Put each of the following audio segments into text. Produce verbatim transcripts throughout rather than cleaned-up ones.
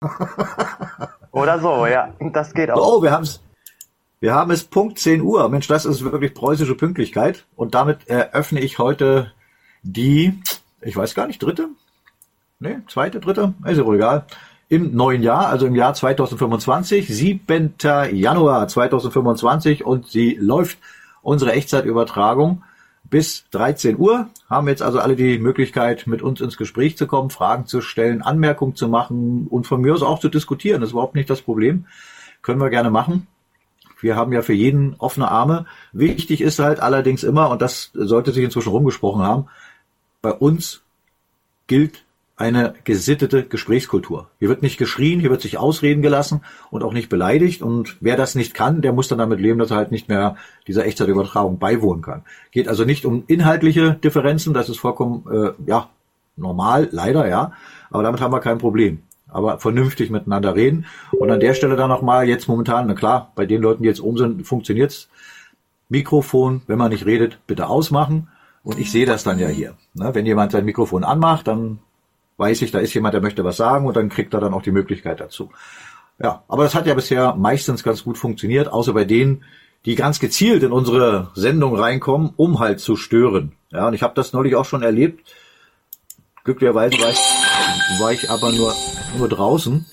Oder so, ja. Das geht auch. So, wir haben's. Wir haben es Punkt zehn Uhr. Mensch, das ist wirklich preußische Pünktlichkeit. Und damit eröffne ich heute die, ich weiß gar nicht, dritte? Nee, zweite, dritte? Ist ja wohl egal. Im neuen Jahr, also im Jahr zweitausendfünfundzwanzig, siebter Januar zweitausendfünfundzwanzig, und sie läuft, unsere Echtzeitübertragung, bis dreizehn Uhr. Haben jetzt also alle die Möglichkeit, mit uns ins Gespräch zu kommen, Fragen zu stellen, Anmerkungen zu machen und von mir aus auch zu diskutieren. Das ist überhaupt nicht das Problem. Können wir gerne machen. Wir haben ja für jeden offene Arme. Wichtig ist halt allerdings immer, und das sollte sich inzwischen rumgesprochen haben, bei uns gilt eine gesittete Gesprächskultur. Hier wird nicht geschrien, hier wird sich ausreden gelassen und auch nicht beleidigt. Und wer das nicht kann, der muss dann damit leben, dass er halt nicht mehr dieser Echtzeitübertragung beiwohnen kann. Geht also nicht um inhaltliche Differenzen, das ist vollkommen äh, ja normal, leider, ja. Aber damit haben wir kein Problem. Aber vernünftig miteinander reden. Und an der Stelle dann nochmal jetzt momentan, na klar, bei den Leuten, die jetzt oben sind, funktioniert's. Mikrofon, wenn man nicht redet, bitte ausmachen. Und ich sehe das dann ja hier. Ne? Wenn jemand sein Mikrofon anmacht, dann weiß ich, da ist jemand, der möchte was sagen, und dann kriegt er dann auch die Möglichkeit dazu. Ja, aber das hat ja bisher meistens ganz gut funktioniert, außer bei denen, die ganz gezielt in unsere Sendung reinkommen, um halt zu stören. Ja, und ich habe das neulich auch schon erlebt. Glücklicherweise war ich, war ich aber nur, nur draußen.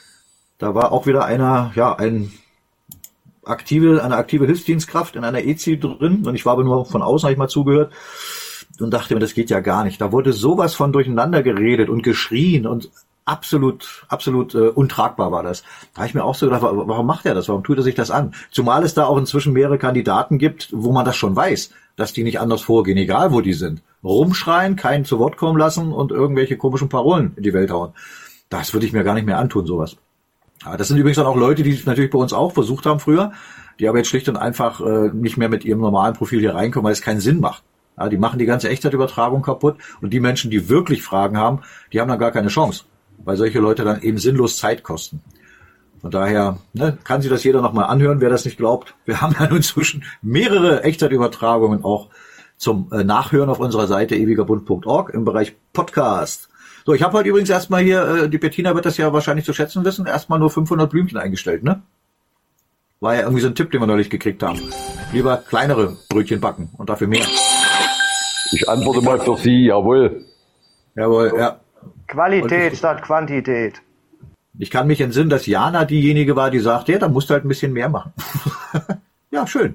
Da war auch wieder einer, ja, ein aktive, eine aktive Hilfsdienstkraft in einer E Z I drin, und ich war aber nur von außen, habe ich mal zugehört. Und dachte mir, das geht ja gar nicht. Da wurde sowas von durcheinander geredet und geschrien und absolut, absolut äh, untragbar war das. Da habe ich mir auch so gedacht, warum macht er das? Warum tut er sich das an? Zumal es da auch inzwischen mehrere Kandidaten gibt, wo man das schon weiß, dass die nicht anders vorgehen, egal wo die sind. Rumschreien, keinen zu Wort kommen lassen und irgendwelche komischen Parolen in die Welt hauen. Das würde ich mir gar nicht mehr antun, sowas. Ja, das sind übrigens dann auch Leute, die natürlich bei uns auch versucht haben früher, die aber jetzt schlicht und einfach äh, nicht mehr mit ihrem normalen Profil hier reinkommen, weil es keinen Sinn macht. Ja, die machen die ganze Echtzeitübertragung kaputt, und die Menschen, die wirklich Fragen haben, die haben dann gar keine Chance, weil solche Leute dann eben sinnlos Zeit kosten. Von daher ne, kann sich das jeder nochmal anhören, wer das nicht glaubt. Wir haben ja nun inzwischen mehrere Echtzeitübertragungen auch zum äh, Nachhören auf unserer Seite ewigerbund punkt org im Bereich Podcast. So, ich habe heute übrigens erstmal hier, äh, die Bettina wird das ja wahrscheinlich zu schätzen wissen, erstmal nur fünfhundert Blümchen eingestellt, ne? War ja irgendwie so ein Tipp, den wir neulich gekriegt haben. Lieber kleinere Brötchen backen und dafür mehr. Ich antworte mal für Sie, jawohl. Jawohl, ja. Qualität ich, statt Quantität. Ich kann mich entsinnen, dass Jana diejenige war, die sagt, ja, da musst du halt ein bisschen mehr machen. Ja, schön.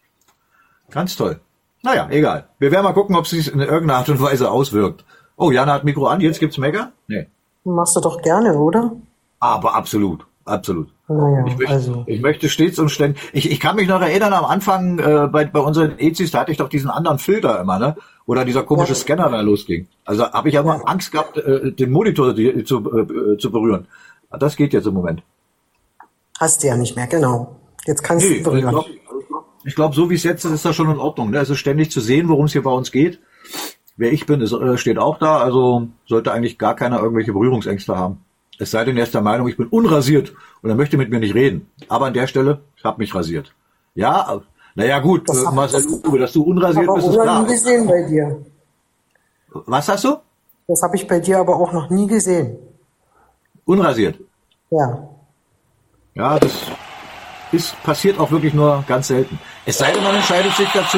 Ganz toll. Naja, egal. Wir werden mal gucken, ob es sich in irgendeiner Art und Weise auswirkt. Oh, Jana hat Mikro an, jetzt gibt's Mecker? Nee. Machst du doch gerne, oder? Aber absolut, absolut. Naja, ich, möchte, also. ich möchte stets und ständig. Ich, ich kann mich noch erinnern, am Anfang äh, bei, bei unseren E Z Is, da hatte ich doch diesen anderen Filter immer, ne? Oder dieser komische ja. Scanner da losging. Also habe ich ja immer Angst gehabt, äh, den Monitor die, zu, äh, zu berühren. Das geht jetzt im Moment. Hast du ja nicht mehr, genau. Jetzt kannst nee, du berühren. Ich glaube, glaub, so wie es jetzt ist, ist das schon in Ordnung. Ne? Es ist ständig zu sehen, worum es hier bei uns geht. Wer ich bin, ist, äh, steht auch da. Also sollte eigentlich gar keiner irgendwelche Berührungsängste haben. Es sei denn, er ist der Meinung, ich bin unrasiert und er möchte mit mir nicht reden. Aber an der Stelle, ich habe mich rasiert. Ja, naja gut, das äh, Marcel Uwe, dass du unrasiert bist, ist klar. Nie gesehen bei dir. Was hast du? Das habe ich bei dir aber auch noch nie gesehen. Unrasiert? Ja. Ja, das ist passiert auch wirklich nur ganz selten. Es sei denn, man entscheidet sich dazu,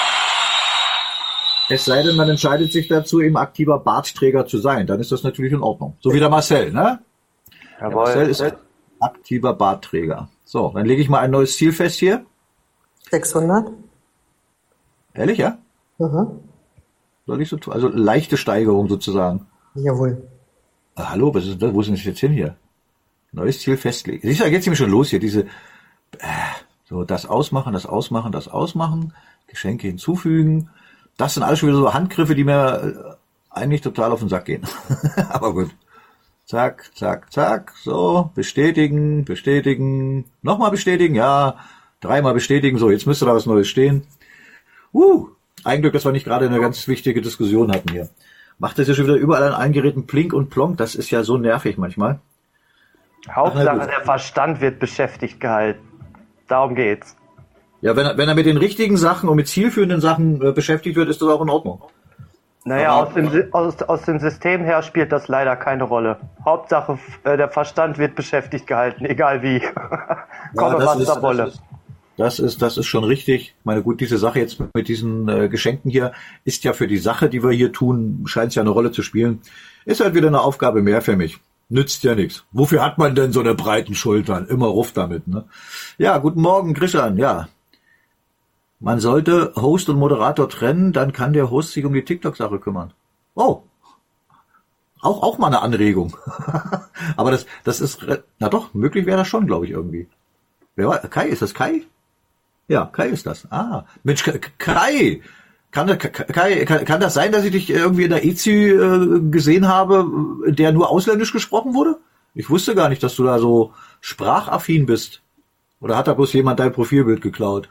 es sei denn, man entscheidet sich dazu, eben aktiver Bartträger zu sein. Dann ist das natürlich in Ordnung. So wie der Marcel, ne? Der Marcel ist aktiver Bartträger. So, dann lege ich mal ein neues Ziel fest hier. sechshundert. Ehrlich, ja? Mhm. Soll ich so tun? Also leichte Steigerung sozusagen. Jawohl. Ah, hallo, was ist das? Wo ist denn das jetzt hin hier? Neues Ziel festlegen. Siehst du, da geht's nämlich schon los hier. Diese, äh, so, das ausmachen, das ausmachen, das ausmachen. Geschenke hinzufügen. Das sind alles schon wieder so Handgriffe, die mir eigentlich total auf den Sack gehen. Aber gut. Zack, zack, zack. So, bestätigen, bestätigen. Nochmal bestätigen, ja. Dreimal bestätigen. So, jetzt müsste da was Neues stehen. Uh, ein Glück, dass wir nicht gerade eine ganz wichtige Diskussion hatten hier. Macht das ja schon wieder überall an allen Geräten Plink und Plonk. Das ist ja so nervig manchmal. Hauptsache, der Verstand wird beschäftigt gehalten. Darum geht's. Ja, wenn er, wenn er mit den richtigen Sachen und mit zielführenden Sachen äh, beschäftigt wird, ist das auch in Ordnung. Naja, aus dem, Si- aus, aus dem System her spielt das leider keine Rolle. Hauptsache, f- äh, der Verstand wird beschäftigt gehalten, egal wie. Komme, das was ist- da das wolle. ist- Das ist, das ist schon richtig. Ich meine, gut, diese Sache jetzt mit diesen äh, Geschenken hier ist ja für die Sache, die wir hier tun, scheint es ja eine Rolle zu spielen. Ist halt wieder eine Aufgabe mehr für mich. Nützt ja nichts. Wofür hat man denn so eine breiten Schultern? Immer Ruff damit, ne? Ja, guten Morgen, Christian, ja. Man sollte Host und Moderator trennen, dann kann der Host sich um die TikTok-Sache kümmern. Oh. Auch, auch mal eine Anregung. Aber das, das ist, re- na doch, möglich wäre das schon, glaube ich, irgendwie. Wer war, Kai, ist das Kai? Ja, Kai ist das. Ah, Mensch, Kai, Kai, kann, das- Kai, kann, kann das sein, dass ich dich irgendwie in der E Z I äh, gesehen habe, in der nur ausländisch gesprochen wurde? Ich wusste gar nicht, dass du da so sprachaffin bist. Oder hat da bloß jemand dein Profilbild geklaut?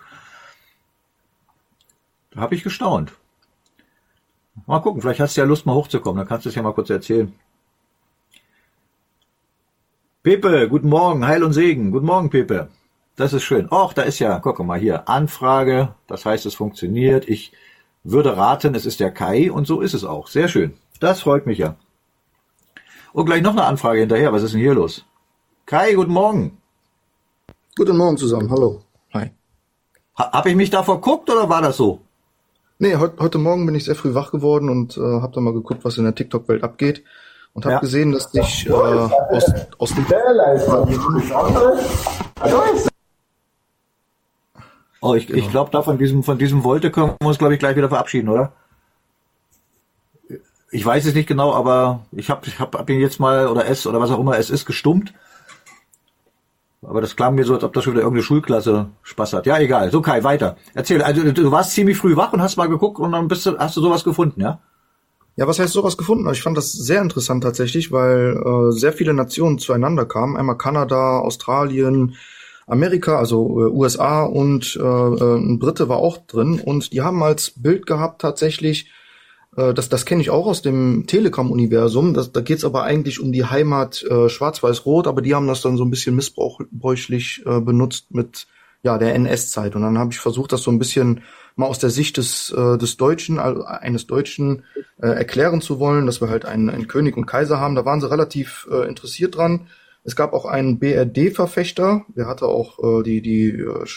Da habe ich gestaunt. Mal gucken, vielleicht hast du ja Lust, mal hochzukommen, dann kannst du es ja mal kurz erzählen. Pepe, guten Morgen, Heil und Segen. Guten Morgen, Pepe. Das ist schön. Och, da ist ja, guck mal hier, Anfrage, das heißt, es funktioniert. Ich würde raten, es ist der Kai und so ist es auch. Sehr schön. Das freut mich ja. Und gleich noch eine Anfrage hinterher. Was ist denn hier los? Kai, guten Morgen. Guten Morgen zusammen, hallo. Hi. Ha, hab ich mich da verguckt oder war das so? Nee, heut, heute Morgen bin ich sehr früh wach geworden und äh, habe dann mal geguckt, was in der TikTok-Welt abgeht und habe Ja. gesehen, dass dich äh, aus, aus dem Oh, ich, ich glaube, da von diesem, von diesem Wolte können wir uns, glaube ich, gleich wieder verabschieden, oder? Ich weiß es nicht genau, aber ich habe ich hab, hab ihn jetzt mal, oder es, oder was auch immer es ist, gestummt. Aber das klang mir so, als ob da schon wieder irgendeine Schulklasse Spaß hat. Ja, egal. So, Kai, weiter. Erzähl. Also, du, du warst ziemlich früh wach und hast mal geguckt und dann bist du, hast du sowas gefunden, ja? Ja, was heißt sowas gefunden? Ich fand das sehr interessant tatsächlich, weil äh, sehr viele Nationen zueinander kamen. Einmal Kanada, Australien, Amerika, also äh, U S A und äh, äh, ein Brite war auch drin. Und die haben als Bild gehabt tatsächlich, äh, das, das kenne ich auch aus dem Telekom-Universum, das, da geht's aber eigentlich um die Heimat äh, Schwarz-Weiß-Rot, aber die haben das dann so ein bisschen missbräuchlich äh, benutzt mit ja der N S-Zeit. Und dann habe ich versucht, das so ein bisschen mal aus der Sicht des äh, des Deutschen, also eines Deutschen äh, erklären zu wollen, dass wir halt einen, einen König und Kaiser haben. Da waren sie relativ äh, interessiert dran. Es gab auch einen B R D-Verfechter, der hatte auch äh, die die äh,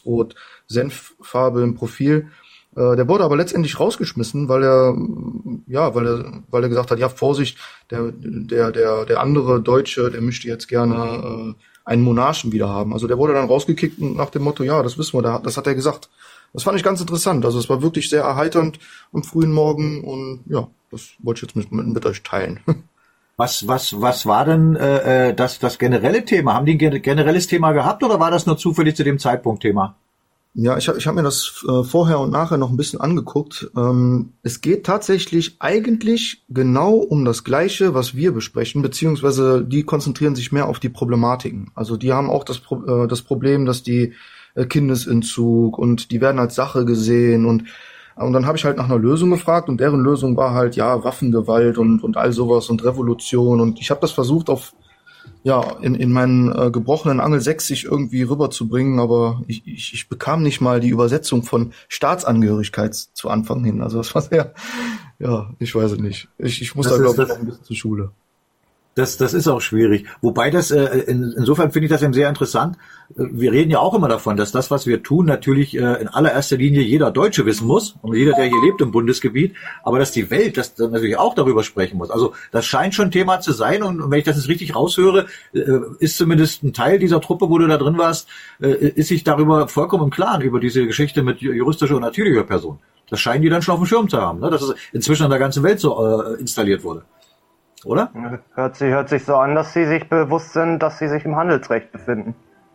schwarz-rot-Senffarbe im Profil. Äh, der wurde aber letztendlich rausgeschmissen, weil er ja, weil er weil er gesagt hat, ja Vorsicht, der der der der andere Deutsche, der möchte jetzt gerne äh, einen Monarchen wieder haben. Also der wurde dann rausgekickt nach dem Motto, ja, das wissen wir, das hat er gesagt. Das fand ich ganz interessant. Also es war wirklich sehr erheiternd am frühen Morgen und ja, das wollte ich jetzt mit, mit, mit euch teilen. Was, was, was war denn äh, das, das generelle Thema? Haben die ein generelles Thema gehabt oder war das nur zufällig zu dem Zeitpunkt Thema? Ja, ich habe ich hab mir das äh, vorher und nachher noch ein bisschen angeguckt. Ähm, es geht tatsächlich eigentlich genau um das Gleiche, was wir besprechen, beziehungsweise die konzentrieren sich mehr auf die Problematiken. Also die haben auch das, Pro- äh, das Problem, dass die äh, Kindesentzug und die werden als Sache gesehen und und dann habe ich halt nach einer Lösung gefragt und deren Lösung war halt, ja, Waffengewalt und und all sowas und Revolution. Und ich habe das versucht auf, ja, in in meinen äh, gebrochenen Angelsächsisch irgendwie rüberzubringen, aber ich, ich ich bekam nicht mal die Übersetzung von Staatsangehörigkeit zu Anfang hin. Also das war sehr, ja, ich weiß es nicht. Ich ich muss Das da, ist glaube ich, das- noch ein bisschen zur Schule. Das, das ist auch schwierig. Wobei das, äh, in, insofern finde ich das eben sehr interessant. Äh, Wir reden ja auch immer davon, dass das, was wir tun, natürlich äh, in allererster Linie jeder Deutsche wissen muss und jeder, der hier lebt im Bundesgebiet, aber dass die Welt das dann natürlich auch darüber sprechen muss. Also das scheint schon Thema zu sein und wenn ich das jetzt richtig raushöre, äh, ist zumindest ein Teil dieser Truppe, wo du da drin warst, äh, ist sich darüber vollkommen im Klaren über diese Geschichte mit juristischer und natürlicher Person. Das scheinen die dann schon auf dem Schirm zu haben, ne? Dass es inzwischen in der ganzen Welt so äh, installiert wurde. Oder? Hört sich, hört sich so an, dass sie sich bewusst sind, dass sie sich im Handelsrecht befinden.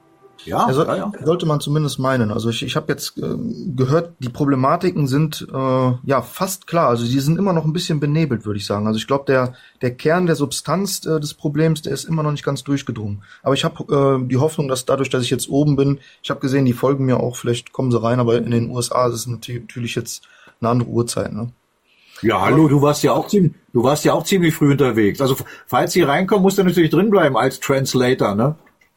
Ja, Also, ja, ja. sollte man zumindest meinen. Also ich, ich habe jetzt äh, gehört, die Problematiken sind äh, ja fast klar. Also die sind immer noch ein bisschen benebelt, würde ich sagen. Also ich glaube, der der Kern der Substanz äh, des Problems, der ist immer noch nicht ganz durchgedrungen. Aber ich habe äh, die Hoffnung, dass dadurch, dass ich jetzt oben bin, ich habe gesehen, die folgen mir auch, vielleicht kommen sie rein, aber in den U S A ist es natürlich jetzt eine andere Uhrzeit, ne? Ja, hallo, du warst ja auch ziemlich, du warst ja auch ziemlich früh unterwegs. Also, falls sie reinkommen, musst du natürlich drinbleiben als Translator, ne?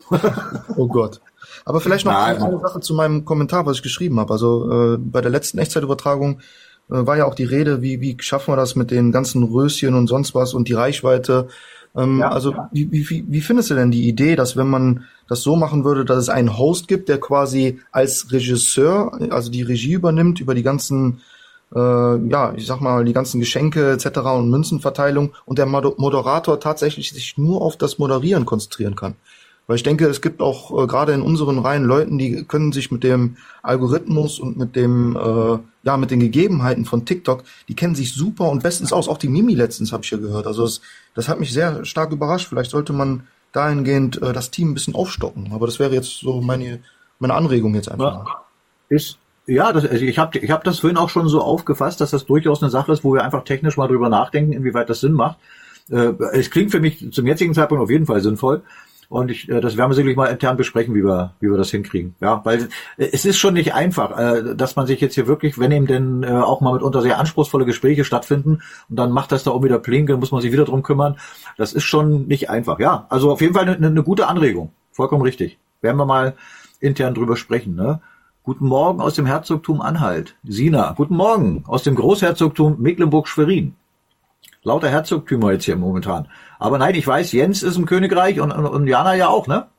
Oh Gott. Aber vielleicht noch Nein. eine Sache zu meinem Kommentar, was ich geschrieben habe. Also äh, bei der letzten Echtzeitübertragung äh, war ja auch die Rede, wie, wie schaffen wir das mit den ganzen Röschen und sonst was und die Reichweite. Ähm, Ja. Also wie, wie, wie findest du denn die Idee, dass wenn man das so machen würde, dass es einen Host gibt, der quasi als Regisseur, also die Regie übernimmt über die ganzen, äh, ja, ich sag mal, die ganzen Geschenke et cetera und Münzenverteilung und der Mod- Moderator tatsächlich sich nur auf das Moderieren konzentrieren kann? Weil ich denke, es gibt auch äh, gerade in unseren Reihen Leuten, die können sich mit dem Algorithmus und mit dem, äh, ja, mit den Gegebenheiten von TikTok, die kennen sich super und bestens aus. Auch die Mimi letztens habe ich ja gehört. Also das, das hat mich sehr stark überrascht. Vielleicht sollte man dahingehend äh, das Team ein bisschen aufstocken. Aber das wäre jetzt so meine, meine Anregung jetzt einfach. Ja. Ist, ja, das, also ich habe ich hab das vorhin auch schon so aufgefasst, dass das durchaus eine Sache ist, wo wir einfach technisch mal drüber nachdenken, inwieweit das Sinn macht. Äh, es klingt für mich zum jetzigen Zeitpunkt auf jeden Fall sinnvoll. Und ich, äh, das werden wir sicherlich mal intern besprechen, wie wir, wie wir das hinkriegen. Ja, weil äh, es ist schon nicht einfach, äh, dass man sich jetzt hier wirklich, wenn eben denn äh, auch mal mitunter sehr anspruchsvolle Gespräche stattfinden und dann macht das da auch wieder Pling, dann muss man sich wieder drum kümmern. Das ist schon nicht einfach. Ja, also auf jeden Fall eine, eine gute Anregung. Vollkommen richtig. Werden wir mal intern drüber sprechen, ne? Guten Morgen aus dem Herzogtum Anhalt. Sina, guten Morgen aus dem Großherzogtum Mecklenburg-Schwerin. Lauter Herzogtümer jetzt hier momentan. Aber nein, ich weiß, Jens ist im Königreich und, und, und Jana ja auch, ne?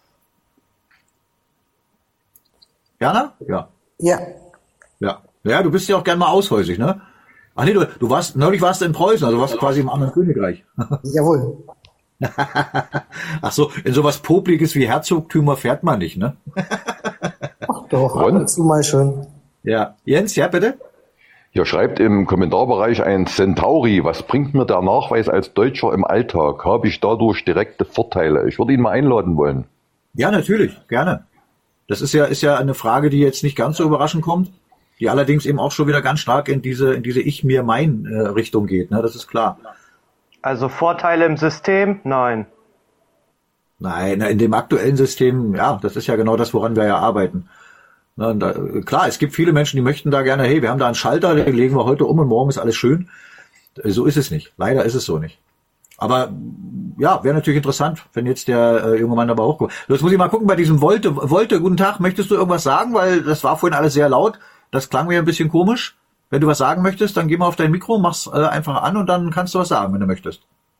Jana? Ja. Ja, Ja. Ja, du bist ja auch gern mal aushäusig, ne? Ach nee, du, du warst, neulich warst du in Preußen, also warst du quasi im anderen Königreich. jawohl. Ach so, in sowas Popliges wie Herzogtümer fährt man nicht, ne? Ach doch, Und? ab und zu mal schon. Ja. Jens, ja bitte? Hier schreibt im Kommentarbereich ein Centauri, was bringt mir der Nachweis als Deutscher im Alltag? Habe ich dadurch direkte Vorteile? Ich würde ihn mal einladen wollen. Ja, natürlich, gerne. Das ist ja, ist ja eine Frage, die jetzt nicht ganz so überraschend kommt, die allerdings eben auch schon wieder ganz stark in diese, in diese Ich-mir-mein-Richtung geht, ne? Das ist klar. Also Vorteile im System? Nein. Nein, in dem aktuellen System, ja, das ist ja genau das, woran wir ja arbeiten. Na, da, klar, es gibt viele Menschen, die möchten da gerne, hey, wir haben da einen Schalter, den legen wir heute um und morgen ist alles schön. So ist es nicht. Leider ist es so nicht. Aber ja, wäre natürlich interessant, wenn jetzt der äh, junge Mann aber auch kommt. Jetzt muss ich mal gucken bei diesem Wolte. Wolte, guten Tag, möchtest du irgendwas sagen? Weil das war vorhin alles sehr laut. Das klang mir ein bisschen komisch. Wenn du was sagen möchtest, dann geh mal auf dein Mikro, mach's äh, einfach an und dann kannst du was sagen, wenn du möchtest.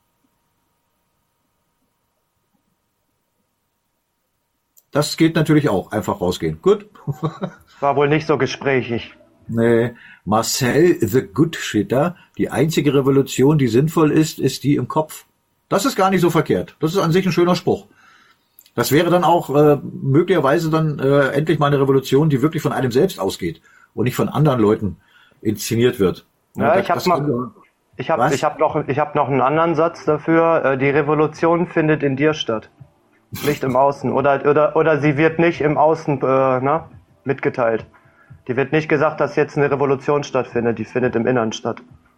Das geht natürlich auch. Einfach rausgehen. Gut. War wohl nicht so gesprächig. Nee, Marcel the Good Shitter, die einzige Revolution, die sinnvoll ist, ist die im Kopf. Das ist gar nicht so verkehrt. Das ist an sich ein schöner Spruch. Das wäre dann auch äh, möglicherweise dann äh, endlich mal eine Revolution, die wirklich von einem selbst ausgeht und nicht von anderen Leuten inszeniert wird. Ja, das, ich habe das mal, kann- ich habe, Was? ich habe noch, ich habe noch einen anderen Satz dafür. Äh, Die Revolution findet in dir statt, nicht im Außen. Oder oder oder sie wird nicht im Außen äh, ne, mitgeteilt. Die wird nicht gesagt, dass jetzt eine Revolution stattfindet. Die findet im Innern statt.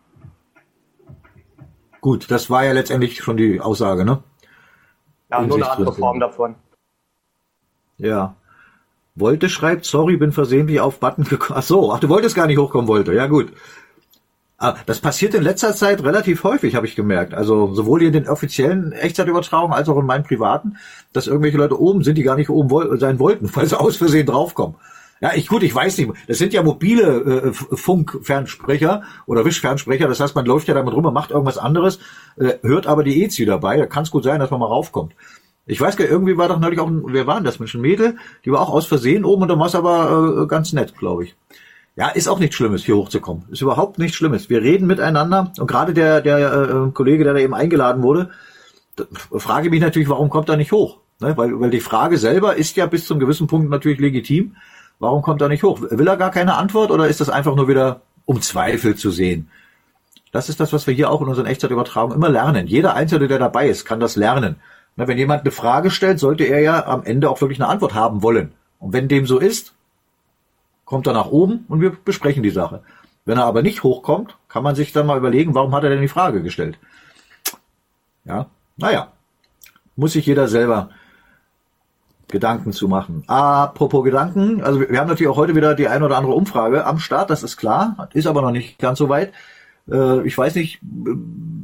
Gut, das war ja letztendlich schon die Aussage, ne? Ja, In nur eine sich andere drin. Form davon. Ja. Wolte schreibt, sorry, bin versehentlich auf Button gekommen. Ach so, ach, du wolltest gar nicht hochkommen, Wolte. Ja, gut. Ah, das passiert in letzter Zeit relativ häufig, habe ich gemerkt. Also sowohl in den offiziellen Echtzeitübertragungen als auch in meinen privaten, dass irgendwelche Leute oben sind, die gar nicht oben woll- sein wollten, weil sie aus Versehen draufkommen. Ja, ich gut, ich weiß nicht. Das sind ja mobile äh, Funkfernsprecher oder Wischfernsprecher. Das heißt, man läuft ja damit rum, macht irgendwas anderes, äh, hört aber die Ezi dabei. Da kann es gut sein, dass man mal raufkommt. Ich weiß gar nicht, irgendwie war doch neulich auch, ein, wer war denn das? Mensch, ein Mädel, die war auch aus Versehen oben und dann war es aber äh, ganz nett, glaube ich. Ja, ist auch nichts Schlimmes, hier hochzukommen. Ist überhaupt nichts Schlimmes. Wir reden miteinander und gerade der der äh, Kollege, der da eben eingeladen wurde, da frage mich natürlich, warum kommt er nicht hoch? Ne? Weil, weil die Frage selber ist ja bis zum gewissen Punkt natürlich legitim. Warum kommt er nicht hoch? Will er gar keine Antwort oder ist das einfach nur wieder um Zweifel zu sehen? Das ist das, was wir hier auch in unseren Echtzeitübertragungen immer lernen. Jeder Einzelne, der dabei ist, kann das lernen. Na, wenn jemand eine Frage stellt, sollte er ja am Ende auch wirklich eine Antwort haben wollen. Und wenn dem so ist, kommt er nach oben und wir besprechen die Sache. Wenn er aber nicht hochkommt, kann man sich dann mal überlegen, warum hat er denn die Frage gestellt? Ja, naja, muss sich jeder selber Gedanken zu machen. Apropos Gedanken, also wir haben natürlich auch heute wieder die ein oder andere Umfrage am Start, das ist klar, ist aber noch nicht ganz so weit. Äh, ich weiß nicht,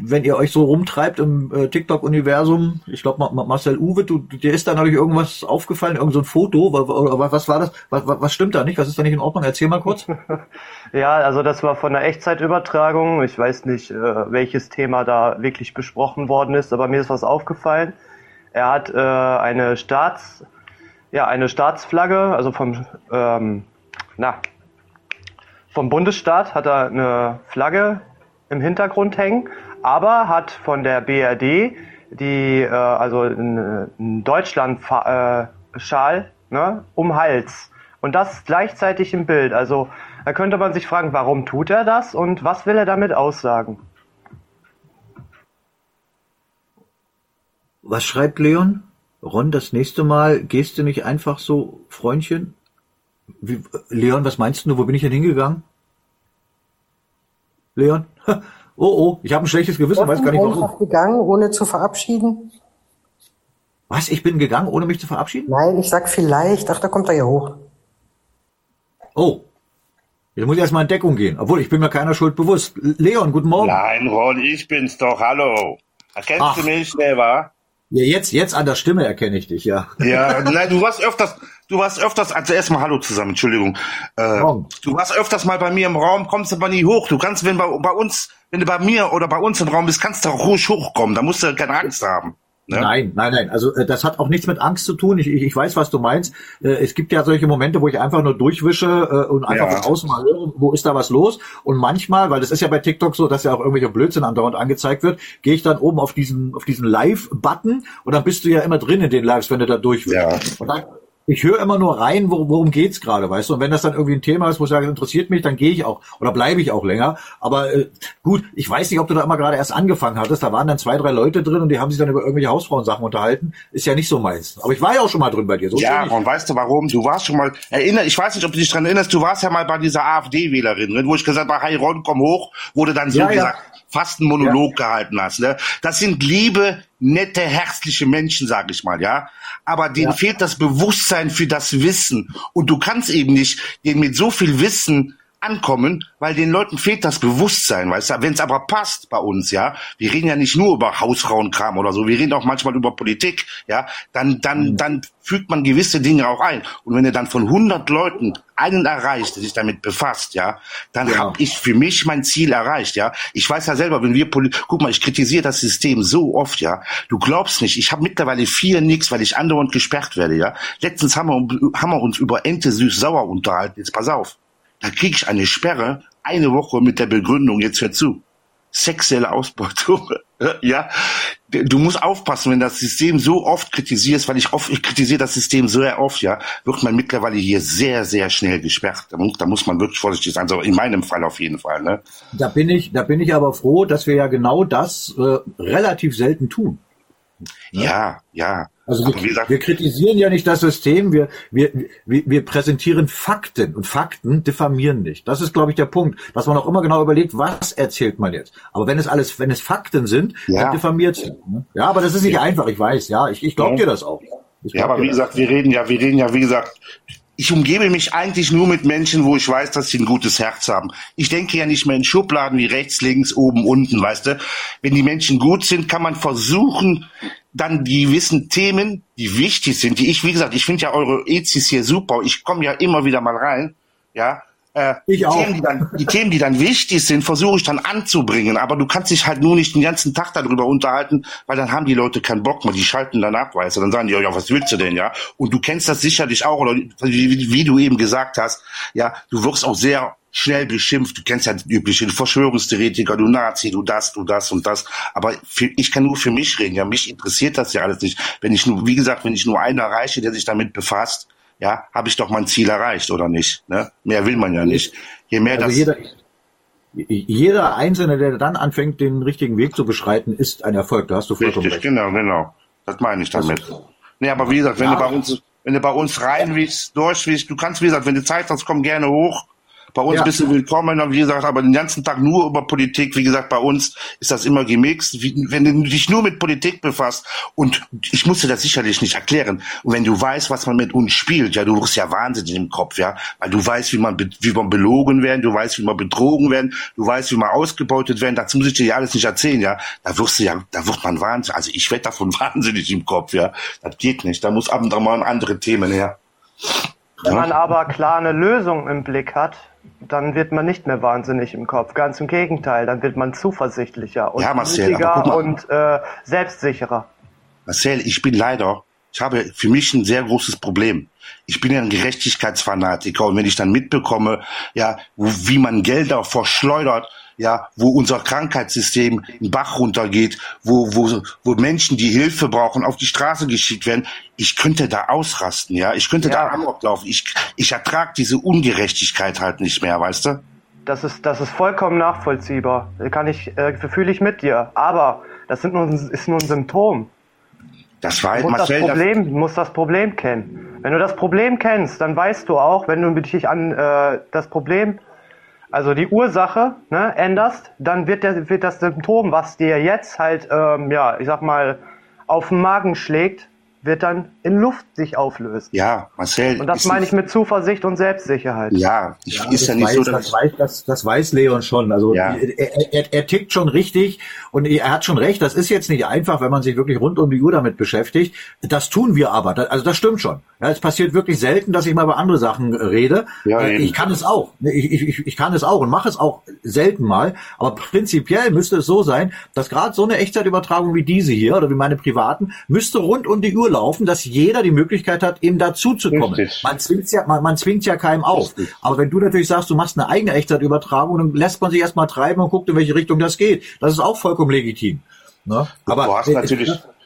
wenn ihr euch so rumtreibt im äh, TikTok-Universum, ich glaube Marcel Uwe, du, dir ist da natürlich irgendwas aufgefallen, irgend so ein Foto, oder was war das? Was, was stimmt da nicht? Was ist da nicht in Ordnung? Erzähl mal kurz. Ja, also das war von der Echtzeitübertragung. Ich weiß nicht, äh, welches Thema da wirklich besprochen worden ist, aber mir ist was aufgefallen. Er hat äh, eine Staats, ja, eine Staatsflagge, also vom, ähm, na, vom Bundesstaat hat er eine Flagge im Hintergrund hängen, aber hat von der B R D die, äh, also einen Deutschland-Schal, äh, ne, um Hals. Und das gleichzeitig im Bild. Also da könnte man sich fragen, warum tut er das und was will er damit aussagen? Was schreibt Leon? Ron, das nächste Mal gehst du nicht einfach so, Freundchen? Wie, Leon, was meinst du? Wo bin ich denn hingegangen? Leon? Oh, oh, ich habe ein schlechtes Gewissen, weiß gar nicht warum. Einfach gegangen, ohne zu verabschieden? Was? Ich bin gegangen, ohne mich zu verabschieden? Nein, ich sag vielleicht. Ach, da kommt er ja hoch. Oh. Jetzt muss ich erstmal in Deckung gehen. Obwohl, ich bin mir keiner Schuld bewusst. Leon, guten Morgen. Nein, Ron, ich bin's doch. Hallo. Erkennst Ach. du mich, schnell, wa? Ja, jetzt, jetzt an der Stimme erkenne ich dich, ja. Ja, nein, du warst öfters, du warst öfters, also erstmal Hallo zusammen, Entschuldigung. Äh, du warst öfters mal bei mir im Raum, kommst aber nie hoch. Du kannst, wenn bei, bei uns, wenn du bei mir oder bei uns im Raum bist, kannst du auch ruhig hochkommen. Da musst du keine Angst haben. Ne? Nein, nein, nein. Also äh, das hat auch nichts mit Angst zu tun. Ich, ich, ich weiß, was du meinst. Äh, es gibt ja solche Momente, wo ich einfach nur durchwische äh, und einfach Ja. von außen mal höre, wo ist da was los. Und manchmal, weil das ist ja bei TikTok so, dass ja auch irgendwelcher Blödsinn andauernd angezeigt wird, gehe ich dann oben auf diesen auf diesen Live-Button und dann bist du ja immer drin in den Lives, wenn du da durchwischst. Ja. Und dann, ich höre immer nur rein, wo, worum geht's gerade, weißt du? Und wenn das dann irgendwie ein Thema ist, wo ich sage, das interessiert mich, dann gehe ich auch oder bleibe ich auch länger. Aber äh, gut, ich weiß nicht, ob du da immer gerade erst angefangen hattest. Da waren dann zwei, drei Leute drin und die haben sich dann über irgendwelche Hausfrauensachen unterhalten. Ist ja nicht so meins. Aber ich war ja auch schon mal drin bei dir. So Ja, und weißt du warum? Du warst schon mal, erinner, ich weiß nicht, ob du dich dran erinnerst, du warst ja mal bei dieser AfD-Wählerin, ne, wo ich gesagt habe, hey Ron, komm hoch, wo du dann so Ja, ja. gesagt fast einen Monolog ja. gehalten hast. Ne? Das sind liebe, nette, herzliche Menschen, sag ich mal, ja. Aber denen ja. fehlt das Bewusstsein für das Wissen. Und du kannst eben nicht denen mit so viel Wissen ankommen, weil den Leuten fehlt das Bewusstsein, weißt du. Wenn es aber passt bei uns, ja, wir reden ja nicht nur über Hausfrauenkram oder so, wir reden auch manchmal über Politik, ja, dann dann mhm. dann fügt man gewisse Dinge auch ein. Und wenn du dann von hundert Leuten einen erreicht, der sich damit befasst, ja, dann ja. habe ich für mich mein Ziel erreicht, ja. Ich weiß ja selber, wenn wir Poli- guck mal, ich kritisiere das System so oft, ja. Du glaubst nicht, ich habe mittlerweile vier nix, weil ich andauernd gesperrt werde, ja. Letztens haben wir haben wir uns über Ente süß-sauer unterhalten. Jetzt pass auf. Da krieg ich eine Sperre, eine Woche mit der Begründung, jetzt hör zu, sexuelle Ausbeutung, ja. Du musst aufpassen, wenn das System so oft kritisierst, weil ich oft, ich kritisiere das System sehr oft, ja, wird man mittlerweile hier sehr, sehr schnell gesperrt. Da muss, da muss man wirklich vorsichtig sein, also in meinem Fall auf jeden Fall, ne. Da bin ich, da bin ich aber froh, dass wir ja genau das äh, relativ selten tun. Ne? Ja, ja. Also wir, gesagt, wir kritisieren ja nicht das System, wir, wir, wir, wir präsentieren Fakten und Fakten diffamieren nicht. Das ist, glaube ich, der Punkt, dass man auch immer genau überlegt, was erzählt man jetzt. Aber wenn es alles, wenn es Fakten sind, ja. dann diffamiert es. Ja, aber das ist nicht ja. einfach, ich weiß, ja, ich, ich glaube ja. dir das auch. Ja, aber wie das. gesagt, wir reden ja, wir reden ja, wie gesagt, ich umgebe mich eigentlich nur mit Menschen, wo ich weiß, dass sie ein gutes Herz haben. Ich denke ja nicht mehr in Schubladen wie rechts, links, oben, unten, weißt du. Wenn die Menschen gut sind, kann man versuchen, dann die gewissen Themen, die wichtig sind, die ich, wie gesagt, ich finde ja eure E Z I S hier super, ich komme ja immer wieder mal rein, ja, äh, ich die, auch. Themen, die, dann, die Themen, die dann wichtig sind, versuche ich dann anzubringen, aber du kannst dich halt nur nicht den ganzen Tag darüber unterhalten, weil dann haben die Leute keinen Bock mehr, die schalten dann ab, weißt du, dann sagen die, ja, was willst du denn, ja, und du kennst das sicherlich auch, oder wie, wie du eben gesagt hast, ja, du wirst auch sehr schnell beschimpft, du kennst ja die üblichen Verschwörungstheoretiker, du Nazi, du das, du das und das, aber für, ich kann nur für mich reden, ja, mich interessiert das ja alles nicht, wenn ich nur, wie gesagt, wenn ich nur einen erreiche, der sich damit befasst, ja, habe ich doch mein Ziel erreicht, oder nicht, ne, mehr will man ja nicht, je mehr also das... Jeder, jeder Einzelne, der dann anfängt, den richtigen Weg zu beschreiten, ist ein Erfolg, da hast du vollkommen Richtig, recht. genau, genau, das meine ich damit. Nee, aber wie gesagt, wenn ja. du bei uns, wenn du bei uns reinwischst, durchwischst, du kannst, wie gesagt, wenn du Zeit hast, komm gerne hoch. Bei uns Ja. bist du willkommen, und wie gesagt, aber den ganzen Tag nur über Politik. Wie gesagt, bei uns ist das immer gemixt. Wie, wenn du dich nur mit Politik befasst, und ich musste das sicherlich nicht erklären, und wenn du weißt, was man mit uns spielt, ja, du wirst ja wahnsinnig im Kopf, ja, weil du weißt, wie man, be- wie man belogen werden, du weißt, wie man betrogen werden, du weißt, wie man ausgebeutet werden, das muss ich dir ja alles nicht erzählen, ja. Da wirst du ja, da wird man wahnsinnig, also ich werde davon wahnsinnig im Kopf, ja. Das geht nicht, da muss ab und an mal andere Themen her. Wenn man aber klar eine Lösung im Blick hat, dann wird man nicht mehr wahnsinnig im Kopf. Ganz im Gegenteil, dann wird man zuversichtlicher und Ja, Marcel, mutiger aber guck mal. und äh, selbstsicherer. Marcel, ich bin leider, ich habe für mich ein sehr großes Problem. Ich bin ja ein Gerechtigkeitsfanatiker, und wenn ich dann mitbekomme, ja, wo, wie man Gelder verschleudert, ja, wo unser Krankheitssystem den Bach runtergeht, wo, wo, wo Menschen, die Hilfe brauchen, auf die Straße geschickt werden, ich könnte da ausrasten, ja, ich könnte Ja. da Amok laufen. Ich, ich ertrage diese Ungerechtigkeit halt nicht mehr, weißt du? Das ist, das ist vollkommen nachvollziehbar. Kann ich, äh, fühle ich mit dir. Aber das sind nur, ist nur ein Symptom. Das war halt, Du musst das Marcel, das, Problem, du musst das Problem kennen. Wenn du das Problem kennst, dann weißt du auch, wenn du dich an äh, das Problem, also die Ursache, ne, änderst, dann wird der, wird das Symptom, was dir jetzt halt, ähm, ja, ich sag mal, auf den Magen schlägt, wird dann in Luft sich auflösen. ja, Marcel. Und das ist meine nicht- ich mit Zuversicht und Selbstsicherheit. Ja, ich, Ja, ist ja das nicht weiß, so, dass das, weiß, das, das weiß Leon schon. Also Ja. er, er, er tickt schon richtig, und er hat schon recht. Das ist jetzt nicht einfach, wenn man sich wirklich rund um die Uhr damit beschäftigt. Das tun wir aber. Das, also das stimmt schon. Ja, es passiert wirklich selten, dass ich mal über andere Sachen rede. Ja, Äh, eben. ich kann es auch. Ich, ich, ich kann es auch und mache es auch selten mal. Aber prinzipiell müsste es so sein, dass gerade so eine Echtzeitübertragung wie diese hier oder wie meine privaten müsste rund um die Uhr laufen, dass jeder die Möglichkeit hat, eben dazu zu kommen. Richtig. Man zwingt ja, man, man zwingt ja keinem auf. Richtig. Aber wenn du natürlich sagst, du machst eine eigene Echtzeitübertragung, dann lässt man sich erstmal treiben und guckt, in welche Richtung das geht. Das ist auch vollkommen legitim. Ne? Aber du hast äh, natürlich,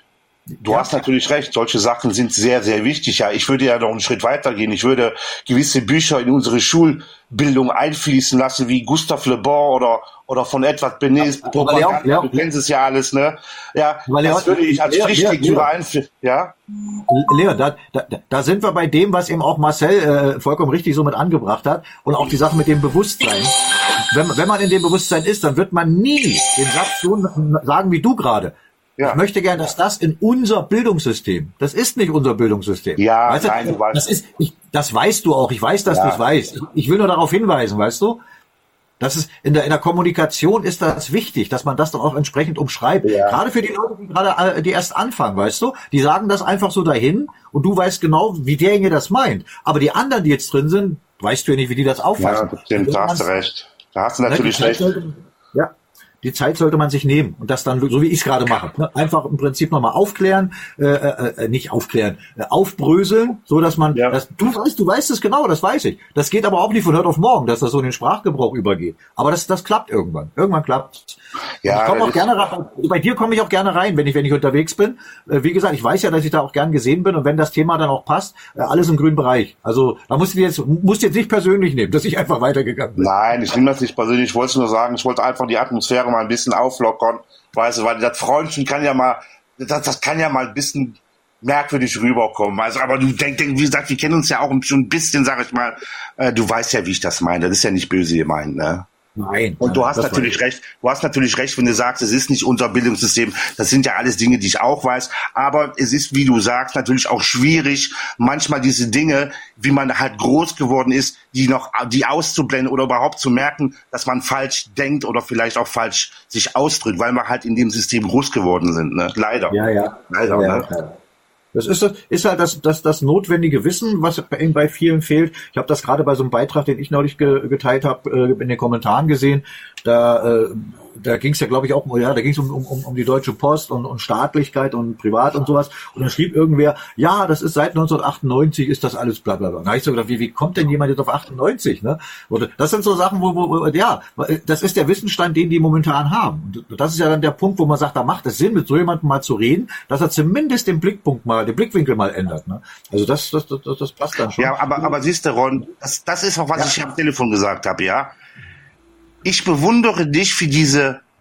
du ja. hast natürlich recht. Solche Sachen sind sehr, sehr wichtig. Ja, ich würde ja noch einen Schritt weiter gehen. Ich würde gewisse Bücher in unsere Schulbildung einfließen lassen, wie Gustave Le Bon oder oder von Edward Bernays Propaganda. Leon, Du kennst es ja alles, ne? Ja, Aber Leon, das würde ich als Leon, Pflichtlektüre Leon, Leon. einführen. Ja, Leon, da, da, da sind wir bei dem, was eben auch Marcel äh, vollkommen richtig so mit angebracht hat, und auch die Sache mit dem Bewusstsein. Wenn, wenn man in dem Bewusstsein ist, dann wird man nie den Satz so sagen wie du gerade. Ja. Ich möchte gern, dass das in unser Bildungssystem, das ist nicht unser Bildungssystem. Ja, weißt du, nein, du weißt- das ist, ich, das weißt du auch. Ich weiß, dass Ja. du es weißt. Ich, ich will nur darauf hinweisen, weißt du? Das ist, in der, in der Kommunikation ist das wichtig, dass man das dann auch entsprechend umschreibt. Ja. Gerade für die Leute, die gerade, äh, die erst anfangen, weißt du? Die sagen das einfach so dahin, und du weißt genau, wie derjenige das meint. Aber die anderen, die jetzt drin sind, weißt du ja nicht, wie die das ja, auffassen. das stimmt, da hast du recht. Da hast du natürlich Die Zeit recht. sollte- Ja, die Zeit sollte man sich nehmen und das dann, so wie ich es gerade mache, ne? Einfach im Prinzip nochmal aufklären, äh, äh, nicht aufklären, äh, aufbröseln, so dass man, Ja. das, du weißt, du weißt es genau, das weiß ich. Das geht aber auch nicht von heute auf morgen, dass das so in den Sprachgebrauch übergeht. Aber das, das klappt irgendwann. Irgendwann klappt. Ja, ich komme das auch gerne rein, bei dir komme ich auch gerne rein, wenn ich, wenn ich unterwegs bin. Äh, wie gesagt, ich weiß ja, dass ich da auch gern gesehen bin, und wenn das Thema dann auch passt, äh, alles im grünen Bereich. Also da musst du dir jetzt, musst du jetzt nicht persönlich nehmen, dass ich einfach weitergegangen bin. Nein, ich nehme das nicht persönlich. Ich wollte nur sagen, ich wollte einfach die Atmosphäre mal ein bisschen auflockern. Weißt du, weil das Freundchen kann ja mal, das, das kann ja mal ein bisschen merkwürdig rüberkommen. Also, aber du denkst, wie gesagt, wir kennen uns ja auch schon ein bisschen, sag ich mal. Äh, du weißt ja, wie ich das meine. Das ist ja nicht böse gemeint, ne? Nein. Und du nein, hast das natürlich weiß ich. recht, du hast natürlich recht, wenn du sagst, es ist nicht unser Bildungssystem. Das sind ja alles Dinge, die ich auch weiß. Aber es ist, wie du sagst, natürlich auch schwierig, manchmal diese Dinge, wie man halt groß geworden ist, die noch, die auszublenden oder überhaupt zu merken, dass man falsch denkt oder vielleicht auch falsch sich ausdrückt, weil wir halt in dem System groß geworden sind, ne? Leider. Ja, ja. Leider, ja, ne? ja. Das ist, ist halt das, das, das notwendige Wissen, was bei, bei vielen fehlt. Ich habe das gerade bei so einem Beitrag, den ich neulich ge, geteilt habe, äh, in den Kommentaren gesehen. Da, äh, da ging es ja, glaube ich, auch, ja, da ging es um, um, um die Deutsche Post und, und Staatlichkeit und Privat und sowas. Und dann schrieb irgendwer, ja, das ist seit neunzehnhundertachtundneunzig ist das alles bla bla bla. Da habe ich so gedacht, wie, wie kommt denn jemand jetzt auf achtundneunzig? Ne? Oder das sind so Sachen, wo, wo, wo, ja, das ist der Wissensstand, den die momentan haben. Und das ist ja dann der Punkt, wo man sagt, da macht es Sinn, mit so jemandem mal zu reden, dass er zumindest den Blickpunkt mal, den Blickwinkel mal ändert. Ne? Also das, das, das, das passt dann schon. Ja, aber, aber siehst du, Ron, das, das ist auch, was Ja. ich am Telefon gesagt habe, ja. Ich bewundere dich für diese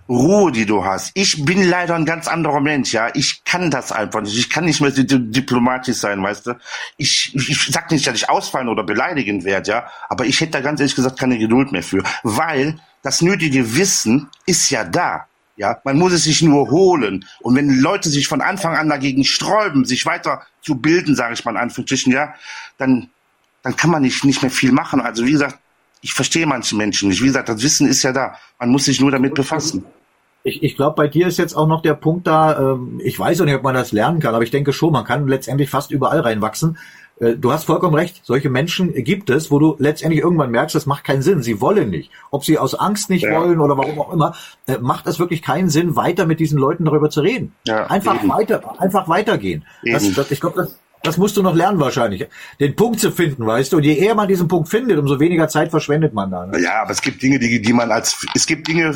Ruhe, die du hast. Ich bin leider ein ganz anderer Mensch, ja. Ich kann das einfach nicht. Ich kann nicht mehr di- diplomatisch sein, weißt du. Ich, ich, ich sag nicht, dass ich ausfallen oder beleidigend werde, ja. Aber ich hätte da ganz ehrlich gesagt keine Geduld mehr für. Weil das nötige Wissen ist ja da. Ja, man muss es sich nur holen. Und wenn Leute sich von Anfang an dagegen sträuben, sich weiter zu bilden, sage ich mal in Anführungsstrichen, ja, dann, dann kann man nicht, nicht mehr viel machen. Also wie gesagt, ich verstehe manche Menschen nicht. Wie gesagt, das Wissen ist ja da. Man muss sich nur damit befassen. Ich, ich glaube, bei dir ist jetzt auch noch der Punkt da, ähm, ich weiß auch nicht, ob man das lernen kann, aber ich denke schon, man kann letztendlich fast überall reinwachsen. Äh, du hast vollkommen recht, solche Menschen gibt es, wo du letztendlich irgendwann merkst, das macht keinen Sinn, sie wollen nicht. Ob sie aus Angst nicht Ja. wollen oder warum auch immer, äh, macht es wirklich keinen Sinn, weiter mit diesen Leuten darüber zu reden. Ja, einfach eben. weiter, einfach weitergehen. Das, Eben. das, ich glaube, das, das musst du noch lernen wahrscheinlich, den Punkt zu finden, weißt du, und je eher man diesen Punkt findet, umso weniger Zeit verschwendet man da. Ne? Ja, aber es gibt Dinge, die, die man als, es gibt Dinge,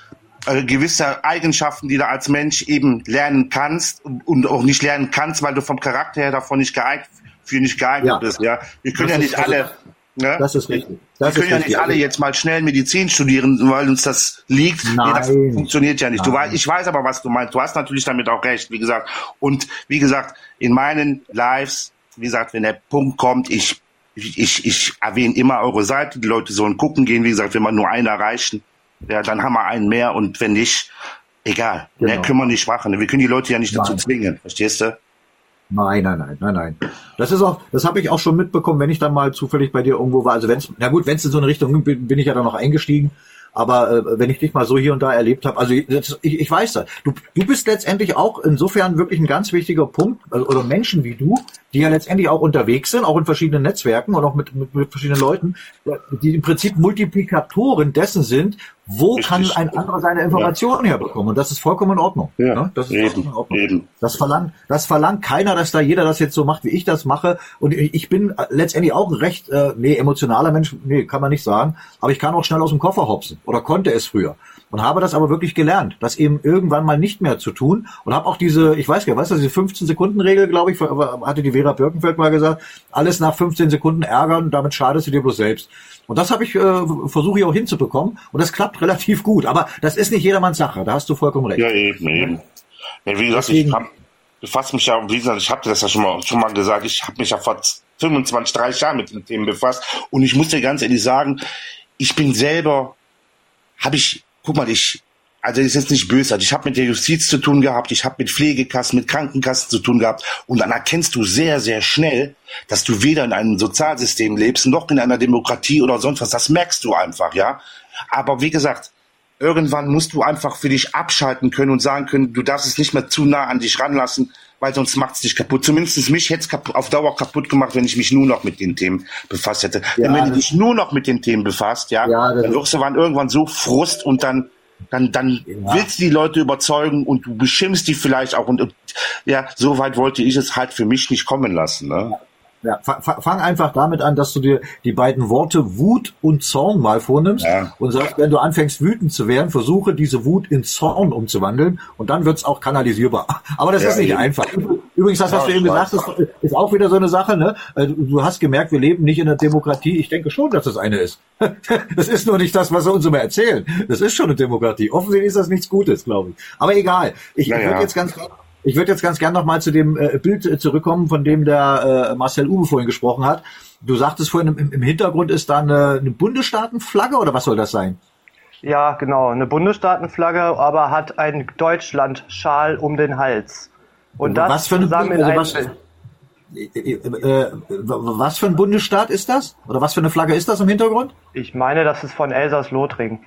äh, gewisse Eigenschaften, die du als Mensch eben lernen kannst und auch nicht lernen kannst, weil du vom Charakter her davon nicht geeignet, für nicht geeignet Ja. bist, ja. Wir können Das ja ist- nicht alle, ne? Das ist richtig. Das Wir können ist ja richtig. nicht alle jetzt mal schnell Medizin studieren, weil uns das liegt. Nein. Nee, das funktioniert ja nicht. Du Nein. weißt, ich weiß aber, was du meinst. Du hast natürlich damit auch recht, wie gesagt. Und wie gesagt, in meinen Lives, wie gesagt, wenn der Punkt kommt, ich, ich, ich, ich erwähne immer eure Seite. Die Leute sollen gucken gehen. Wie gesagt, wenn wir nur einen erreichen, ja, dann haben wir einen mehr. Und wenn nicht, egal. Genau. Mehr können wir nicht machen. Wir können die Leute ja nicht dazu Nein. zwingen. Verstehst du? Nein, nein, nein, nein, nein. Das ist auch, das habe ich auch schon mitbekommen, wenn ich dann mal zufällig bei dir irgendwo war. Also wenn's, na gut, wenn es in so eine Richtung ging, bin, bin ich ja dann noch eingestiegen. Aber äh, wenn ich dich mal so hier und da erlebt habe, also ich, ich, ich weiß das. Du, du bist letztendlich auch insofern wirklich ein ganz wichtiger Punkt, also, oder Menschen wie du, die ja letztendlich auch unterwegs sind, auch in verschiedenen Netzwerken und auch mit, mit, mit verschiedenen Leuten, die im Prinzip Multiplikatoren dessen sind, wo Richtig. kann ein anderer seine Informationen herbekommen. Und das ist vollkommen in Ordnung. Ja, Ne? Das ist eben, vollkommen in Ordnung. eben. Das verlangt, das verlangt keiner, dass da jeder das jetzt so macht, wie ich das mache. Und ich, ich bin letztendlich auch ein recht, äh, nee, emotionaler Mensch, nee, kann man nicht sagen. Aber ich kann auch schnell aus dem Koffer hopsen oder konnte es früher. Und habe das aber wirklich gelernt, das eben irgendwann mal nicht mehr zu tun. Und habe auch diese, ich weiß gar nicht, weißt du, diese fünfzehn-Sekunden-Regel, glaube ich, hatte die Vera Birkenfeld mal gesagt, alles nach fünfzehn Sekunden ärgern, damit schadest du dir bloß selbst. Und das habe ich, äh, versuche ich auch hinzubekommen. Und das klappt relativ gut. Aber das ist nicht jedermanns Sache, da hast du vollkommen recht. Ja, eben, eben. Ja, wie gesagt, Deswegen- ich hab, befasse mich ja, wie gesagt, ich habe dir das ja schon mal, schon mal gesagt, ich habe mich ja vor fünfundzwanzig, dreißig Jahren mit den Themen befasst. Und ich muss dir ganz ehrlich sagen, ich bin selber, habe ich, guck mal, ich, also das ist jetzt nicht böse, ich habe mit der Justiz zu tun gehabt, ich habe mit Pflegekassen, mit Krankenkassen zu tun gehabt und dann erkennst du sehr, sehr schnell, dass du weder in einem Sozialsystem lebst, noch in einer Demokratie oder sonst was, das merkst du einfach, ja. Aber wie gesagt, irgendwann musst du einfach für dich abschalten können und sagen können, du darfst es nicht mehr zu nah an dich ranlassen, weil sonst macht es dich kaputt. Zumindest mich hätte es auf Dauer kaputt gemacht, wenn ich mich nur noch mit den Themen befasst hätte. Ja, Denn wenn du das- dich nur noch mit den Themen befasst, ja, Ja, das- dann wirst du dann irgendwann so Frust und dann dann dann Ja. willst du die Leute überzeugen und du beschimpfst die vielleicht auch und und, ja, so weit wollte ich es halt für mich nicht kommen lassen, ne? Ja, fa- fa- fang einfach damit an, dass du dir die beiden Worte Wut und Zorn mal vornimmst Ja. und sagst, wenn du anfängst wütend zu werden, versuche diese Wut in Zorn umzuwandeln und dann wird's auch kanalisierbar. Aber das Ja, ist nicht eben. einfach. Übrigens, das, was Ja, du eben ich gesagt hast, ist auch wieder so eine Sache. Ne? Du du hast gemerkt, wir leben nicht in einer Demokratie. Ich denke schon, dass das eine ist. Das ist nur nicht das, was sie uns immer erzählen. Das ist schon eine Demokratie. Offensichtlich ist das nichts Gutes, glaube ich. Aber egal. Ich, Ja, ich würde ja. jetzt ganz Ich würde jetzt ganz gern noch mal zu dem äh, Bild äh, zurückkommen, von dem der äh, Marcel Uwe vorhin gesprochen hat. Du sagtest vorhin, im, im Hintergrund ist da eine, eine Bundesstaatenflagge oder was soll das sein? Ja, genau, eine Bundesstaatenflagge, aber hat einen Deutschlandschal um den Hals. Und das was für eine, zusammen in also einem was, äh, äh, was für ein Bundesstaat ist das? Oder was für eine Flagge ist das im Hintergrund? Ich meine, das ist von Elsass-Lothringen.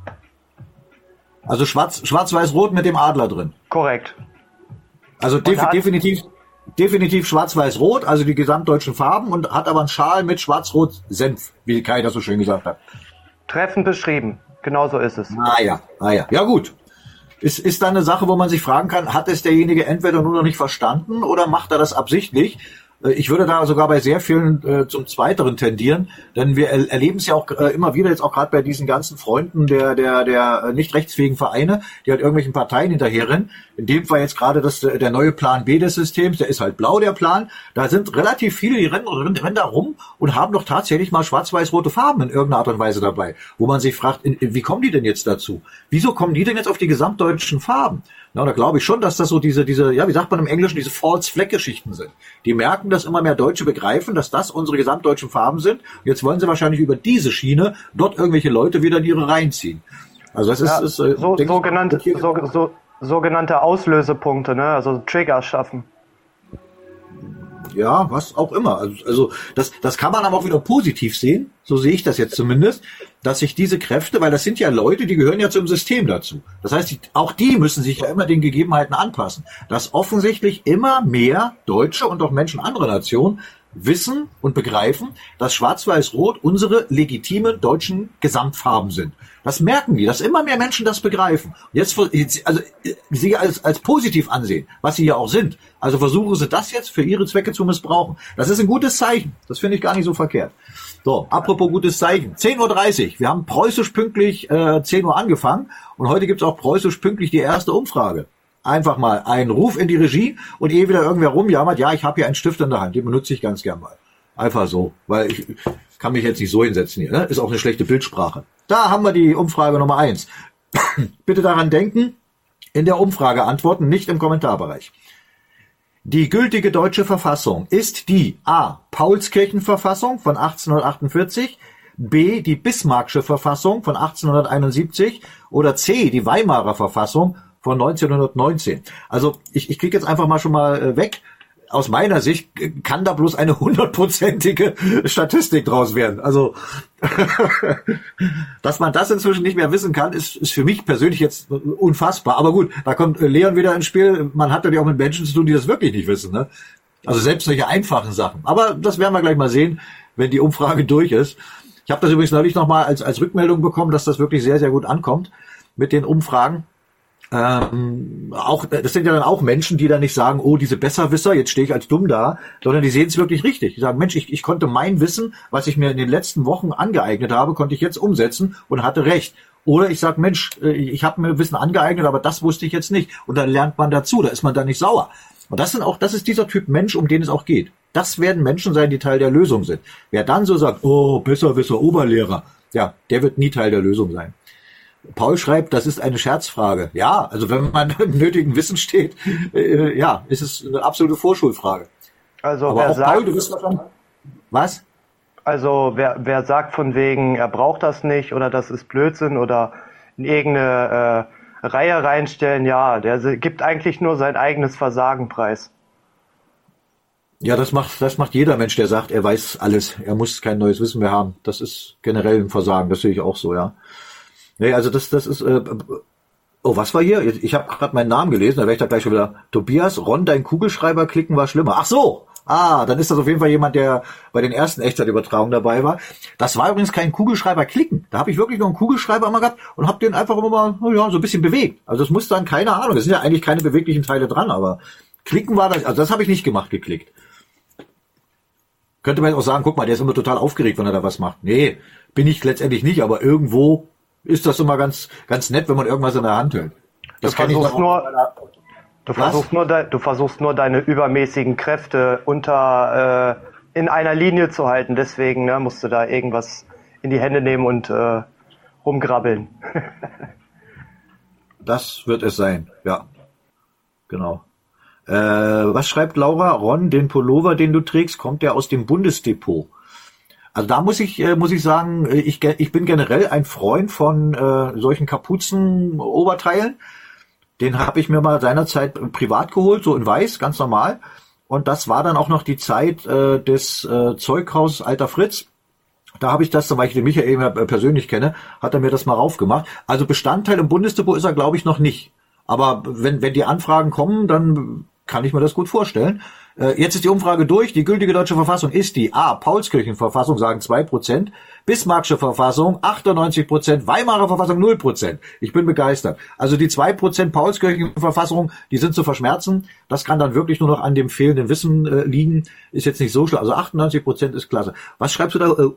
Also schwarz, schwarz-weiß-rot mit dem Adler drin. Korrekt. Also def hat- definitiv, definitiv schwarz-weiß-rot, also die gesamtdeutschen Farben und hat aber einen Schal mit schwarz-rot-Senf, wie Kai das so schön gesagt hat. Treffend beschrieben. Genau so ist es. Ah ja, ah ja. Ja gut. Ist, ist da eine Sache, wo man sich fragen kann, hat es derjenige entweder nur noch nicht verstanden oder macht er das absichtlich? Ich würde da sogar bei sehr vielen äh, zum Zweiteren tendieren, denn wir er erleben es ja auch äh, immer wieder jetzt auch gerade bei diesen ganzen Freunden der der der äh, nicht rechtsfähigen Vereine, die halt irgendwelchen Parteien hinterherrennen. In dem Fall jetzt gerade das der neue Plan B des Systems, der ist halt blau, der Plan. Da sind relativ viele, die rennen, rennen, rennen da rum und haben doch tatsächlich mal schwarz-weiß-rote Farben in irgendeiner Art und Weise dabei, wo man sich fragt, in, in, wie kommen die denn jetzt dazu? Wieso kommen die denn jetzt auf die gesamtdeutschen Farben? Na, da glaube ich schon, dass das so diese, diese, ja, wie sagt man im Englischen, diese False-Flag-Geschichten sind. Die merken, dass immer mehr Deutsche begreifen, dass das unsere gesamtdeutschen Farben sind. Und jetzt wollen sie wahrscheinlich über diese Schiene dort irgendwelche Leute wieder in ihre Reihen ziehen. Also das ist, Ja, ist äh, so, denke sogenannte, ich, so, so, sogenannte Auslösepunkte, ne? Also Trigger schaffen. ja, was auch immer. Also, also das, das kann man aber auch wieder positiv sehen, so sehe ich das jetzt zumindest, dass sich diese Kräfte, weil das sind ja Leute, die gehören ja zum System dazu. Das heißt, die, auch die müssen sich ja immer den Gegebenheiten anpassen. Dass offensichtlich immer mehr Deutsche und auch Menschen anderer Nationen wissen und begreifen, dass Schwarz-Weiß-Rot unsere legitimen deutschen Gesamtfarben sind. Das merken die, dass immer mehr Menschen das begreifen. Jetzt, also, sie als, als positiv ansehen, was sie ja auch sind. Also versuchen sie das jetzt für ihre Zwecke zu missbrauchen. Das ist ein gutes Zeichen. Das finde ich gar nicht so verkehrt. So, apropos gutes Zeichen. zehn Uhr dreißig. Wir haben preußisch pünktlich äh, zehn Uhr angefangen. Und heute gibt's auch preußisch pünktlich die erste Umfrage. Einfach mal ein Ruf in die Regie und ehe wieder irgendwer rumjammert, ja, ich habe hier einen Stift in der Hand, den benutze ich ganz gern mal. Einfach so, weil ich kann mich jetzt nicht so hinsetzen hier, ne? Ist auch eine schlechte Bildsprache. Da haben wir die Umfrage Nummer eins. Bitte daran denken, in der Umfrage antworten, nicht im Kommentarbereich. Die gültige deutsche Verfassung ist die A. Paulskirchenverfassung von achtzehnhundertachtundvierzig, B. die Bismarckische Verfassung von achtzehnhunderteinundsiebzig oder C. die Weimarer Verfassung von neunzehnhundertneunzehn. Also ich, ich kriege jetzt einfach mal schon mal äh, weg. Aus meiner Sicht kann da bloß eine hundertprozentige Statistik draus werden. Also, dass man das inzwischen nicht mehr wissen kann, ist, ist für mich persönlich jetzt unfassbar. Aber gut, da kommt Leon wieder ins Spiel. Man hat ja auch mit Menschen zu tun, die das wirklich nicht wissen, ne? Also selbst solche einfachen Sachen. Aber das werden wir gleich mal sehen, wenn die Umfrage durch ist. Ich habe das übrigens neulich nochmal als, als Rückmeldung bekommen, dass das wirklich sehr, sehr gut ankommt mit den Umfragen. Ähm, auch, das sind ja dann auch Menschen, die dann nicht sagen, oh, diese Besserwisser, jetzt stehe ich als dumm da, sondern die sehen es wirklich richtig. Die sagen, Mensch, ich, ich konnte mein Wissen, was ich mir in den letzten Wochen angeeignet habe, konnte ich jetzt umsetzen und hatte recht. Oder ich sage, Mensch, ich habe mir Wissen angeeignet, aber das wusste ich jetzt nicht. Und dann lernt man dazu, da ist man dann nicht sauer. Und das sind auch, das ist dieser Typ Mensch, um den es auch geht. Das werden Menschen sein, die Teil der Lösung sind. Wer dann so sagt, oh, Besserwisser, Oberlehrer, ja, der wird nie Teil der Lösung sein. Paul schreibt, das ist eine Scherzfrage. Ja, also wenn man im nötigen Wissen steht, äh, ja, ist es eine absolute Vorschulfrage. Also aber wer auch sagt, Paul, du wirst wahrscheinlich... Was? Also wer, wer sagt von wegen, er braucht das nicht oder das ist Blödsinn oder in irgendeine äh, Reihe reinstellen, ja, der gibt eigentlich nur sein eigenes Versagen preis. Ja, das macht, das macht jeder Mensch, der sagt, er weiß alles, er muss kein neues Wissen mehr haben. Das ist generell ein Versagen, das sehe ich auch so, ja. Nee, also das, das ist, äh, oh, was war hier? Ich habe gerade meinen Namen gelesen, da werde ich da gleich schon wieder, Tobias, Ron, dein Kugelschreiber klicken war schlimmer. Ach so, ah, dann ist das auf jeden Fall jemand, der bei den ersten Echtzeitübertragungen dabei war. Das war übrigens kein Kugelschreiber klicken. Da habe ich wirklich noch einen Kugelschreiber immer gehabt und habe den einfach immer mal, oh ja, so ein bisschen bewegt. Also das muss dann, keine Ahnung, es sind ja eigentlich keine beweglichen Teile dran, aber klicken war das, also das habe ich nicht gemacht, geklickt. Könnte man jetzt auch sagen, guck mal, der ist immer total aufgeregt, wenn er da was macht. Nee, bin ich letztendlich nicht, aber irgendwo ist das immer ganz ganz nett, wenn man irgendwas in der Hand hält. Das du kann ich versuchst doch nur, du versuchst nur, de, du versuchst nur deine übermäßigen Kräfte unter äh, in einer Linie zu halten. Deswegen ne, musst du da irgendwas in die Hände nehmen und äh, rumgrabbeln. Das wird es sein, ja, genau. Äh, was schreibt Laura? Ron, den Pullover, den du trägst, kommt der aus dem Bundesdepot? Also da muss ich äh, muss ich sagen, ich ich bin generell ein Freund von äh, solchen Kapuzenoberteilen. Den habe ich mir mal seinerzeit privat geholt, so in weiß, ganz normal. Und das war dann auch noch die Zeit äh, des äh, Zeughaus Alter Fritz. Da habe ich das, weil ich den Michael eben persönlich kenne, hat er mir das mal raufgemacht. Also Bestandteil im Bundesdepot ist er, glaube ich, noch nicht. Aber wenn wenn die Anfragen kommen, dann kann ich mir das gut vorstellen. Äh, jetzt ist die Umfrage durch. Die gültige deutsche Verfassung ist die A. Paulskirchenverfassung, sagen zwei Prozent. Bismarckische Verfassung achtundneunzig Prozent. Weimarer Verfassung null Prozent. Ich bin begeistert. Also die zwei Prozent Paulskirchenverfassung, die sind zu verschmerzen. Das kann dann wirklich nur noch an dem fehlenden Wissen äh, liegen. Ist jetzt nicht so schlimm. Also achtundneunzig Prozent ist klasse. Was schreibst du da? Äh,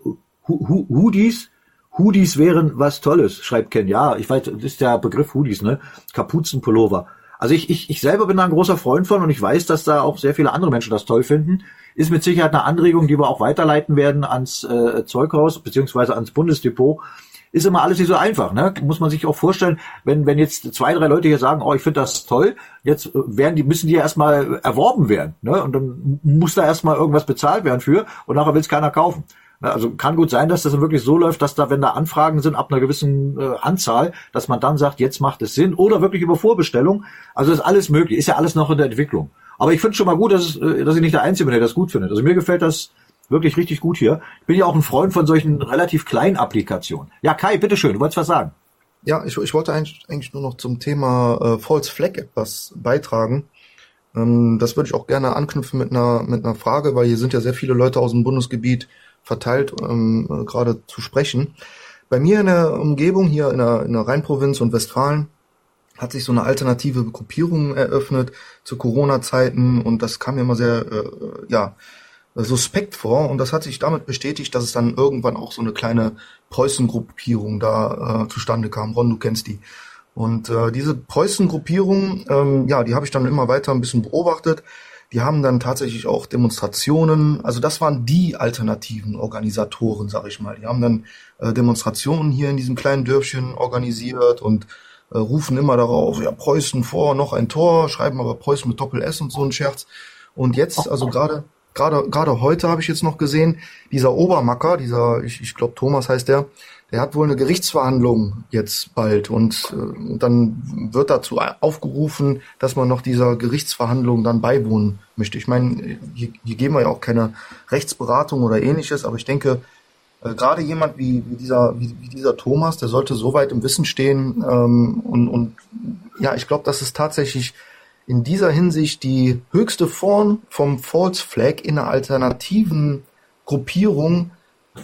Hoodies? Hoodies wären was Tolles, schreibt Ken. Ja, ich weiß, das ist der Begriff Hoodies, ne? Kapuzenpullover. Also ich, ich, ich selber bin da ein großer Freund von und ich weiß, dass da auch sehr viele andere Menschen das toll finden. Ist mit Sicherheit eine Anregung, die wir auch weiterleiten werden ans äh, Zeughaus beziehungsweise ans Bundesdepot. Ist immer alles nicht so einfach, ne? Muss man sich auch vorstellen, wenn wenn jetzt zwei, drei Leute hier sagen, oh, ich finde das toll, jetzt werden die müssen die ja erstmal erworben werden, ne? Und dann muss da erstmal irgendwas bezahlt werden für und nachher will es keiner kaufen. Also kann gut sein, dass das wirklich so läuft, dass da, wenn da Anfragen sind ab einer gewissen äh, Anzahl, dass man dann sagt, jetzt macht es Sinn oder wirklich über Vorbestellung. Also ist alles möglich, ist ja alles noch in der Entwicklung. Aber ich finde schon mal gut, dass, es, äh, dass ich nicht der Einzige bin, der das gut findet. Also mir gefällt das wirklich richtig gut hier. Ich bin ja auch ein Freund von solchen relativ kleinen Applikationen. Ja, Kai, bitteschön, du wolltest was sagen. Ja, ich, ich wollte eigentlich, eigentlich nur noch zum Thema äh, False Flag etwas beitragen. Ähm, das würde ich auch gerne anknüpfen mit einer, mit einer Frage, weil hier sind ja sehr viele Leute aus dem Bundesgebiet verteilt, ähm, äh, gerade zu sprechen. Bei mir in der Umgebung, hier in der, in der Rheinprovinz und Westfalen, hat sich so eine alternative Gruppierung eröffnet zu Corona-Zeiten und das kam mir immer sehr, äh, ja, suspekt vor und das hat sich damit bestätigt, dass es dann irgendwann auch so eine kleine Preußen-Gruppierung da äh, zustande kam. Ron, du kennst die. Und äh, diese Preußen-Gruppierung, ähm, ja, die habe ich dann immer weiter ein bisschen beobachtet. Die haben dann tatsächlich auch Demonstrationen, also das waren die alternativen Organisatoren, sag ich mal. Die haben dann äh, Demonstrationen hier in diesem kleinen Dörfchen organisiert und äh, rufen immer darauf, ja, Preußen vor, noch ein Tor, schreiben aber Preußen mit Doppel-S und so ein Scherz. Und jetzt, also gerade gerade gerade heute habe ich jetzt noch gesehen, dieser Obermacker, dieser, ich, ich glaube Thomas heißt der, der hat wohl eine Gerichtsverhandlung jetzt bald und äh, dann wird dazu aufgerufen, dass man noch dieser Gerichtsverhandlung dann beiwohnen möchte. Ich meine, hier, hier geben wir ja auch keine Rechtsberatung oder ähnliches, aber ich denke, äh, gerade jemand wie, wie dieser wie, wie dieser Thomas, der sollte so weit im Wissen stehen ähm, und, und ja, ich glaube, das ist tatsächlich in dieser Hinsicht die höchste Form vom False Flag in einer alternativen Gruppierung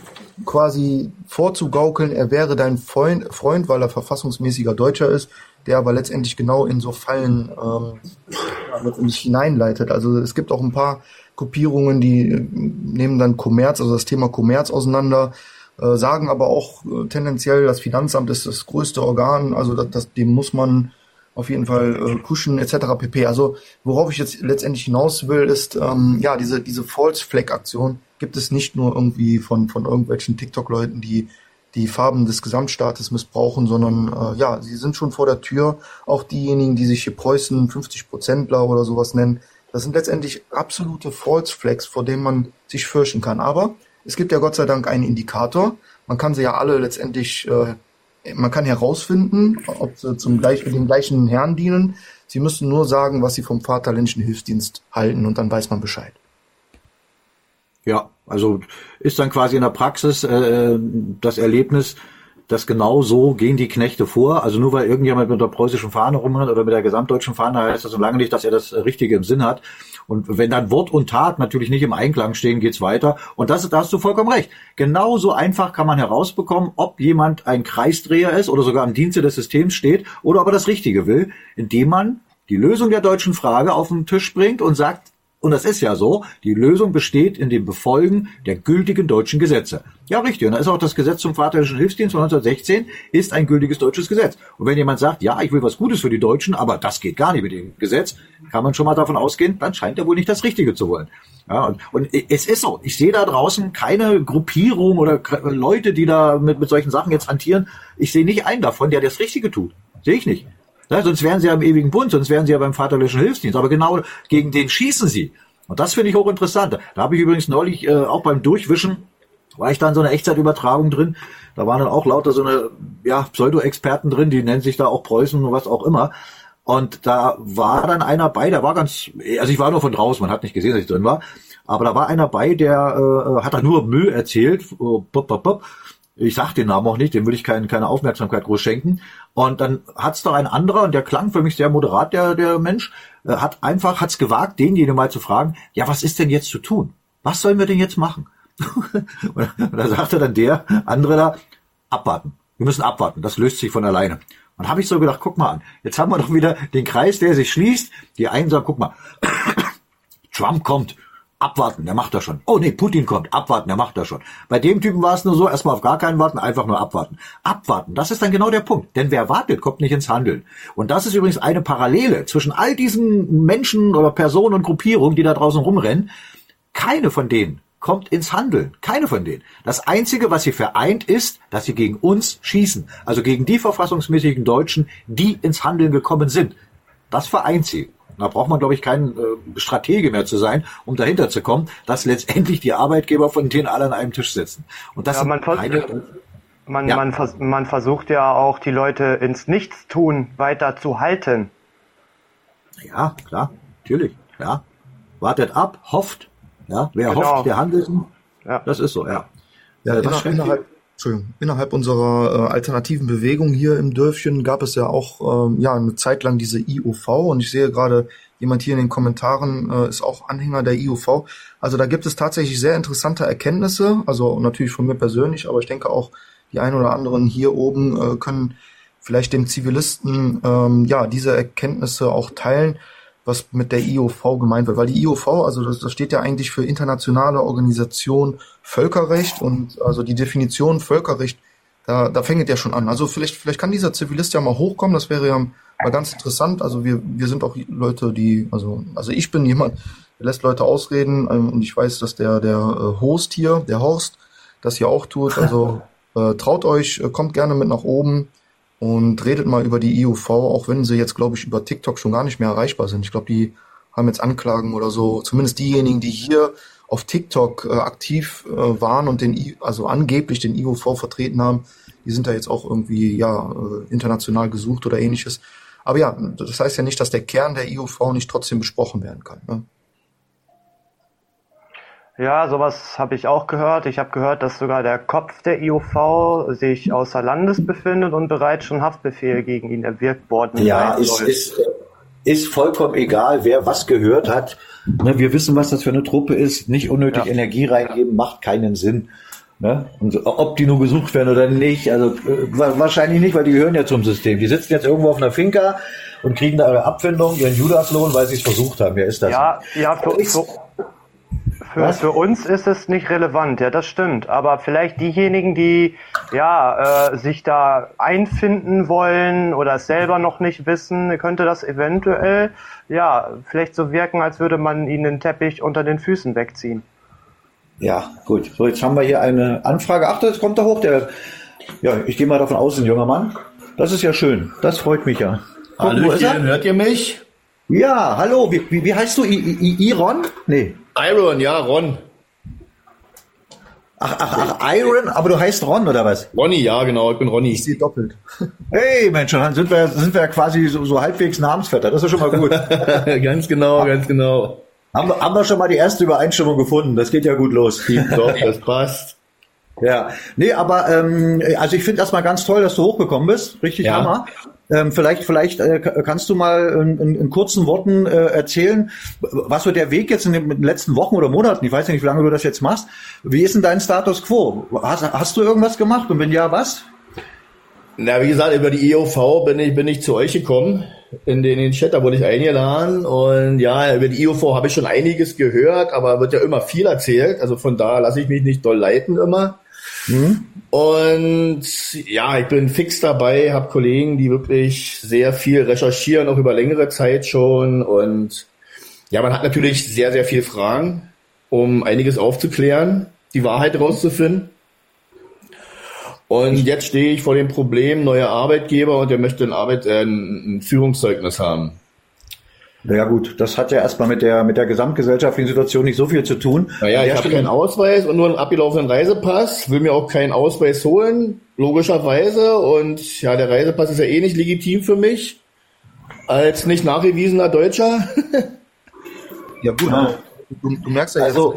quasi vorzugaukeln, er wäre dein Freund, Freund, weil er verfassungsmäßiger Deutscher ist, der aber letztendlich genau in so Fallen ähm, letztendlich hineinleitet. Also es gibt auch ein paar Gruppierungen, die äh, nehmen dann Kommerz, also das Thema Kommerz auseinander, äh, sagen aber auch äh, tendenziell, das Finanzamt ist das größte Organ, also das, das, dem muss man auf jeden Fall äh, pushen et cetera pp. Also worauf ich jetzt letztendlich hinaus will, ist ähm, ja diese diese False Flag Aktion gibt es nicht nur irgendwie von von irgendwelchen TikTok-Leuten, die die Farben des Gesamtstaates missbrauchen, sondern äh, ja, sie sind schon vor der Tür. Auch diejenigen, die sich hier Preußen fünfzig Prozentler oder sowas nennen, das sind letztendlich absolute False Flags, vor denen man sich fürchten kann. Aber es gibt ja Gott sei Dank einen Indikator. Man kann sie ja alle letztendlich äh, Man kann herausfinden, ob sie zum gleich, dem gleichen Herrn dienen. Sie müssen nur sagen, was sie vom Vaterländischen Hilfsdienst halten und dann weiß man Bescheid. Ja, also ist dann quasi in der Praxis äh, das Erlebnis, dass genau so gehen die Knechte vor. Also nur weil irgendjemand mit der preußischen Fahne rumrennt oder mit der gesamtdeutschen Fahne, heißt das so lange nicht, dass er das Richtige im Sinn hat. Und wenn dann Wort und Tat natürlich nicht im Einklang stehen, geht's weiter. Und das, da hast du vollkommen recht. Genauso einfach kann man herausbekommen, ob jemand ein Kreisdreher ist oder sogar im Dienste des Systems steht oder ob er das Richtige will, indem man die Lösung der deutschen Frage auf den Tisch bringt und sagt, und das ist ja so, die Lösung besteht in dem Befolgen der gültigen deutschen Gesetze. Ja, richtig. Und da ist auch das Gesetz zum Vaterländischen Hilfsdienst von neunzehnhundertsechzehn ist ein gültiges deutsches Gesetz. Und wenn jemand sagt, ja, ich will was Gutes für die Deutschen, aber das geht gar nicht mit dem Gesetz, kann man schon mal davon ausgehen, dann scheint er wohl nicht das Richtige zu wollen. Ja, und, und es ist so, ich sehe da draußen keine Gruppierung oder Leute, die da mit, mit solchen Sachen jetzt hantieren. Ich sehe nicht einen davon, der das Richtige tut. Sehe ich nicht. Ja, sonst wären sie ja im ewigen Bund, sonst wären sie ja beim Vaterländischen Hilfsdienst. Aber genau gegen den schießen sie. Und das finde ich hochinteressant. Da habe ich übrigens neulich äh, auch beim Durchwischen, war ich da in so einer Echtzeitübertragung drin. Da waren dann auch lauter so eine ja Pseudo-Experten drin, die nennen sich da auch Preußen und was auch immer. Und da war dann einer bei, der war ganz, also ich war nur von draußen, man hat nicht gesehen, dass ich drin war. Aber da war einer bei, der äh, hat da nur Müll erzählt, pop, pop, pop. ich sag den Namen auch nicht, dem will ich keine, keine Aufmerksamkeit groß schenken. Und dann hat's doch ein anderer, und der klang für mich sehr moderat, der, der Mensch, äh, hat einfach, hat's gewagt, denjenigen mal zu fragen, ja, was ist denn jetzt zu tun? Was sollen wir denn jetzt machen? Und da sagte dann der andere da, abwarten. Wir müssen abwarten, das löst sich von alleine. Und habe ich so gedacht, guck mal an, jetzt haben wir doch wieder den Kreis, der sich schließt. Die einen sagen, guck mal, Trump kommt, abwarten, der macht das schon. Oh nee, Putin kommt, abwarten, der macht das schon. Bei dem Typen war es nur so, erstmal auf gar keinen warten, einfach nur abwarten. Abwarten, das ist dann genau der Punkt. Denn wer wartet, kommt nicht ins Handeln. Und das ist übrigens eine Parallele zwischen all diesen Menschen oder Personen und Gruppierungen, die da draußen rumrennen. Keine von denen kommt ins Handeln. Keine von denen. Das Einzige, was sie vereint, ist, dass sie gegen uns schießen. Also gegen die verfassungsmäßigen Deutschen, die ins Handeln gekommen sind. Das vereint sie. Da braucht man, glaube ich, kein äh, Stratege mehr zu sein, um dahinter zu kommen, dass letztendlich die Arbeitgeber von denen alle an einem Tisch sitzen. Und das ja, sind man, vers keine, man, ja. man, vers man versucht ja auch, die Leute ins Nichtstun weiter zu halten. Ja, klar, natürlich. Ja, wartet ab, hofft. Ja, wer genau. hofft, der handelt. Ja. Das ist so, ja. Ja, Äh, inner, innerhalb, Entschuldigung, innerhalb unserer äh, alternativen Bewegung hier im Dörfchen gab es ja auch ähm, ja eine Zeit lang diese I O V, und ich sehe gerade, jemand hier in den Kommentaren äh, ist auch Anhänger der I O V. Also da gibt es tatsächlich sehr interessante Erkenntnisse, also natürlich von mir persönlich, aber ich denke auch die ein oder anderen hier oben äh, können vielleicht dem Zivilisten ähm, ja diese Erkenntnisse auch teilen, was mit der I O V gemeint wird. Weil die I O V, also das, das steht ja eigentlich für Internationale Organisation Völkerrecht, und also die Definition Völkerrecht, da, da fängt ja schon an. Also vielleicht, vielleicht kann dieser Zivilist ja mal hochkommen, das wäre ja mal ganz interessant. Also wir, wir sind auch Leute, die, also, also ich bin jemand, der lässt Leute ausreden, ähm, und ich weiß, dass der, der äh, Host hier, der Horst, das hier auch tut. Also äh, traut euch, äh, kommt gerne mit nach oben und redet mal über die I O V, auch wenn sie jetzt, glaube ich, über TikTok schon gar nicht mehr erreichbar sind. Ich glaube, die haben jetzt Anklagen oder so. Zumindest diejenigen, die hier auf TikTok äh, aktiv äh, waren und den, I also angeblich den I O V vertreten haben, die sind da jetzt auch irgendwie ja äh, international gesucht oder ähnliches. Aber ja, das heißt ja nicht, dass der Kern der I O V nicht trotzdem besprochen werden kann. Ne? Ja, sowas habe ich auch gehört. Ich habe gehört, dass sogar der Kopf der I O V sich außer Landes befindet und bereits schon Haftbefehl gegen ihn erwirkt worden Ja, sein ist, soll. ist, ist vollkommen egal, wer was gehört hat. Ne, wir wissen, was das für eine Truppe ist. Nicht unnötig Ja. Energie reingeben, macht keinen Sinn. Ne? Und ob die nur gesucht werden oder nicht, also äh, wahrscheinlich nicht, weil die gehören ja zum System. Die sitzen jetzt irgendwo auf einer Finca und kriegen da ihre Abfindung, ihren Judaslohn, weil sie es versucht haben. Wer ist das? Ja, ja, für, für, für, für uns ist es nicht relevant, ja, das stimmt. Aber vielleicht diejenigen, die ja äh, sich da einfinden wollen oder es selber noch nicht wissen, könnte das eventuell ja vielleicht so wirken, als würde man ihnen den Teppich unter den Füßen wegziehen. Ja, gut. So, jetzt haben wir hier eine Anfrage. Ach, das kommt da hoch. Der, ja, ich gehe mal davon aus, ein junger Mann. Das ist ja schön. Das freut mich ja. Guck, wo ist er? Hallöchen, hört ihr mich? Ja, hallo. Wie, wie, wie heißt du? I, I, Iron? Nee. Iron, ja, Ron. Ach, ach, ach, Iron? Aber du heißt Ron, oder was? Ronny, ja, genau, ich bin Ronny. Ich sehe doppelt. Hey, Mensch, dann sind wir, sind wir ja quasi so, so halbwegs Namensvetter. Das ist schon mal gut. Ganz genau, ganz genau. haben, wir, haben wir schon mal die erste Übereinstimmung gefunden. Das geht ja gut los. Doch, das passt. Ja, nee, aber ähm, also ich finde erstmal ganz toll, dass du hochgekommen bist. Richtig Ja. Hammer. Ähm, vielleicht vielleicht äh, kannst du mal in, in, in kurzen Worten äh, erzählen, was wird der Weg jetzt in den letzten Wochen oder Monaten, ich weiß ja nicht, wie lange du das jetzt machst, wie ist denn dein Status quo? Hast, hast du irgendwas gemacht und wenn ja, was? Na, wie gesagt, über die I O V bin ich, bin ich zu euch gekommen, in den, in den Chat, da wurde ich eingeladen und ja, über die I O V habe ich schon einiges gehört, aber wird ja immer viel erzählt, also von da lasse ich mich nicht doll leiten immer. Hm? Und ja, ich bin fix dabei, habe Kollegen, die wirklich sehr viel recherchieren, auch über längere Zeit schon. Und ja, man hat natürlich sehr, sehr viele Fragen, um einiges aufzuklären, die Wahrheit rauszufinden. Und jetzt stehe ich vor dem Problem, neuer Arbeitgeber und der möchte ein, Arbeit, äh, ein Führungszeugnis haben. Ja gut, das hat ja erstmal mit der mit der gesamtgesellschaftlichen Situation nicht so viel zu tun. Naja, ich habe keinen Ausweis und nur einen abgelaufenen Reisepass, will mir auch keinen Ausweis holen, logischerweise. Und ja, der Reisepass ist ja eh nicht legitim für mich, als nicht nachgewiesener Deutscher. Ja gut, Ja. Du, du merkst ja Also,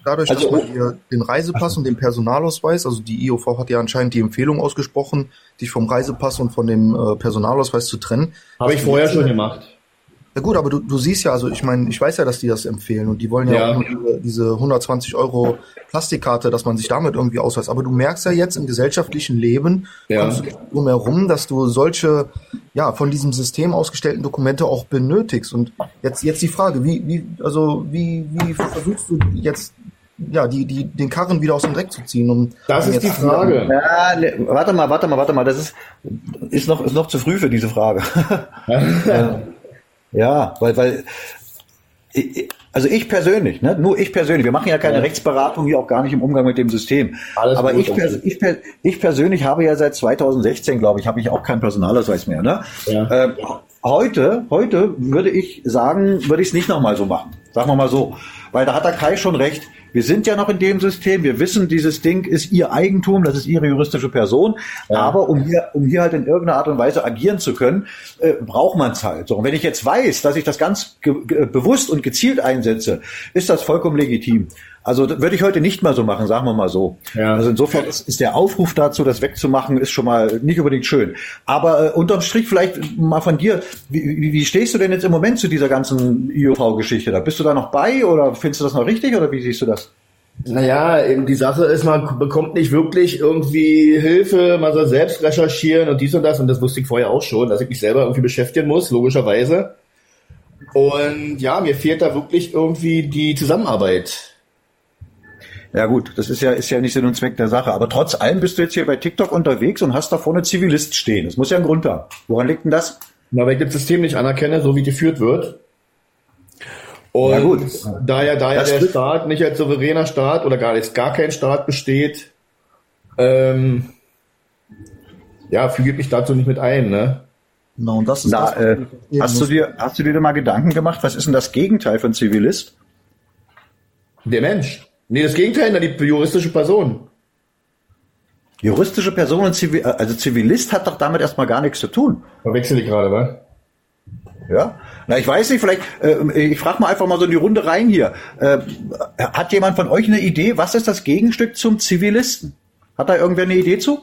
dadurch, Also, dass man hier den Reisepass und den Personalausweis, also die I O V hat ja anscheinend die Empfehlung ausgesprochen, dich vom Reisepass und von dem äh, Personalausweis zu trennen. Habe ich vorher schon gemacht. Ja gut, aber du, du siehst ja, also ich meine, ich weiß ja, dass die das empfehlen und die wollen ja, Ja. auch nur diese, diese hundertzwanzig Euro Plastikkarte, dass man sich damit irgendwie ausweist. Aber du merkst ja jetzt im gesellschaftlichen Leben, Ja. kommst du nicht drum herum, dass du solche, ja, von diesem System ausgestellten Dokumente auch benötigst. Und jetzt, jetzt die Frage, wie, wie, also wie, wie versuchst du jetzt, ja, die, die, den Karren wieder aus dem Dreck zu ziehen? Um, Das um ist die jetzt- Frage. Ja, ne, warte mal, warte mal, warte mal. Das ist, ist noch, ist noch zu früh für diese Frage. Äh, ja, weil, weil, ich- also ich persönlich, ne, nur ich persönlich, wir machen ja keine Ja. Rechtsberatung hier auch gar nicht im Umgang mit dem System. Alles Aber gut, ich, alles pers- ich, per- ich persönlich habe ja seit zweitausendsechzehn, glaube ich, habe ich auch keinen Personalausweis mehr. Ne? Ja. Ähm, heute, heute würde ich sagen, würde ich es nicht nochmal so machen. Sagen wir mal so. Weil da hat der Kai schon recht. Wir sind ja noch in dem System. Wir wissen, dieses Ding ist ihr Eigentum, das ist ihre juristische Person. Ja. Aber um hier, um hier halt in irgendeiner Art und Weise agieren zu können, äh, braucht man es halt. So, und wenn ich jetzt weiß, dass ich das ganz ge ge bewusst und gezielt einsetze, ist das vollkommen legitim. Also das würde ich heute nicht mal so machen, sagen wir mal so. Ja. Also insofern ist, ist der Aufruf dazu, das wegzumachen, ist schon mal nicht unbedingt schön. Aber äh, unterm Strich vielleicht mal von dir, wie, wie, wie stehst du denn jetzt im Moment zu dieser ganzen I O V-Geschichte? Da bist du da noch bei oder findest du das noch richtig oder wie siehst du das? Naja, eben die Sache ist, man bekommt nicht wirklich irgendwie Hilfe, man soll selbst recherchieren und dies und das und das wusste ich vorher auch schon, dass ich mich selber irgendwie beschäftigen muss, logischerweise. Und ja, mir fehlt da wirklich irgendwie die Zusammenarbeit. Ja gut, das ist ja, ist ja nicht Sinn und Zweck der Sache. Aber trotz allem bist du jetzt hier bei TikTok unterwegs und hast da vorne Zivilist stehen. Das muss ja einen Grund haben. Woran liegt denn das? Na, weil ich das System nicht anerkenne, so wie geführt wird. Und Ja, gut. da ja, da ja Das der wird- Staat nicht als souveräner Staat oder gar jetzt gar kein Staat besteht, ähm, ja, füge ich mich dazu nicht mit ein, ne? Na, und das ist Na, das, was äh, ich verstehen hast du muss. dir, hast du dir da mal Gedanken gemacht? Was ist denn das Gegenteil von Zivilist? Der Mensch. Nee, das Gegenteil, na, die juristische Person. Juristische Person und Zivil, also Zivilist hat doch damit erstmal gar nichts zu tun. Verwechsel ich gerade, wa? Ja? Na, ich weiß nicht, vielleicht, äh, ich frage mal einfach mal so in die Runde rein hier. Äh, hat jemand von euch eine Idee, was ist das Gegenstück zum Zivilisten? Hat da irgendwer eine Idee zu?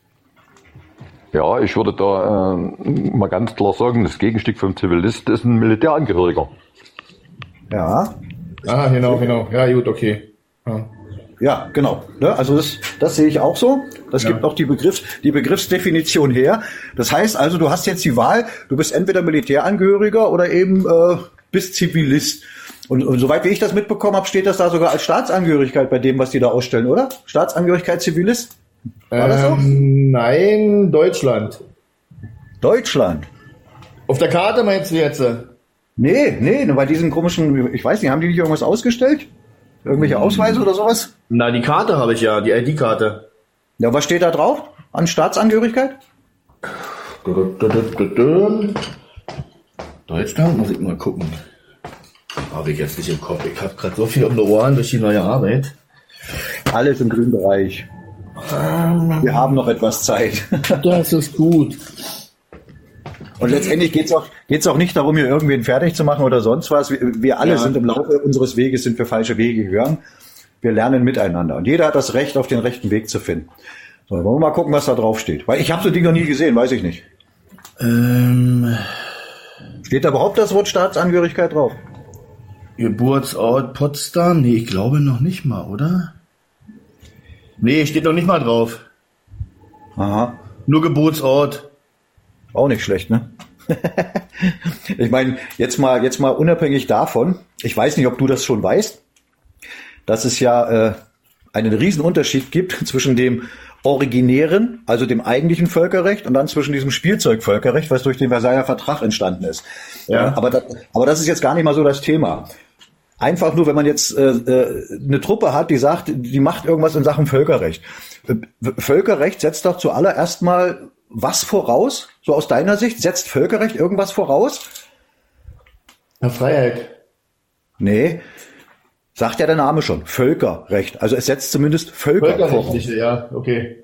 Ja, ich würde da äh, mal ganz klar sagen, das Gegenstück vom Zivilist ist ein Militärangehöriger. Ja. Ah, genau, genau. Ja, gut, okay. Ja. Ja, genau. Ne? Also das, das sehe ich auch so. Das Ja. gibt auch die Begriffs, die Begriffsdefinition her. Das heißt also, du hast jetzt die Wahl, du bist entweder Militärangehöriger oder eben äh, bist Zivilist. Und, und soweit wie ich das mitbekommen habe, steht das da sogar als Staatsangehörigkeit bei dem, was die da ausstellen, oder? Staatsangehörigkeit Zivilist? War das so? Ähm, nein, Deutschland. Deutschland. Auf der Karte meinst du jetzt? Nee, nee, nur bei diesen komischen, ich weiß nicht, haben die nicht irgendwas ausgestellt? Irgendwelche Ausweise oder sowas? Na, die Karte habe ich ja, die I D-Karte. Ja, was steht da drauf? An Staatsangehörigkeit? Deutschland, muss ich mal gucken. Habe ich jetzt nicht im Kopf. Ich habe gerade so viel um die Ohren durch die neue Arbeit. Alles im grünen Bereich. Wir haben noch etwas Zeit. Das ist gut. Und letztendlich geht's auch, geht's auch nicht darum, hier irgendwen fertig zu machen oder sonst was. Wir, wir alle Ja. sind im Laufe unseres Weges, sind wir falsche Wege gegangen. Wir lernen miteinander. Und jeder hat das Recht, auf den rechten Weg zu finden. So, wollen wir mal gucken, was da drauf steht. Weil ich habe so Dinge noch nie gesehen, weiß ich nicht. Ähm, Steht da überhaupt das Wort Staatsangehörigkeit drauf? Geburtsort Potsdam? Nee, ich glaube noch nicht mal, oder? Nee, steht noch nicht mal drauf. Aha. Nur Geburtsort. Auch nicht schlecht, ne? Ich meine, jetzt mal, jetzt mal unabhängig davon, ich weiß nicht, ob du das schon weißt, dass es ja äh, einen riesen Unterschied gibt zwischen dem originären, also dem eigentlichen Völkerrecht und dann zwischen diesem Spielzeugvölkerrecht, was durch den Versailler Vertrag entstanden ist. Ja. Äh, aber, das, aber das ist jetzt gar nicht mal so das Thema. Einfach nur, wenn man jetzt äh, äh, eine Truppe hat, die sagt, die macht irgendwas in Sachen Völkerrecht. Äh, Völkerrecht setzt doch zuallererst mal was voraus? So aus deiner Sicht, setzt Völkerrecht irgendwas voraus? Na, Freiheit. Nee, sagt ja der Name schon, Völkerrecht. Also es setzt zumindest Völker voraus. Völkerrechtliche, ja, okay.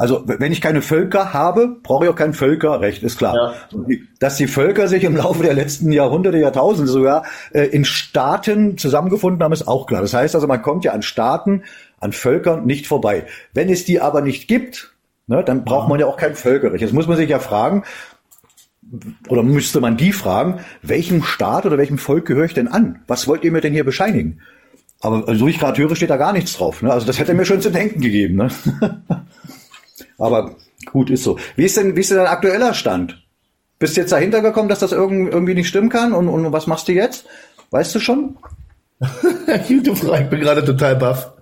Also wenn ich keine Völker habe, brauche ich auch kein Völkerrecht, ist klar. Ja. Dass die Völker sich im Laufe der letzten Jahrhunderte, Jahrtausende sogar äh, in Staaten zusammengefunden haben, ist auch klar. Das heißt also, man kommt ja an Staaten, an Völkern nicht vorbei. Wenn es die aber nicht gibt, ne, dann braucht man ja auch kein Völkerrecht. Jetzt muss man sich ja fragen, oder müsste man die fragen, welchem Staat oder welchem Volk gehöre ich denn an? Was wollt ihr mir denn hier bescheinigen? Aber so wie ich gerade höre, steht da gar nichts drauf. Ne? Also das hätte mir schon zu denken gegeben. Ne? Aber gut, ist so. Wie ist denn, wie ist denn dein aktueller Stand? Bist du jetzt dahinter gekommen, dass das irgendwie nicht stimmen kann? Und, und was machst du jetzt? Weißt du schon? Gute Frage, ich bin gerade total baff.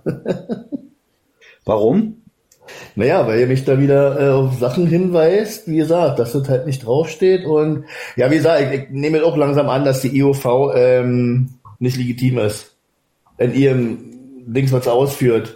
Warum? Naja, weil ihr mich da wieder äh, auf Sachen hinweist, wie gesagt, dass das halt nicht draufsteht. Und ja, wie gesagt, ich, ich nehme auch langsam an, dass die I O V ähm, nicht legitim ist. In ihrem Dings, was sie ausführt.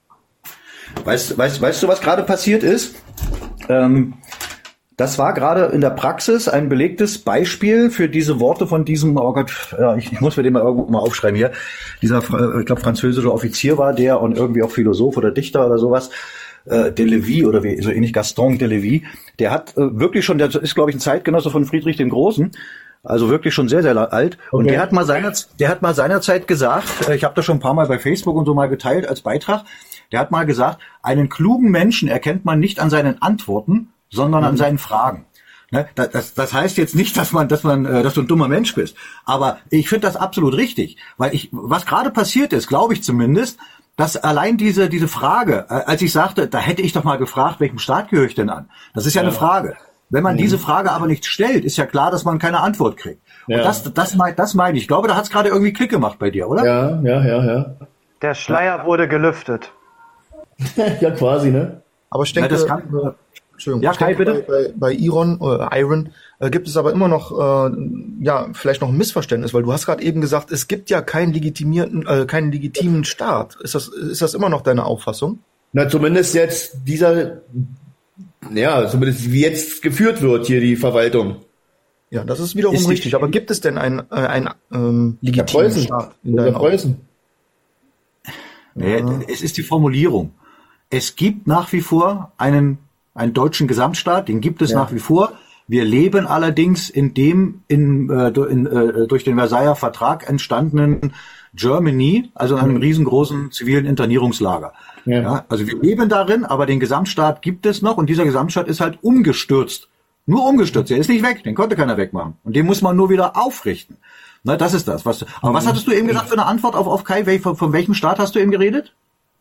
Weißt, weißt, weißt du, was gerade passiert ist? Ähm, das war gerade in der Praxis ein belegtes Beispiel für diese Worte von diesem, oh Gott, ja, ich, ich muss mir den mal irgendwo mal aufschreiben hier, dieser, ich glaube, französische Offizier war der und irgendwie auch Philosoph oder Dichter oder sowas, äh, Delevis oder wie, so ähnlich, Gaston Delevis, der hat äh, wirklich schon, der ist, glaube ich, ein Zeitgenosse von Friedrich dem Großen, also wirklich schon sehr, sehr alt. Und okay. der hat mal seiner, der hat mal seinerzeit gesagt, äh, ich habe das schon ein paar Mal bei Facebook und so mal geteilt als Beitrag, der hat mal gesagt, einen klugen Menschen erkennt man nicht an seinen Antworten, sondern mhm. an seinen Fragen. Ne? Das, das, das heißt jetzt nicht, dass man, dass man, äh, dass du ein dummer Mensch bist. Aber ich finde das absolut richtig, weil ich, was gerade passiert ist, glaube ich zumindest, dass allein diese diese Frage, äh, als ich sagte, da hätte ich doch mal gefragt, welchem Staat gehöre ich denn an? Das ist ja, ja. eine Frage. Wenn man mhm. diese Frage aber nicht stellt, ist ja klar, dass man keine Antwort kriegt. Ja. Und das, das, mein, das meine ich. Ich glaube, da hat es gerade irgendwie Klick gemacht bei dir, oder? Ja, ja, ja, ja. Der Schleier ja. wurde gelüftet. Ja, quasi, ne? Aber ich denke, ja, das kann, äh, Entschuldigung, ja, ich denke, bitte? bei, bei, bei Iron, äh, Iron äh, gibt es aber immer noch, äh, ja, vielleicht noch ein Missverständnis, weil du hast gerade eben gesagt, es gibt ja keinen legitimierten, äh, keinen legitimen Staat. Ist das, ist das immer noch deine Auffassung? Na, zumindest jetzt dieser, ja, zumindest wie jetzt geführt wird hier die Verwaltung. Ja, das ist wiederum ist richtig. Aber gibt es denn einen, äh, einen ähm, legitimen Staat in deinen Preußen? Nee, ja. Es ist die Formulierung. Es gibt nach wie vor einen, einen deutschen Gesamtstaat, den gibt es ja. nach wie vor. Wir leben allerdings in dem in, äh, in, äh, durch den Versailler Vertrag entstandenen Germany, also einem mhm. riesengroßen zivilen Internierungslager. Ja. Ja, also wir leben darin, aber den Gesamtstaat gibt es noch und dieser Gesamtstaat ist halt umgestürzt. Nur umgestürzt, der ist nicht weg, den konnte keiner wegmachen. Und den muss man nur wieder aufrichten. Na, das ist das. Was, aber was hattest du eben gesagt für eine Antwort auf, auf Kai? Von, von welchem Staat hast du eben geredet?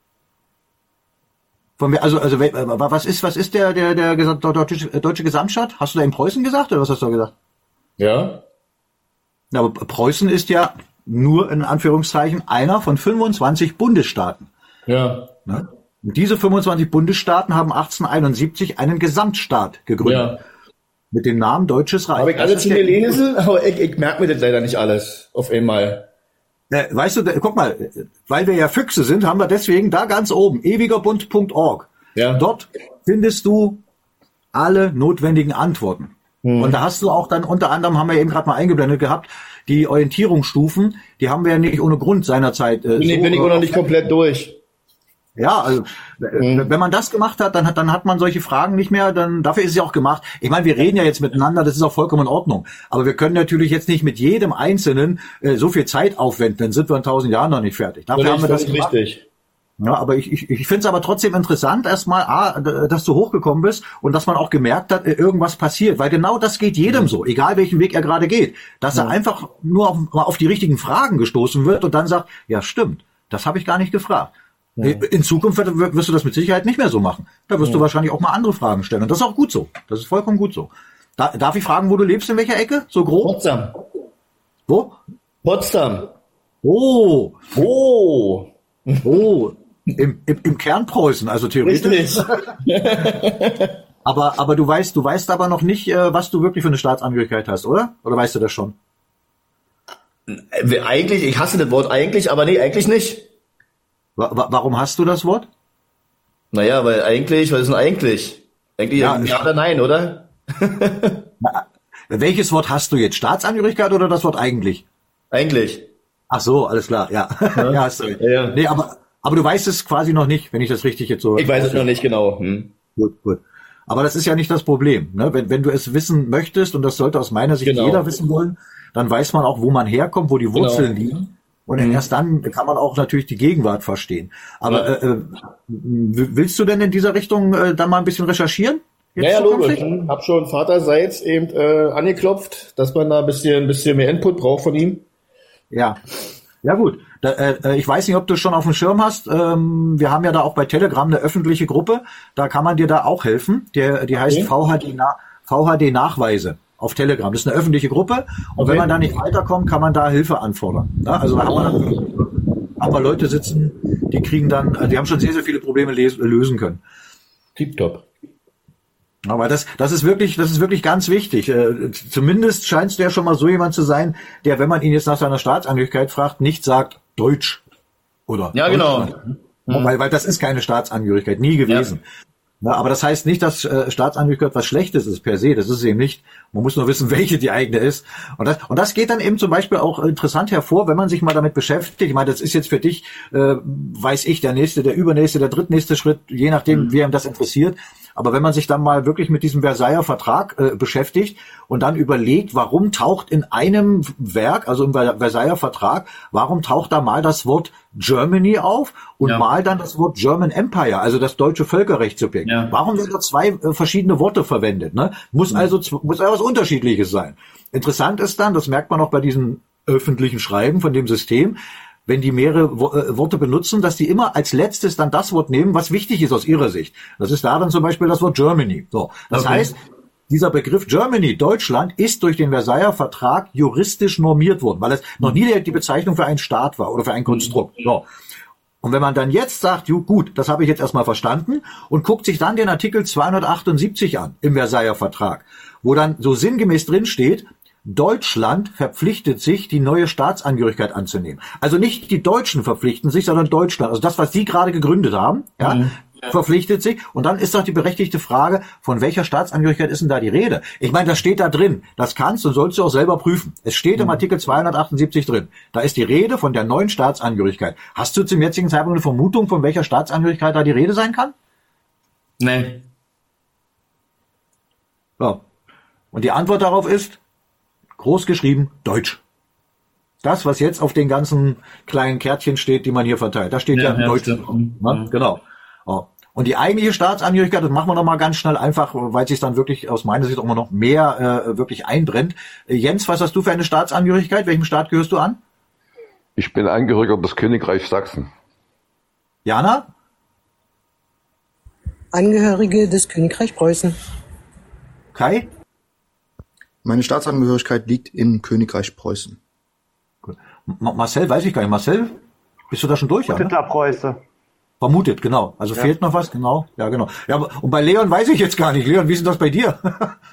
Von, also, also, was ist, was ist der, der, der deutsche, deutsche Gesamtstaat? Hast du da in Preußen gesagt, oder was hast du da gesagt? Ja. Ja, aber Preußen ist ja nur, in Anführungszeichen, einer von fünfundzwanzig Bundesstaaten. Ja. Na? Und diese fünfundzwanzig Bundesstaaten haben achtzehnhunderteinundsiebzig einen Gesamtstaat gegründet. Ja. Mit dem Namen Deutsches Reich. Habe ich alles schon gelesen, aber ich, ich merke mir das leider nicht alles auf einmal. Weißt du, guck mal, weil wir ja Füchse sind, haben wir deswegen da ganz oben ewigerbund punkt org. Ja. Dort findest du alle notwendigen Antworten. Hm. Und da hast du auch dann, unter anderem haben wir eben gerade mal eingeblendet gehabt, die Orientierungsstufen, die haben wir ja nicht ohne Grund seinerzeit. Äh, bin, so, bin ich auch noch nicht komplett durch. Ja, also mhm. wenn man das gemacht hat, dann hat dann hat man solche Fragen nicht mehr, dann dafür ist es ja auch gemacht. Ich meine, wir reden ja jetzt miteinander, das ist auch vollkommen in Ordnung. Aber wir können natürlich jetzt nicht mit jedem Einzelnen äh, so viel Zeit aufwenden, dann sind wir in tausend Jahren noch nicht fertig. Dafür ja, haben wir das gemacht. Richtig. Ja, aber ich, ich, ich finde es aber trotzdem interessant, erstmal, A, dass du hochgekommen bist und dass man auch gemerkt hat, irgendwas passiert. Weil genau das geht jedem mhm. so, egal welchen Weg er gerade geht. Dass mhm. er einfach nur auf, auf die richtigen Fragen gestoßen wird und dann sagt, ja stimmt, das habe ich gar nicht gefragt. Ja. In Zukunft wirst du das mit Sicherheit nicht mehr so machen. Da wirst ja. du wahrscheinlich auch mal andere Fragen stellen. Und das ist auch gut so. Das ist vollkommen gut so. Da, darf ich fragen, wo du lebst, in welcher Ecke? So grob? Potsdam. Wo? Potsdam. Oh. Oh. Oh. Im, im, im Kern Preußen, also theoretisch. aber, aber du weißt, du weißt aber noch nicht, was du wirklich für eine Staatsangehörigkeit hast, oder? Oder weißt du das schon? Eigentlich, ich hasse das Wort eigentlich, aber nee, eigentlich nicht. Warum hast du das Wort? Naja, weil eigentlich, was ist denn eigentlich? Eigentlich ja, ja oder nein, oder? Na, welches Wort hast du jetzt? Staatsangehörigkeit oder das Wort eigentlich? Eigentlich. Ach so, alles klar, ja. Ja, ja hast du. Ja. Nee, aber, aber du weißt es quasi noch nicht, wenn ich das richtig jetzt so... Ich weiß es noch nicht genau. Hm. Gut, gut. Aber das ist ja nicht das Problem. Ne? Wenn, wenn du es wissen möchtest, und das sollte aus meiner Sicht Genau. jeder wissen wollen, dann weiß man auch, wo man herkommt, wo die Wurzeln Genau. liegen. Und Mhm. erst dann kann man auch natürlich die Gegenwart verstehen. Aber Ja. äh, äh, willst du denn in dieser Richtung äh, dann mal ein bisschen recherchieren? Jetzt Ja, ja, zukünftig? logisch. Hab schon vaterseits eben äh, angeklopft, dass man da ein bisschen, ein bisschen mehr Input braucht von ihm. Ja. Ja gut, da, äh, ich weiß nicht, ob du schon auf dem Schirm hast. Ähm, wir haben ja da auch bei Telegram eine öffentliche Gruppe. Da kann man dir da auch helfen. Der, die heißt Okay. V H D, Na- V H D Nachweise auf Telegram. Das ist eine öffentliche Gruppe. Und Okay. wenn man da nicht weiterkommt, kann man da Hilfe anfordern. Ja, also da haben wir, dann, haben wir Leute sitzen, die kriegen dann, also die haben schon sehr, sehr viele Probleme les- lösen können. Tipptopp. Aber das, das ist wirklich, das ist wirklich ganz wichtig. Äh, zumindest scheinst du ja schon mal so jemand zu sein, der, wenn man ihn jetzt nach seiner Staatsangehörigkeit fragt, nicht sagt Deutsch oder Ja, genau. Deutschland. Weil, weil das ist keine Staatsangehörigkeit, nie gewesen. Na, aber das heißt nicht, dass äh, Staatsangehörigkeit was Schlechtes ist per se. Das ist es eben nicht. Man muss nur wissen, welche die eigene ist. Und das, und das geht dann eben zum Beispiel auch interessant hervor, wenn man sich mal damit beschäftigt. Ich meine, das ist jetzt für dich, äh, weiß ich, der nächste, der übernächste, der drittnächste Schritt, je nachdem, mhm. wie einem das interessiert. Aber wenn man sich dann mal wirklich mit diesem Versailler Vertrag äh, beschäftigt und dann überlegt, warum taucht in einem Werk, also im Versailler Vertrag, warum taucht da mal das Wort Germany auf und ja. mal dann das Wort German Empire, also das deutsche Völkerrechtssubjekt. Ja. Warum werden da zwei äh, verschiedene Worte verwendet? Ne? Muss mhm. also muss also was Unterschiedliches sein. Interessant ist dann, das merkt man auch bei diesen öffentlichen Schreiben von dem System, wenn die mehrere Worte benutzen, dass die immer als letztes dann das Wort nehmen, was wichtig ist aus ihrer Sicht. Das ist da dann zum Beispiel das Wort Germany. So, das okay. heißt, dieser Begriff Germany, Deutschland, ist durch den Versailler Vertrag juristisch normiert worden, weil es noch nie die Bezeichnung für einen Staat war oder für ein Konstrukt. So. Und wenn man dann jetzt sagt, gut, das habe ich jetzt erstmal verstanden und guckt sich dann den Artikel zweihundertachtundsiebzig an im Versailler Vertrag, wo dann so sinngemäß drin steht, Deutschland verpflichtet sich, die neue Staatsangehörigkeit anzunehmen. Also nicht die Deutschen verpflichten sich, sondern Deutschland. Also das, was Sie gerade gegründet haben, ja, mhm. verpflichtet sich. Und dann ist doch die berechtigte Frage, von welcher Staatsangehörigkeit ist denn da die Rede? Ich meine, das steht da drin. Das kannst und sollst du auch selber prüfen. Es steht mhm. im Artikel zweihundertachtundsiebzig drin. Da ist die Rede von der neuen Staatsangehörigkeit. Hast du zum jetzigen Zeitpunkt eine Vermutung, von welcher Staatsangehörigkeit da die Rede sein kann? Nee. So. Und die Antwort darauf ist, groß geschrieben, Deutsch. Das, was jetzt auf den ganzen kleinen Kärtchen steht, die man hier verteilt, da steht ja, ja Deutsch. Ja. Genau. Oh. Und die eigentliche Staatsangehörigkeit, das machen wir noch mal ganz schnell einfach, weil es sich dann wirklich aus meiner Sicht auch immer noch mehr äh, wirklich einbrennt. Äh, Jens, was hast du für eine Staatsangehörigkeit? Welchem Staat gehörst du an? Ich bin Angehöriger des Königreichs Sachsen. Jana? Angehörige des Königreich Preußen. Kai? Meine Staatsangehörigkeit liegt im Königreich Preußen. Gut. Marcel, weiß ich gar nicht. Marcel, bist du da schon durch? Vermuteter Preuße. Vermutet, genau. Also ja. Fehlt noch was? Genau. Ja, genau. Ja, und bei Leon weiß ich jetzt gar nicht. Leon, wie ist denn das bei dir?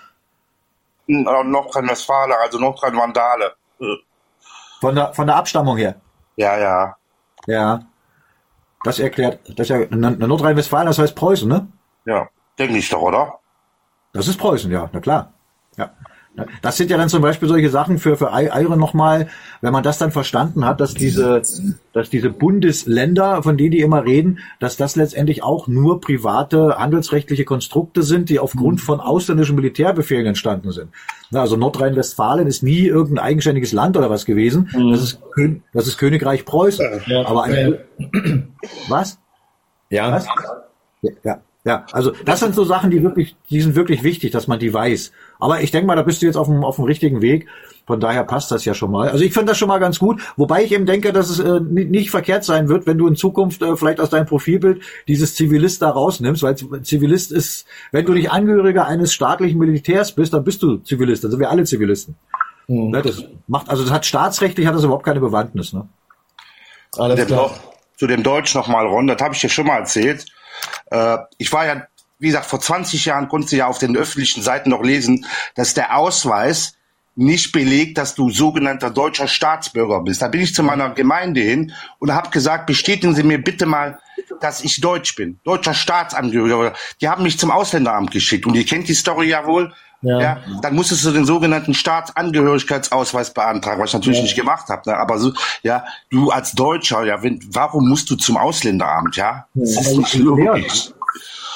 Nordrhein-Westfalen, also Nordrhein-Vandale. Von der, von der Abstammung her? Ja, ja. Ja. Das erklärt, das ist ja, Nordrhein-Westfalen, das heißt Preußen, ne? Ja, denke ich doch, oder? Das ist Preußen, ja, na klar. Ja. Das sind ja dann zum Beispiel solche Sachen für, für Eire nochmal, wenn man das dann verstanden hat, dass diese, dass diese Bundesländer, von denen die immer reden, dass das letztendlich auch nur private handelsrechtliche Konstrukte sind, die aufgrund von ausländischen Militärbefehlen entstanden sind. Also Nordrhein-Westfalen ist nie irgendein eigenständiges Land oder was gewesen. Mhm. Das ist, das ist Königreich Preußen. Ja. Aber ein, was? Ja. Was? Ja, ja. Ja, also das sind so Sachen, die wirklich, die sind wirklich wichtig, dass man die weiß. Aber ich denke mal, da bist du jetzt auf dem, auf dem richtigen Weg. Von daher passt das ja schon mal. Also ich finde das schon mal ganz gut. Wobei ich eben denke, dass es äh, nicht verkehrt sein wird, wenn du in Zukunft äh, vielleicht aus deinem Profilbild dieses Zivilist da rausnimmst, weil Zivilist ist, wenn du nicht Angehöriger eines staatlichen Militärs bist, dann bist du Zivilist. Dann sind wir alle Zivilisten. Mhm. Ja, das macht, also das hat staatsrechtlich hat das überhaupt keine Bewandtnis. Ne? Alles klar. Zu dem Deutsch nochmal, Ron, das habe ich dir schon mal erzählt. Ich war ja, wie gesagt, vor zwanzig Jahren konntest du ja auf den öffentlichen Seiten noch lesen, dass der Ausweis nicht belegt, dass du sogenannter deutscher Staatsbürger bist. Da bin ich zu meiner Gemeinde hin und habe gesagt, bestätigen Sie mir bitte mal, dass ich Deutsch bin, deutscher Staatsangehöriger. Die haben mich zum Ausländeramt geschickt und ihr kennt die Story ja wohl. Ja. Ja, dann musstest du den sogenannten Staatsangehörigkeitsausweis beantragen, was ich natürlich ja. nicht gemacht habe. Ne? Aber so, ja, du als Deutscher, ja, wenn, warum musst du zum Ausländeramt, ja? Das ja, ist nicht logisch.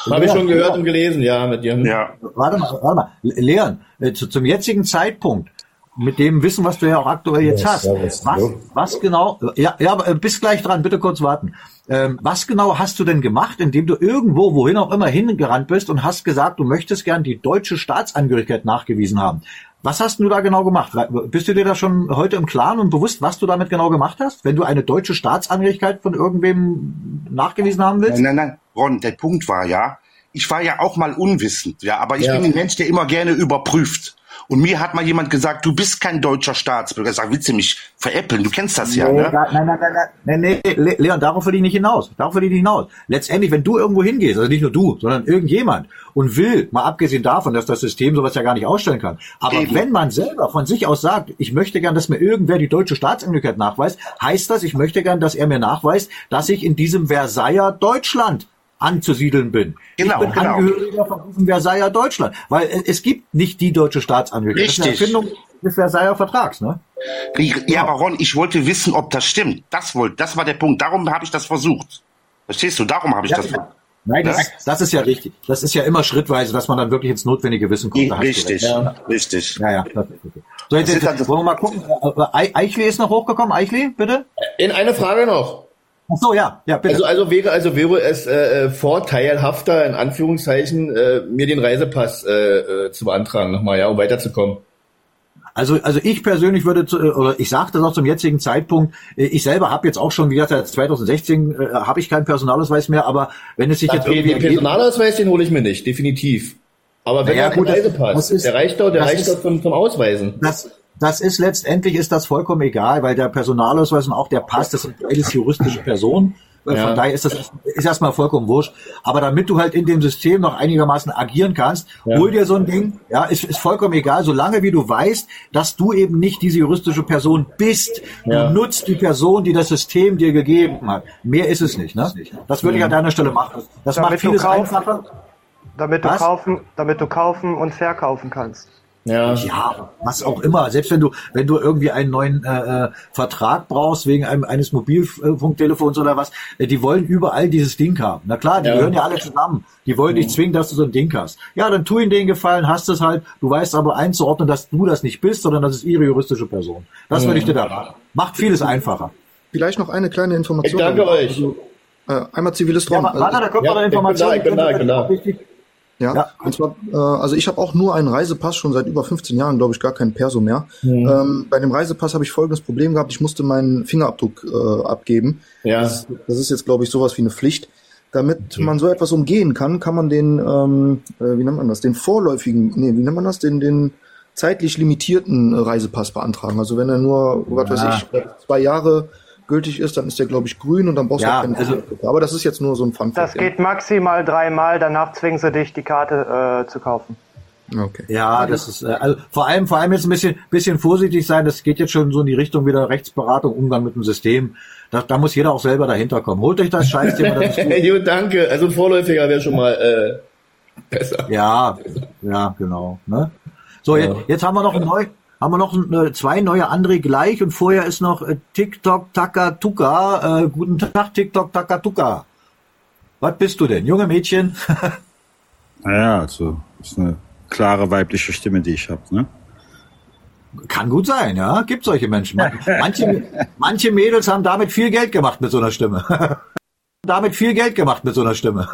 Habe ich schon gehört und gelesen, ja, mit dir. Ja. Warte mal, warte mal. Leon, äh, zu, zum jetzigen Zeitpunkt, mit dem Wissen, was du ja auch aktuell jetzt hast, was, was genau, ja, ja, aber bis gleich dran, bitte kurz warten. Ähm, was genau hast du denn gemacht, indem du irgendwo, wohin auch immer, hingerannt bist und hast gesagt, du möchtest gern die deutsche Staatsangehörigkeit nachgewiesen haben? Was hast du da genau gemacht? Bist du dir da schon heute im Klaren und bewusst, was du damit genau gemacht hast, wenn du eine deutsche Staatsangehörigkeit von irgendwem nachgewiesen haben willst? Nein, nein, nein, Ron, der Punkt war ja, ich war ja auch mal unwissend, ja, aber ich Ja. bin ein Mensch, der immer gerne überprüft. Und mir hat mal jemand gesagt, du bist kein deutscher Staatsbürger. Ich sag, willst du mich veräppeln? Du kennst das ja, Nee, ne? Nein, nein, nein, nein, nein, nee, Le- Leon, darauf will ich nicht hinaus. Darauf will ich nicht hinaus. Letztendlich, wenn du irgendwo hingehst, also nicht nur du, sondern irgendjemand und will, mal abgesehen davon, dass das System sowas ja gar nicht ausstellen kann, aber Eben. wenn man selber von sich aus sagt, ich möchte gern, dass mir irgendwer die deutsche Staatsangehörigkeit nachweist, heißt das, ich möchte gern, dass er mir nachweist, dass ich in diesem Versailler Deutschland anzusiedeln bin. Genau, ich bin genau. Angehöriger von diesem Versailler Deutschland, weil es, es gibt nicht die deutsche Staatsangehörigkeit. Das ist eine Richtig. Erfindung des Versailler Vertrags, ne? Ja, aber Ron, ich wollte wissen, ob das stimmt. Das wollte, das war der Punkt. Darum habe ich das versucht. Verstehst du? Darum habe ich Ja, das ja. versucht. Nein, das, Das- das ist ja richtig. Das ist ja immer schrittweise, dass man dann wirklich ins notwendige Wissen kommt. Da hast du Richtig, recht. Ja, richtig. ja, ja, das ist richtig. So, jetzt, Das ist jetzt also- wollen wir mal gucken. Äh, äh, Eichli ist noch hochgekommen. Eichli, bitte? In eine Frage noch. Ach so, ja, ja, bitte. Also, also wäre, also wäre es äh, vorteilhafter, in Anführungszeichen, äh, mir den Reisepass äh, äh, zu beantragen nochmal, ja, um weiterzukommen. Also, also ich persönlich würde, zu, oder ich sage das auch zum jetzigen Zeitpunkt, äh, ich selber habe jetzt auch schon, wie gesagt, seit zwanzig sechzehn äh, habe ich keinen Personalausweis mehr, aber wenn es sich jetzt Den, irgendwie den Personalausweis, den hole ich mir nicht, definitiv. Aber wenn Naja, er gut, den das- Reisepass, das ist- der reicht doch, der das reicht ist- doch zum, zum Ausweisen. Das, das ist letztendlich ist das vollkommen egal, weil der Personalausweis und auch der Pass, das sind beides juristische Personen. Äh, Ja. Von daher ist das ist erstmal vollkommen wurscht. Aber damit du halt in dem System noch einigermaßen agieren kannst, Ja. hol dir so ein Ding. Ja, ist, ist vollkommen egal, solange wie du weißt, dass du eben nicht diese juristische Person bist. Ja. Du nutzt die Person, die das System dir gegeben hat. Mehr ist es nicht. Ne? Das würde ich an deiner Stelle machen. Das Damit macht du vieles kauf- einfacher. Damit du Was? kaufen, damit du kaufen und verkaufen kannst. Ja. Ja, was auch immer. Selbst wenn du, wenn du irgendwie einen neuen äh, äh, Vertrag brauchst wegen einem, eines Mobilfunktelefons oder was, äh, die wollen überall dieses Ding haben. Na klar, die Ja. gehören ja alle zusammen. Die wollen dich zwingen, dass du so ein Ding hast. Ja, dann tu ihnen den Gefallen, hast es halt. Du weißt aber einzuordnen, dass du das nicht bist, sondern das ist ihre juristische Person. Das würde ich dir da raten. Macht vieles einfacher. Vielleicht noch eine kleine Information. Ich danke euch. Also, äh, einmal Zivilist Ja, Ron. wa- warte, da kommt Ja, noch eine ich bin Information. da, ich bin da, ich bin da. Wichtig. Ja, Ja. und zwar, äh, also ich habe auch nur einen Reisepass, schon seit über fünfzehn Jahren, glaube ich, gar keinen Perso mehr. Ähm, bei dem Reisepass habe ich folgendes Problem gehabt, ich musste meinen Fingerabdruck äh, abgeben. Ja. Das, das ist jetzt, glaube ich, sowas wie eine Pflicht. Damit man so etwas umgehen kann, kann man den, ähm, äh, wie nennt man das, den vorläufigen, nee, wie nennt man das, den, den zeitlich limitierten äh, Reisepass beantragen. Also wenn er nur, was weiß ich, zwei Jahre gültig ist, dann ist der, glaube ich, grün und dann brauchst du Ja, auch keine also- Fingerabdrücke. Aber das ist jetzt nur so ein Fun Das geht maximal dreimal, danach zwingen sie dich, die Karte äh, zu kaufen. Okay. Ja, das ist äh, also vor allem vor allem jetzt ein bisschen bisschen vorsichtig sein. Das geht jetzt schon so in die Richtung wieder Rechtsberatung, Umgang mit dem System. Da, da muss jeder auch selber dahinter kommen. Holt euch das Scheißthema. Das ist gut. Gut, danke. Also ein Vorläufiger wäre schon mal äh, besser. Ja, ja, genau. Ne? So, Ja. jetzt, jetzt haben wir noch ein neu, haben wir noch äh, zwei neue André gleich und vorher ist noch äh, TikTok Takatuka. Äh, guten Tag, TikTok Takatuka. Was bist du denn, junge Mädchen? Naja, also ist eine klare weibliche Stimme, die ich habe, ne? Kann gut sein, ja. Gibt solche Menschen. Man- Manche, manche Mädels haben damit viel Geld gemacht mit so einer Stimme. damit viel Geld gemacht mit so einer Stimme.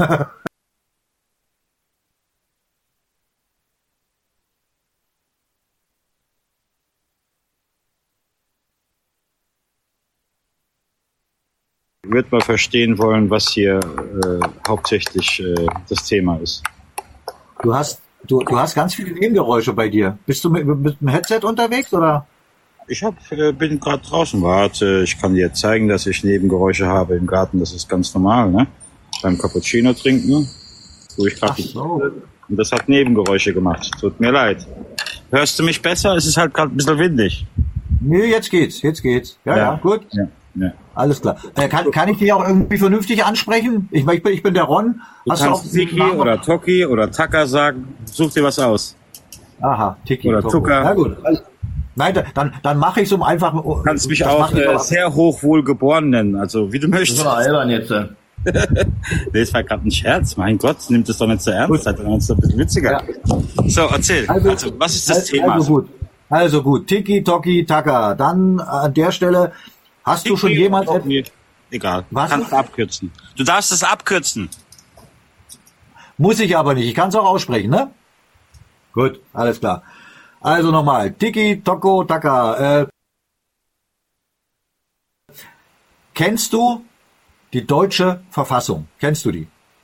Ich würde mal verstehen wollen, was hier äh, hauptsächlich äh, das Thema ist. Du hast, du, du hast ganz viele Nebengeräusche bei dir. Bist du mit, mit dem Headset unterwegs oder? Ich hab, äh, bin gerade draußen, warte, ich kann dir zeigen, dass ich Nebengeräusche habe im Garten, das ist ganz normal, ne? Beim Cappuccino trinken, wo ich Ach gerade so. und das hat Nebengeräusche gemacht. Tut mir leid. Hörst du mich besser? Es ist halt gerade ein bisschen windig. Nö, jetzt geht's, jetzt geht's. Ja, ja, Ja. gut. Ja, ja. Alles klar. Äh, kann, kann ich dich auch irgendwie vernünftig ansprechen? Ich, ich, bin, ich bin der Ron. Du Hast kannst auch- Tiki oder Toki oder Taka sagen. Such dir was aus. Aha, Tiki. oder Toko. Zucker. Na gut. Nein, da- dann, dann mache ich es um einfach. Du kannst mich das auch mach ich äh, aber- sehr hochwohlgeboren nennen, also wie du Das möchtest. ist aber albern jetzt. äh. Das war gerade ein Scherz. Mein Gott, nimmt das doch nicht so ernst. Seid doch ein bisschen witziger. Ja. So, erzähl. Also, also, was ist das also, Thema? Also gut. Also gut. Tiki, Toki, Taka. Dann an der Stelle, hast Tiki, du schon jemals... Egal. Was? Kannst du abkürzen. Du darfst es abkürzen. Muss ich aber nicht. Ich kann es auch aussprechen, ne? Gut, alles klar. Also nochmal. Tiki, Toko, Taka. Äh, kennst du die deutsche Verfassung? Kennst du die?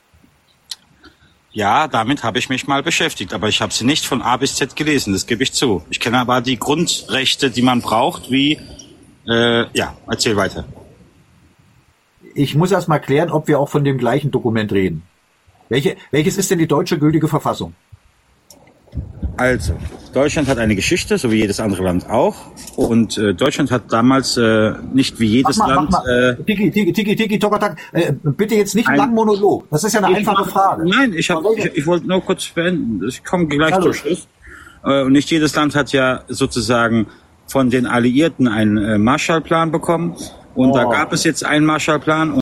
Ja, damit habe ich mich mal beschäftigt, aber ich habe sie nicht von A bis Z gelesen, das gebe ich zu. Ich kenne aber die Grundrechte, die man braucht, wie... Äh, ja, erzähl weiter. Ich muss erst mal klären, ob wir auch von dem gleichen Dokument reden. Welche, welches ist denn die deutsche gültige Verfassung? Also, Deutschland hat eine Geschichte, so wie jedes andere Land auch. Und äh, Deutschland hat damals äh, nicht wie jedes mach mal, Land... Mach mal. Äh, tiki, tiki, tiki, tiki, tok, tok. Äh, bitte jetzt nicht einen langen Monolog. Das ist ja eine ich einfache mach, Frage. Nein, ich, hab, ich, ich wollte nur kurz beenden. Ich komme gleich zum Schluss. Äh, und nicht jedes Land hat ja sozusagen von den Alliierten einen äh, Marshallplan bekommen. Und oh. da gab es jetzt einen Marshallplan. Und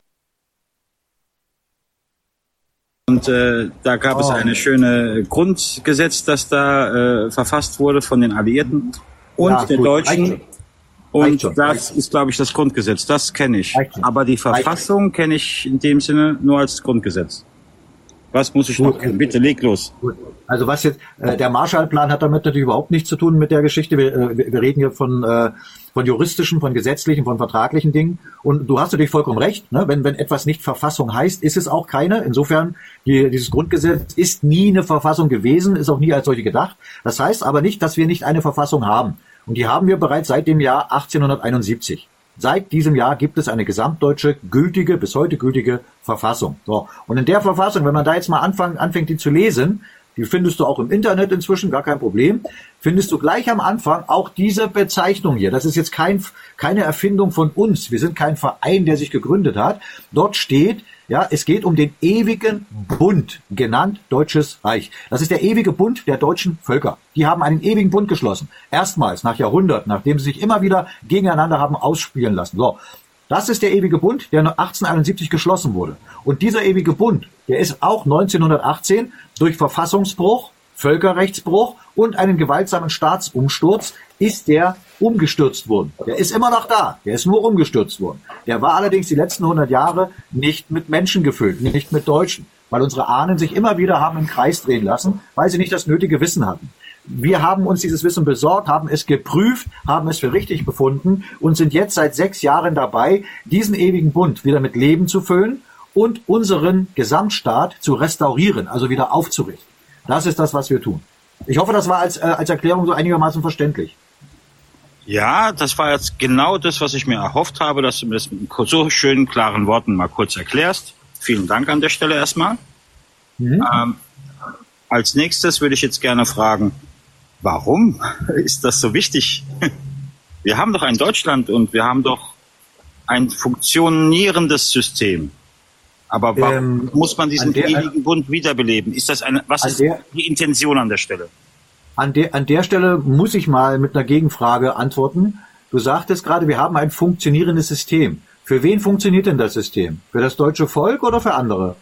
Und äh, da gab oh. es eine schöne Grundgesetz, das da äh, verfasst wurde von den Alliierten und ja, der gut. Deutschen. Reicht und Reicht das Reicht. ist, glaube ich, das Grundgesetz. Das kenne ich. Aber die Verfassung kenne ich in dem Sinne nur als Grundgesetz. Was muss ich gut. noch kennen? Bitte, leg los. Gut. Also was jetzt, äh, der Marshallplan hat damit natürlich überhaupt nichts zu tun mit der Geschichte. Wir, äh, wir reden hier von, äh, von juristischen, von gesetzlichen, von vertraglichen Dingen. Und du hast natürlich vollkommen recht, ne? wenn, wenn etwas nicht Verfassung heißt, ist es auch keine. Insofern, die, dieses Grundgesetz ist nie eine Verfassung gewesen, ist auch nie als solche gedacht. Das heißt aber nicht, dass wir nicht eine Verfassung haben. Und die haben wir bereits seit dem Jahr achtzehnhunderteinundsiebzig. Seit diesem Jahr gibt es eine gesamtdeutsche, gültige, bis heute gültige Verfassung. So. Und in der Verfassung, wenn man da jetzt mal anfängt, anfängt, die zu lesen, die findest du auch im Internet inzwischen, gar kein Problem, findest du gleich am Anfang auch diese Bezeichnung hier. Das ist jetzt kein, keine Erfindung von uns. Wir sind kein Verein, der sich gegründet hat. Dort steht, ja, es geht um den ewigen Bund, genannt Deutsches Reich. Das ist der ewige Bund der deutschen Völker. Die haben einen ewigen Bund geschlossen. Erstmals nach Jahrhunderten, nachdem sie sich immer wieder gegeneinander haben ausspielen lassen. So. Das ist der ewige Bund, der achtzehnhunderteinundsiebzig geschlossen wurde. Und dieser ewige Bund, der ist auch neunzehnhundertachtzehn durch Verfassungsbruch, Völkerrechtsbruch und einen gewaltsamen Staatsumsturz ist der umgestürzt worden. Der ist immer noch da, der ist nur umgestürzt worden. Der war allerdings die letzten hundert Jahre nicht mit Menschen gefüllt, nicht mit Deutschen, weil unsere Ahnen sich immer wieder haben im Kreis drehen lassen, weil sie nicht das nötige Wissen hatten. Wir haben uns dieses Wissen besorgt, haben es geprüft, haben es für richtig befunden und sind jetzt seit sechs Jahren dabei, diesen ewigen Bund wieder mit Leben zu füllen und unseren Gesamtstaat zu restaurieren, also wieder aufzurichten. Das ist das, was wir tun. Ich hoffe, das war als, äh, als Erklärung so einigermaßen verständlich. Ja, das war jetzt genau das, was ich mir erhofft habe, dass du mir das mit so schönen, klaren Worten mal kurz erklärst. Vielen Dank an der Stelle erstmal. Mhm. Ähm, als nächstes würde ich jetzt gerne fragen, warum ist das so wichtig? Wir haben doch ein Deutschland und wir haben doch ein funktionierendes System. Aber warum ähm, muss man diesen der, ewigen Bund wiederbeleben? Ist das eine, was ist der, die Intention an der Stelle? An der, an der Stelle muss ich mal mit einer Gegenfrage antworten. Du sagtest gerade, wir haben ein funktionierendes System. Für wen funktioniert denn das System? Für das deutsche Volk oder für andere?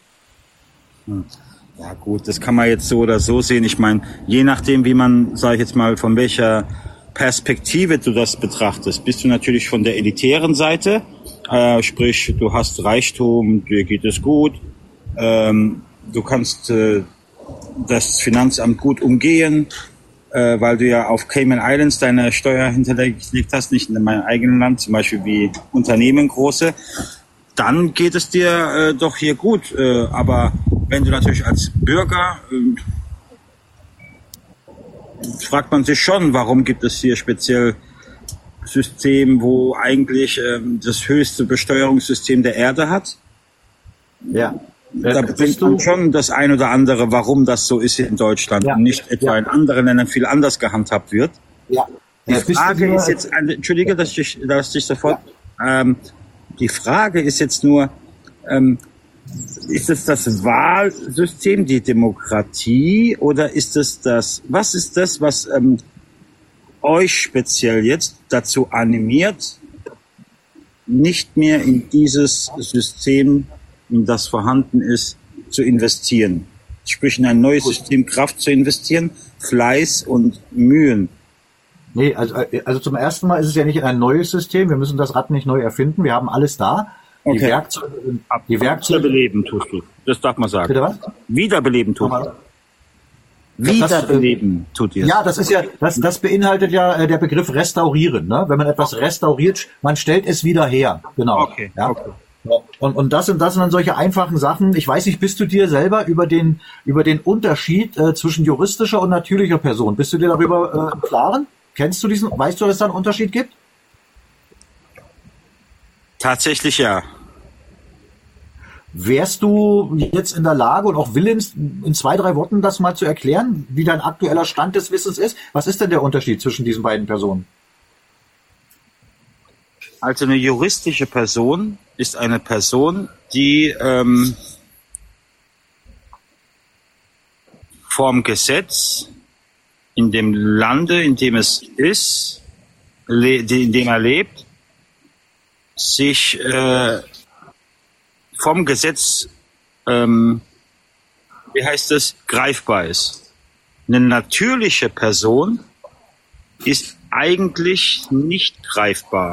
Hm. Ja gut, das kann man jetzt so oder so sehen. Ich meine, je nachdem, wie man, sage ich jetzt mal, von welcher Perspektive du das betrachtest, bist du natürlich von der elitären Seite, äh, sprich, du hast Reichtum, dir geht es gut, ähm, du kannst äh, das Finanzamt gut umgehen, äh, weil du ja auf Cayman Islands deine Steuer hinterlegt hast, nicht in meinem eigenen Land, zum Beispiel wie Unternehmen große. Dann geht es dir äh, doch hier gut. Äh, aber wenn du natürlich als Bürger, äh, fragt man sich schon, warum gibt es hier speziell System, wo eigentlich äh, das höchste Besteuerungssystem der Erde hat? Ja. Da bist du schon das ein oder andere, warum das so ist in Deutschland ja. und nicht etwa ja. in anderen Ländern viel anders gehandhabt wird. Ja. Die Frage ist jetzt, entschuldige, dass ich, dass ich sofort, ja. ähm, die Frage ist jetzt nur, ähm, ist es das Wahlsystem, die Demokratie, oder ist es das, was ist das, was ähm, euch speziell jetzt dazu animiert, nicht mehr in dieses System in das vorhanden ist, zu investieren. Sprich, in ein neues System Kraft zu investieren, Fleiß und Mühen. Nee, also, also zum ersten Mal ist es ja nicht ein neues System. Wir müssen das Rad nicht neu erfinden. Wir haben alles da. Die Okay. Werkzeuge, die Werkzeuge. Wiederbeleben tust du. Das darf man sagen. Bitte was? Wiederbeleben tut Nochmal. ihr. Wiederbeleben tut ihr. Ja, das ist ja, das, das beinhaltet ja äh, der Begriff restaurieren, ne? Wenn man etwas restauriert, man stellt es wieder her. Genau. Okay, Ja? okay. Und, und das sind, das sind dann solche einfachen Sachen. Ich weiß nicht, bist du dir selber über den, über den Unterschied äh, zwischen juristischer und natürlicher Person, bist du dir darüber äh, im Klaren? Kennst du diesen, weißt du, dass es da einen Unterschied gibt? Tatsächlich ja. Wärst du jetzt in der Lage und auch willens, in zwei, drei Worten das mal zu erklären, wie dein aktueller Stand des Wissens ist? Was ist denn der Unterschied zwischen diesen beiden Personen? Also eine juristische Person ist eine Person, die ähm, vorm Gesetz in dem Lande, in dem es ist, le- in dem er lebt, sich äh, vom Gesetz, ähm, wie heißt es, greifbar ist. Eine natürliche Person ist eigentlich nicht greifbar,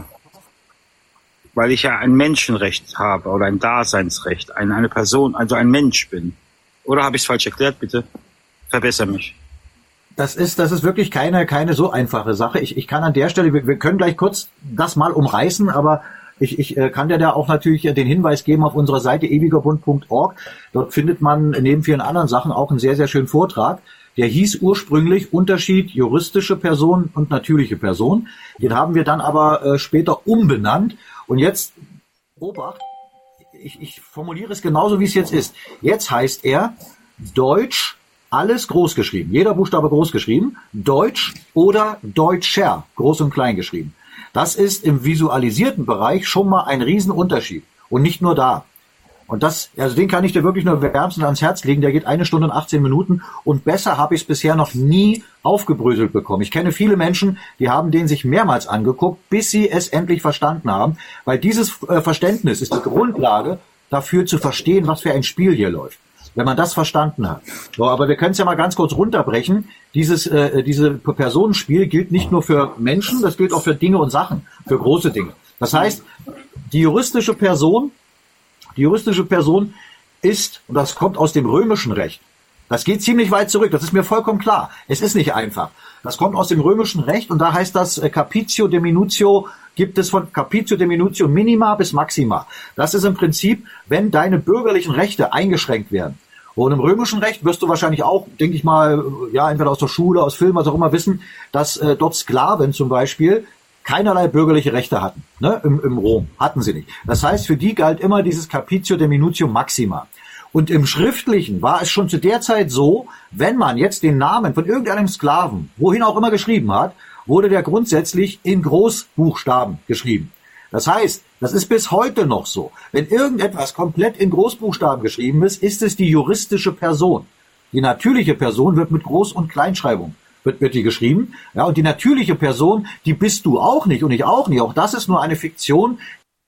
weil ich ja ein Menschenrecht habe oder ein Daseinsrecht, eine, eine Person, also ein Mensch bin. Oder habe ich es falsch erklärt? Bitte verbessere mich. Das ist, das ist wirklich keine, keine so einfache Sache. Ich, ich kann an der Stelle, wir, wir können gleich kurz das mal umreißen, aber ich, ich äh, kann dir da auch natürlich den Hinweis geben auf unserer Seite ewigerbund punkt org. Dort findet man neben vielen anderen Sachen auch einen sehr, sehr schönen Vortrag. Der hieß ursprünglich Unterschied juristische Person und natürliche Person. Den haben wir dann aber äh, später umbenannt. Und jetzt, Obacht, ich, ich formuliere es genauso, wie es jetzt ist. Jetzt heißt er Deutsch, alles groß geschrieben, jeder Buchstabe groß geschrieben, Deutsch oder Deutscher, groß und klein geschrieben. Das ist im visualisierten Bereich schon mal ein Riesenunterschied. Und nicht nur da. Und das, also den kann ich dir wirklich nur wärmstens ans Herz legen. Der geht eine Stunde und achtzehn Minuten. Und besser habe ich es bisher noch nie aufgebröselt bekommen. Ich kenne viele Menschen, die haben den sich mehrmals angeguckt, bis sie es endlich verstanden haben. Weil dieses äh, Verständnis ist die Grundlage dafür zu verstehen, was für ein Spiel hier läuft. Wenn man das verstanden hat. So, aber wir können es ja mal ganz kurz runterbrechen. Dieses, äh, diese Personenspiel gilt nicht nur für Menschen, das gilt auch für Dinge und Sachen, für große Dinge. Das heißt, die juristische Person, die juristische Person ist, und das kommt aus dem römischen Recht, das geht ziemlich weit zurück, das ist mir vollkommen klar. Es ist nicht einfach. Das kommt aus dem römischen Recht und da heißt das äh, Capitio de Minutio, gibt es von Capitio de Minutio Minima bis Maxima. Das ist im Prinzip, wenn deine bürgerlichen Rechte eingeschränkt werden. Und im römischen Recht wirst du wahrscheinlich auch, denke ich mal, ja, entweder aus der Schule, aus Filmen, was auch immer wissen, dass äh, dort Sklaven zum Beispiel keinerlei bürgerliche Rechte hatten. Ne? Im, Im Rom hatten sie nicht. Das heißt, für die galt immer dieses Capitio de Minutio Maxima. Und im Schriftlichen war es schon zu der Zeit so, wenn man jetzt den Namen von irgendeinem Sklaven, wohin auch immer geschrieben hat, wurde der grundsätzlich in Großbuchstaben geschrieben. Das heißt, das ist bis heute noch so. Wenn irgendetwas komplett in Großbuchstaben geschrieben ist, ist es die juristische Person. Die natürliche Person wird mit Groß- und Kleinschreibung wird, wird die geschrieben. Ja, und die natürliche Person, die bist du auch nicht und ich auch nicht. Auch das ist nur eine Fiktion,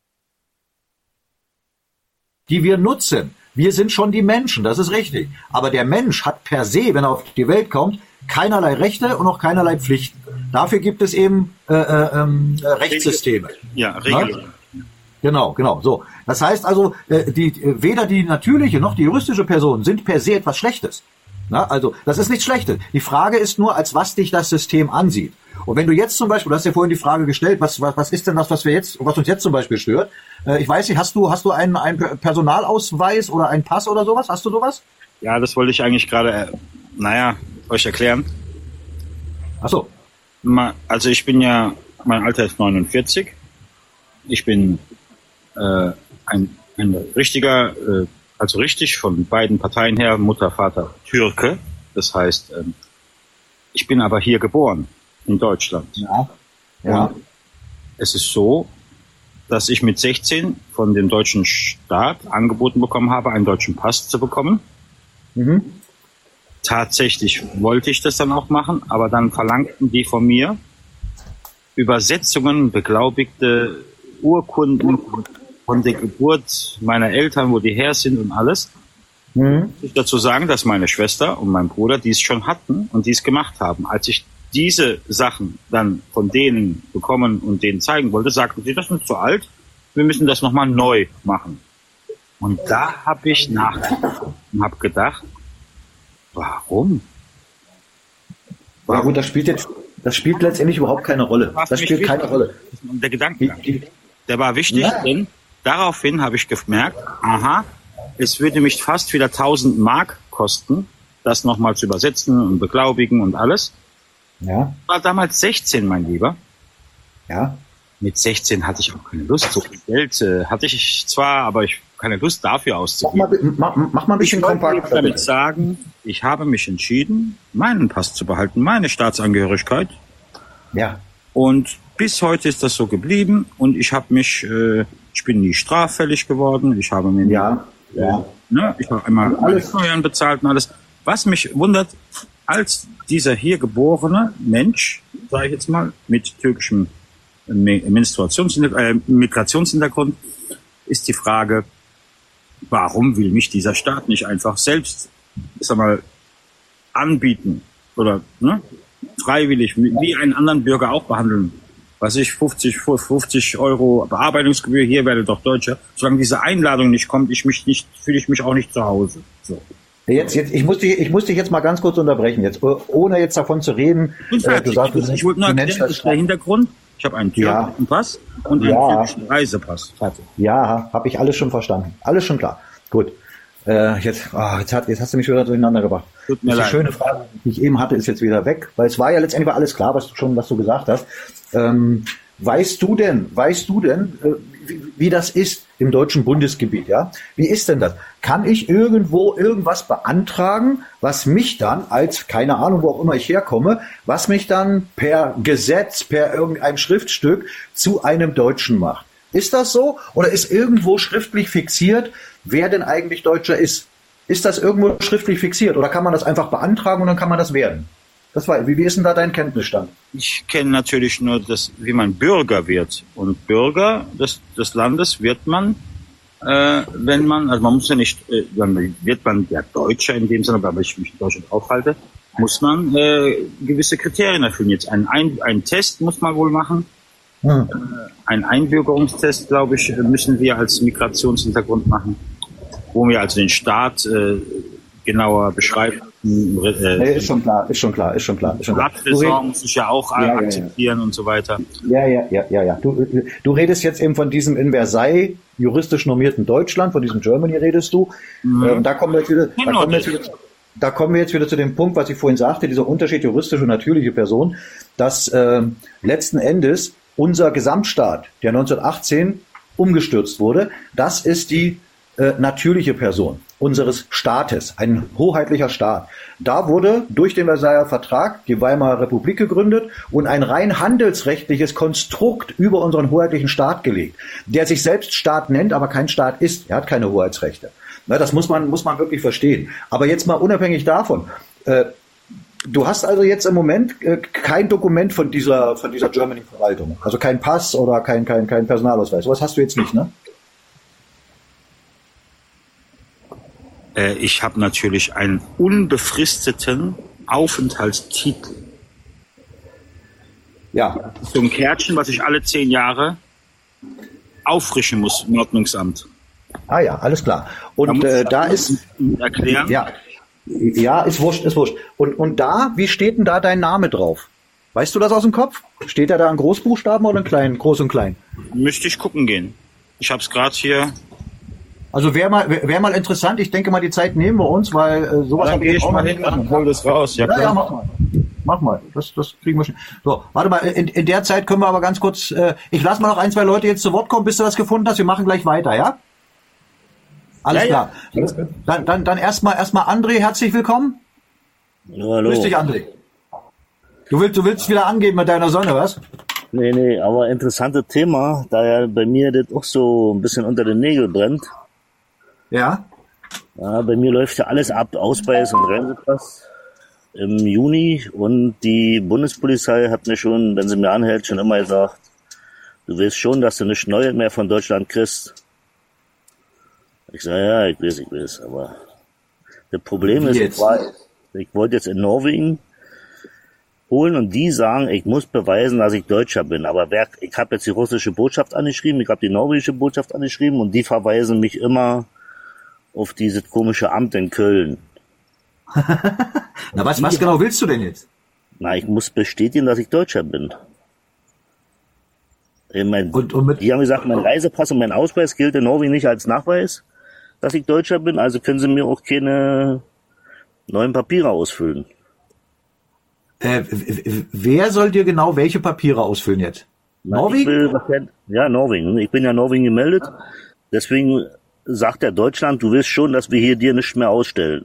die wir nutzen. Wir sind schon die Menschen, das ist richtig. Aber der Mensch hat per se, wenn er auf die Welt kommt, keinerlei Rechte und auch keinerlei Pflichten. Dafür gibt es eben äh, äh, äh, Rechtssysteme. Ja, Regelungen. Genau, genau. So, das heißt also, äh, die, weder die natürliche noch die juristische Person sind per se etwas Schlechtes. Na, also das ist nichts Schlechtes. Die Frage ist nur, als was dich das System ansieht. Und wenn du jetzt zum Beispiel, du hast ja vorhin die Frage gestellt, was, was, was ist denn das, was wir jetzt, was uns jetzt zum Beispiel stört? Äh, ich weiß nicht, hast du, hast du einen, einen Personalausweis oder einen Pass oder sowas? Hast du sowas? Ja, das wollte ich eigentlich gerade, äh, naja, euch erklären. Ach so. Also ich bin ja, mein Alter ist neunundvierzig. Ich bin äh, ein, ein richtiger, äh, also richtig von beiden Parteien her, Mutter, Vater, Türke. Das heißt, ähm, ich bin aber hier geboren, in Deutschland. Ja. Ja. Und es ist so, dass ich mit sechzehn von dem deutschen Staat angeboten bekommen habe, einen deutschen Pass zu bekommen. Mhm. Tatsächlich wollte ich das dann auch machen, aber dann verlangten die von mir Übersetzungen, beglaubigte Urkunden, von der Geburt meiner Eltern, wo die her sind und alles, Mhm. muss ich dazu sagen, dass meine Schwester und mein Bruder dies schon hatten und dies gemacht haben. Als ich diese Sachen dann von denen bekommen und denen zeigen wollte, sagten sie, das ist zu alt, wir müssen das nochmal neu machen. Und da habe ich nachgedacht und habe gedacht, warum? Ja gut, das spielt jetzt, das spielt letztendlich überhaupt keine Rolle. Was Das mich spielt keine wichtig- Rolle. Der Gedankengang, Die- die- der war wichtig, Ja. denn daraufhin habe ich gemerkt, aha, es würde mich fast wieder tausend Mark kosten, das nochmal zu übersetzen und beglaubigen und alles. Ja, Ich war damals sechzehn, mein Lieber. ja. Mit sechzehn hatte ich auch keine Lust. So viel Geld äh, hatte ich zwar, aber ich keine Lust dafür Mach auszugeben. mal, mach, mach mal ein bisschen Ich wollte kompakt. damit sagen, ich habe mich entschieden, meinen Pass zu behalten, meine Staatsangehörigkeit. Ja. Und bis heute ist das so geblieben. Und ich habe mich, äh, ich bin nie straffällig geworden. Ich habe mir, Ja, ja. ne, ich habe einmal alle Steuern bezahlt und alles. Was mich wundert, als dieser hier geborene Mensch, sage ich jetzt mal, mit türkischem Menstruationshintergrund, äh, Migrationshintergrund, ist die Frage, warum will mich dieser Staat nicht einfach selbst, ich sag mal, anbieten oder ne, freiwillig wie einen anderen Bürger auch behandeln? Was ich fünfzig, fünfzig Euro Bearbeitungsgebühr, hier werde doch Deutscher. Solange diese Einladung nicht kommt, ich mich nicht, fühle ich mich auch nicht zu Hause. So. Jetzt, jetzt, ich muss dich, ich muss dich jetzt mal ganz kurz unterbrechen, jetzt, ohne jetzt davon zu reden. Und Äh, du sagst, du, ich wollte nur du nennst erklären, das das ist der Hintergrund. Ich habe einen Ja. türkischen Pass und einen Ja. türkischen Reisepass. Fertig. Ja, habe ich alles schon verstanden. Alles schon klar. Gut. Äh, jetzt, ah, jetzt, hat, jetzt hast du mich wieder durcheinander gebracht. Tut mir Die leid. schöne Frage, die ich eben hatte, ist jetzt wieder weg, weil es war ja letztendlich war alles klar, was du schon, was du gesagt hast. Ähm, weißt du denn, weißt du denn, äh, wie, wie das ist im deutschen Bundesgebiet, ja? Wie ist denn das? Kann ich irgendwo irgendwas beantragen, was mich dann als, keine Ahnung, wo auch immer ich herkomme, was mich dann per Gesetz, per irgendein Schriftstück zu einem Deutschen macht? Ist das so? Oder ist irgendwo schriftlich fixiert, wer denn eigentlich Deutscher ist? Ist das irgendwo schriftlich fixiert? Oder kann man das einfach beantragen und dann kann man das werden? Das war, wie, wie ist denn da dein Kenntnisstand? Ich kenne natürlich nur das, wie man Bürger wird. Und Bürger des, des Landes wird man, äh, wenn man, also man muss ja nicht, äh, dann wird man ja Deutscher in dem Sinne, aber wenn ich mich in Deutschland aufhalte, muss man äh, gewisse Kriterien erfüllen. Jetzt einen, ein, einen Test muss man wohl machen. Hm. Äh, einen Einbürgerungstest, glaube ich, müssen wir als Migrationshintergrund machen, wo wir also den Staat äh, genauer beschreiben. Äh, Nee, ist schon klar, ist schon klar, ist schon klar. Ist schon klar. Du Radressort red- muss ich ja auch Ja, ja, ja. akzeptieren und so weiter. Ja, ja, ja, ja, ja. Du, du redest jetzt eben von diesem in Versailles juristisch normierten Deutschland, von diesem Germany redest du. Mhm. Ähm, da kommen wir jetzt wieder, da Genau kommen wir jetzt das. wieder, da kommen wir jetzt wieder zu dem Punkt, was ich vorhin sagte, dieser Unterschied juristische und natürliche Person, dass ähm, letzten Endes unser Gesamtstaat, der neunzehnhundertachtzehn umgestürzt wurde, das ist die äh, natürliche Person unseres Staates, ein hoheitlicher Staat. Da wurde durch den Versailler Vertrag die Weimarer Republik gegründet und ein rein handelsrechtliches Konstrukt über unseren hoheitlichen Staat gelegt, der sich selbst Staat nennt, aber kein Staat ist. Er hat keine Hoheitsrechte. Na, das muss man, muss man wirklich verstehen. Aber jetzt mal unabhängig davon, äh, du hast also jetzt im Moment äh, kein Dokument von dieser, von dieser Germany-Verwaltung, also kein Pass oder kein, kein, kein Personalausweis. Was hast du jetzt nicht, ne? Äh, ich habe natürlich einen unbefristeten Aufenthaltstitel. Ja, So ein Kärtchen, was ich alle zehn Jahre auffrischen muss im Ordnungsamt. ah ja, alles klar. Da Und muss äh, ich da ist, erklären. ja, ja, ist wurscht, ist wurscht. Und, und da, wie steht denn da dein Name drauf? Weißt du das aus dem Kopf? Steht er da in Großbuchstaben oder in klein, groß und klein? Müsste ich gucken gehen. Ich habe es gerade hier. Also wäre mal, wäre wär mal interessant. Ich denke mal, die Zeit nehmen wir uns, weil äh, sowas Dann hab gehe jetzt ich auch mal noch hin nicht und gemacht. hol das raus. Ja, Ja, ja, klar. mach mal. Mach mal. Das, das kriegen wir schon. So, warte mal. In, in der Zeit können wir aber ganz kurz, äh, ich lasse mal noch ein, zwei Leute jetzt zu Wort kommen, bis du das gefunden hast. Wir machen gleich weiter, ja? Alles Ja, ja. klar. Dann, dann, dann erstmal, erstmal André, herzlich willkommen. Hallo, hallo. Grüß dich, André. Du willst, du willst wieder angeben mit deiner Sonne, was? Nee, nee, aber interessantes Thema, da ja bei mir das auch so ein bisschen unter den Nägeln brennt. Ja. Ja, bei mir läuft ja alles ab, Ausweis und Reisepass im Juni, und die Bundespolizei hat mir schon, wenn sie mir anhält, schon immer gesagt, du weißt schon, dass du nichts Neues mehr von Deutschland kriegst. Ich sage, ja, ich weiß, ich weiß, aber das Problem Wie ist, jetzt? ich, war, ich wollte jetzt in Norwegen holen und die sagen, ich muss beweisen, dass ich Deutscher bin. Aber wer, ich habe jetzt die russische Botschaft angeschrieben, ich habe die norwegische Botschaft angeschrieben und die verweisen mich immer auf dieses komische Amt in Köln. Na, was, was genau willst du denn jetzt? Na, ich muss bestätigen, dass ich Deutscher bin. Ich mein, Und, und mit, die haben gesagt, mein Reisepass und mein Ausweis gilt in Norwegen nicht als Nachweis, dass ich Deutscher bin, also können sie mir auch keine neuen Papiere ausfüllen. äh, w- w- wer soll dir genau welche Papiere ausfüllen jetzt? Na, ich Norwegen? will, was denn- ja, Norwegen. Ich bin ja Norwegen gemeldet. Deswegen sagt der Deutschland, du willst schon, dass wir hier dir nichts mehr ausstellen.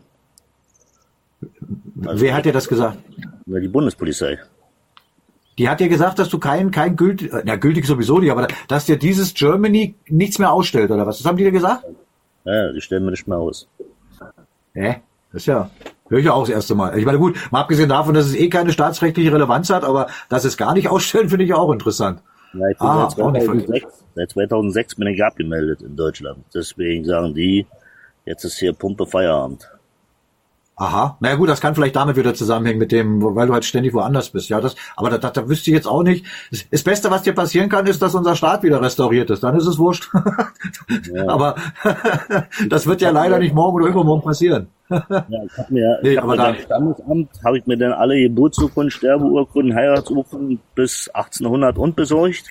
Also, Wer hat dir das gesagt? Na, die Bundespolizei. Die hat dir gesagt, dass du kein, kein gültig, na gültig sowieso nicht, aber dass dir dieses Germany nichts mehr ausstellt, oder was? Das haben die dir gesagt? Ja, die stellen mir nicht mehr aus. Hä? Das ist ja, höre ich ja auch das erste Mal. Ich meine, gut, mal abgesehen davon, dass es eh keine staatsrechtliche Relevanz hat, aber dass es gar nicht ausstellen, finde ich auch interessant. Ja, ich bin Ah, seit auch nicht zweitausendsechs, seit zweitausendsechs bin ich abgemeldet in Deutschland. Deswegen sagen die, jetzt ist hier Pumpe Feierabend. Aha, naja gut, das kann vielleicht damit wieder zusammenhängen mit dem, weil du halt ständig woanders bist. Ja, das, aber da, da, da wüsste ich jetzt auch nicht. Das, das Beste, was dir passieren kann, ist, dass unser Staat wieder restauriert ist. Dann ist es wurscht. Ja. Aber das wird ja leider nicht morgen oder übermorgen passieren. Ja, ich habe mir, Nee, ich hab aber mir da- beim Standesamt, habe ich mir dann alle Geburtsurkunden, Sterbeurkunden, Heiratsurkunden bis achtzehnhundert und besorgt.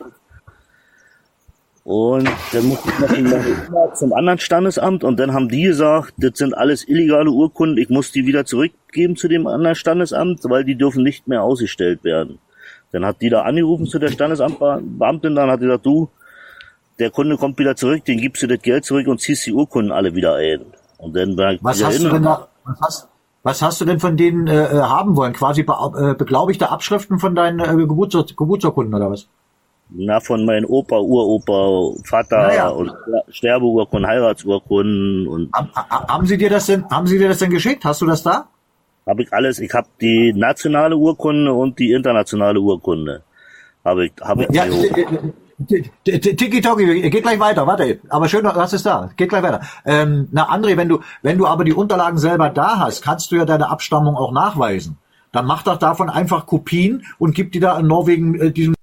Und dann musste ich noch in- zum anderen Standesamt und dann haben die gesagt, das sind alles illegale Urkunden, ich muss die wieder zurückgeben zu dem anderen Standesamt, weil die dürfen nicht mehr ausgestellt werden. Dann hat die da angerufen zu der Standesamtbeamtin, dann hat die gesagt, du, der Kunde kommt wieder zurück, den gibst du das Geld zurück und ziehst die Urkunden alle wieder ein. Und dann war ich Was wieder hast hin du und- denn da, was hast, was hast du denn von denen äh, äh, haben wollen? Quasi be, äh, beglaubigte Abschriften von deinen äh, Geburtsur Geburtsurkunden oder was? Na, von meinem Opa, Uropa, Vater Naja. und Sterbeurkunden, Heiratsurkunden und Haben, haben sie dir das denn, haben sie dir das denn geschickt? Hast du das da? habe ich alles. Ich habe die nationale Urkunde und die internationale Urkunde. Habe ich, habe ich Ja, geholt. Tiki-Toki, geht gleich weiter, warte. Aber schön, du hast es da. Geht gleich weiter. Ähm, na, André, wenn du, wenn du aber die Unterlagen selber da hast, kannst du ja deine Abstammung auch nachweisen. Dann mach doch davon einfach Kopien und gib die da in Norwegen äh, diesem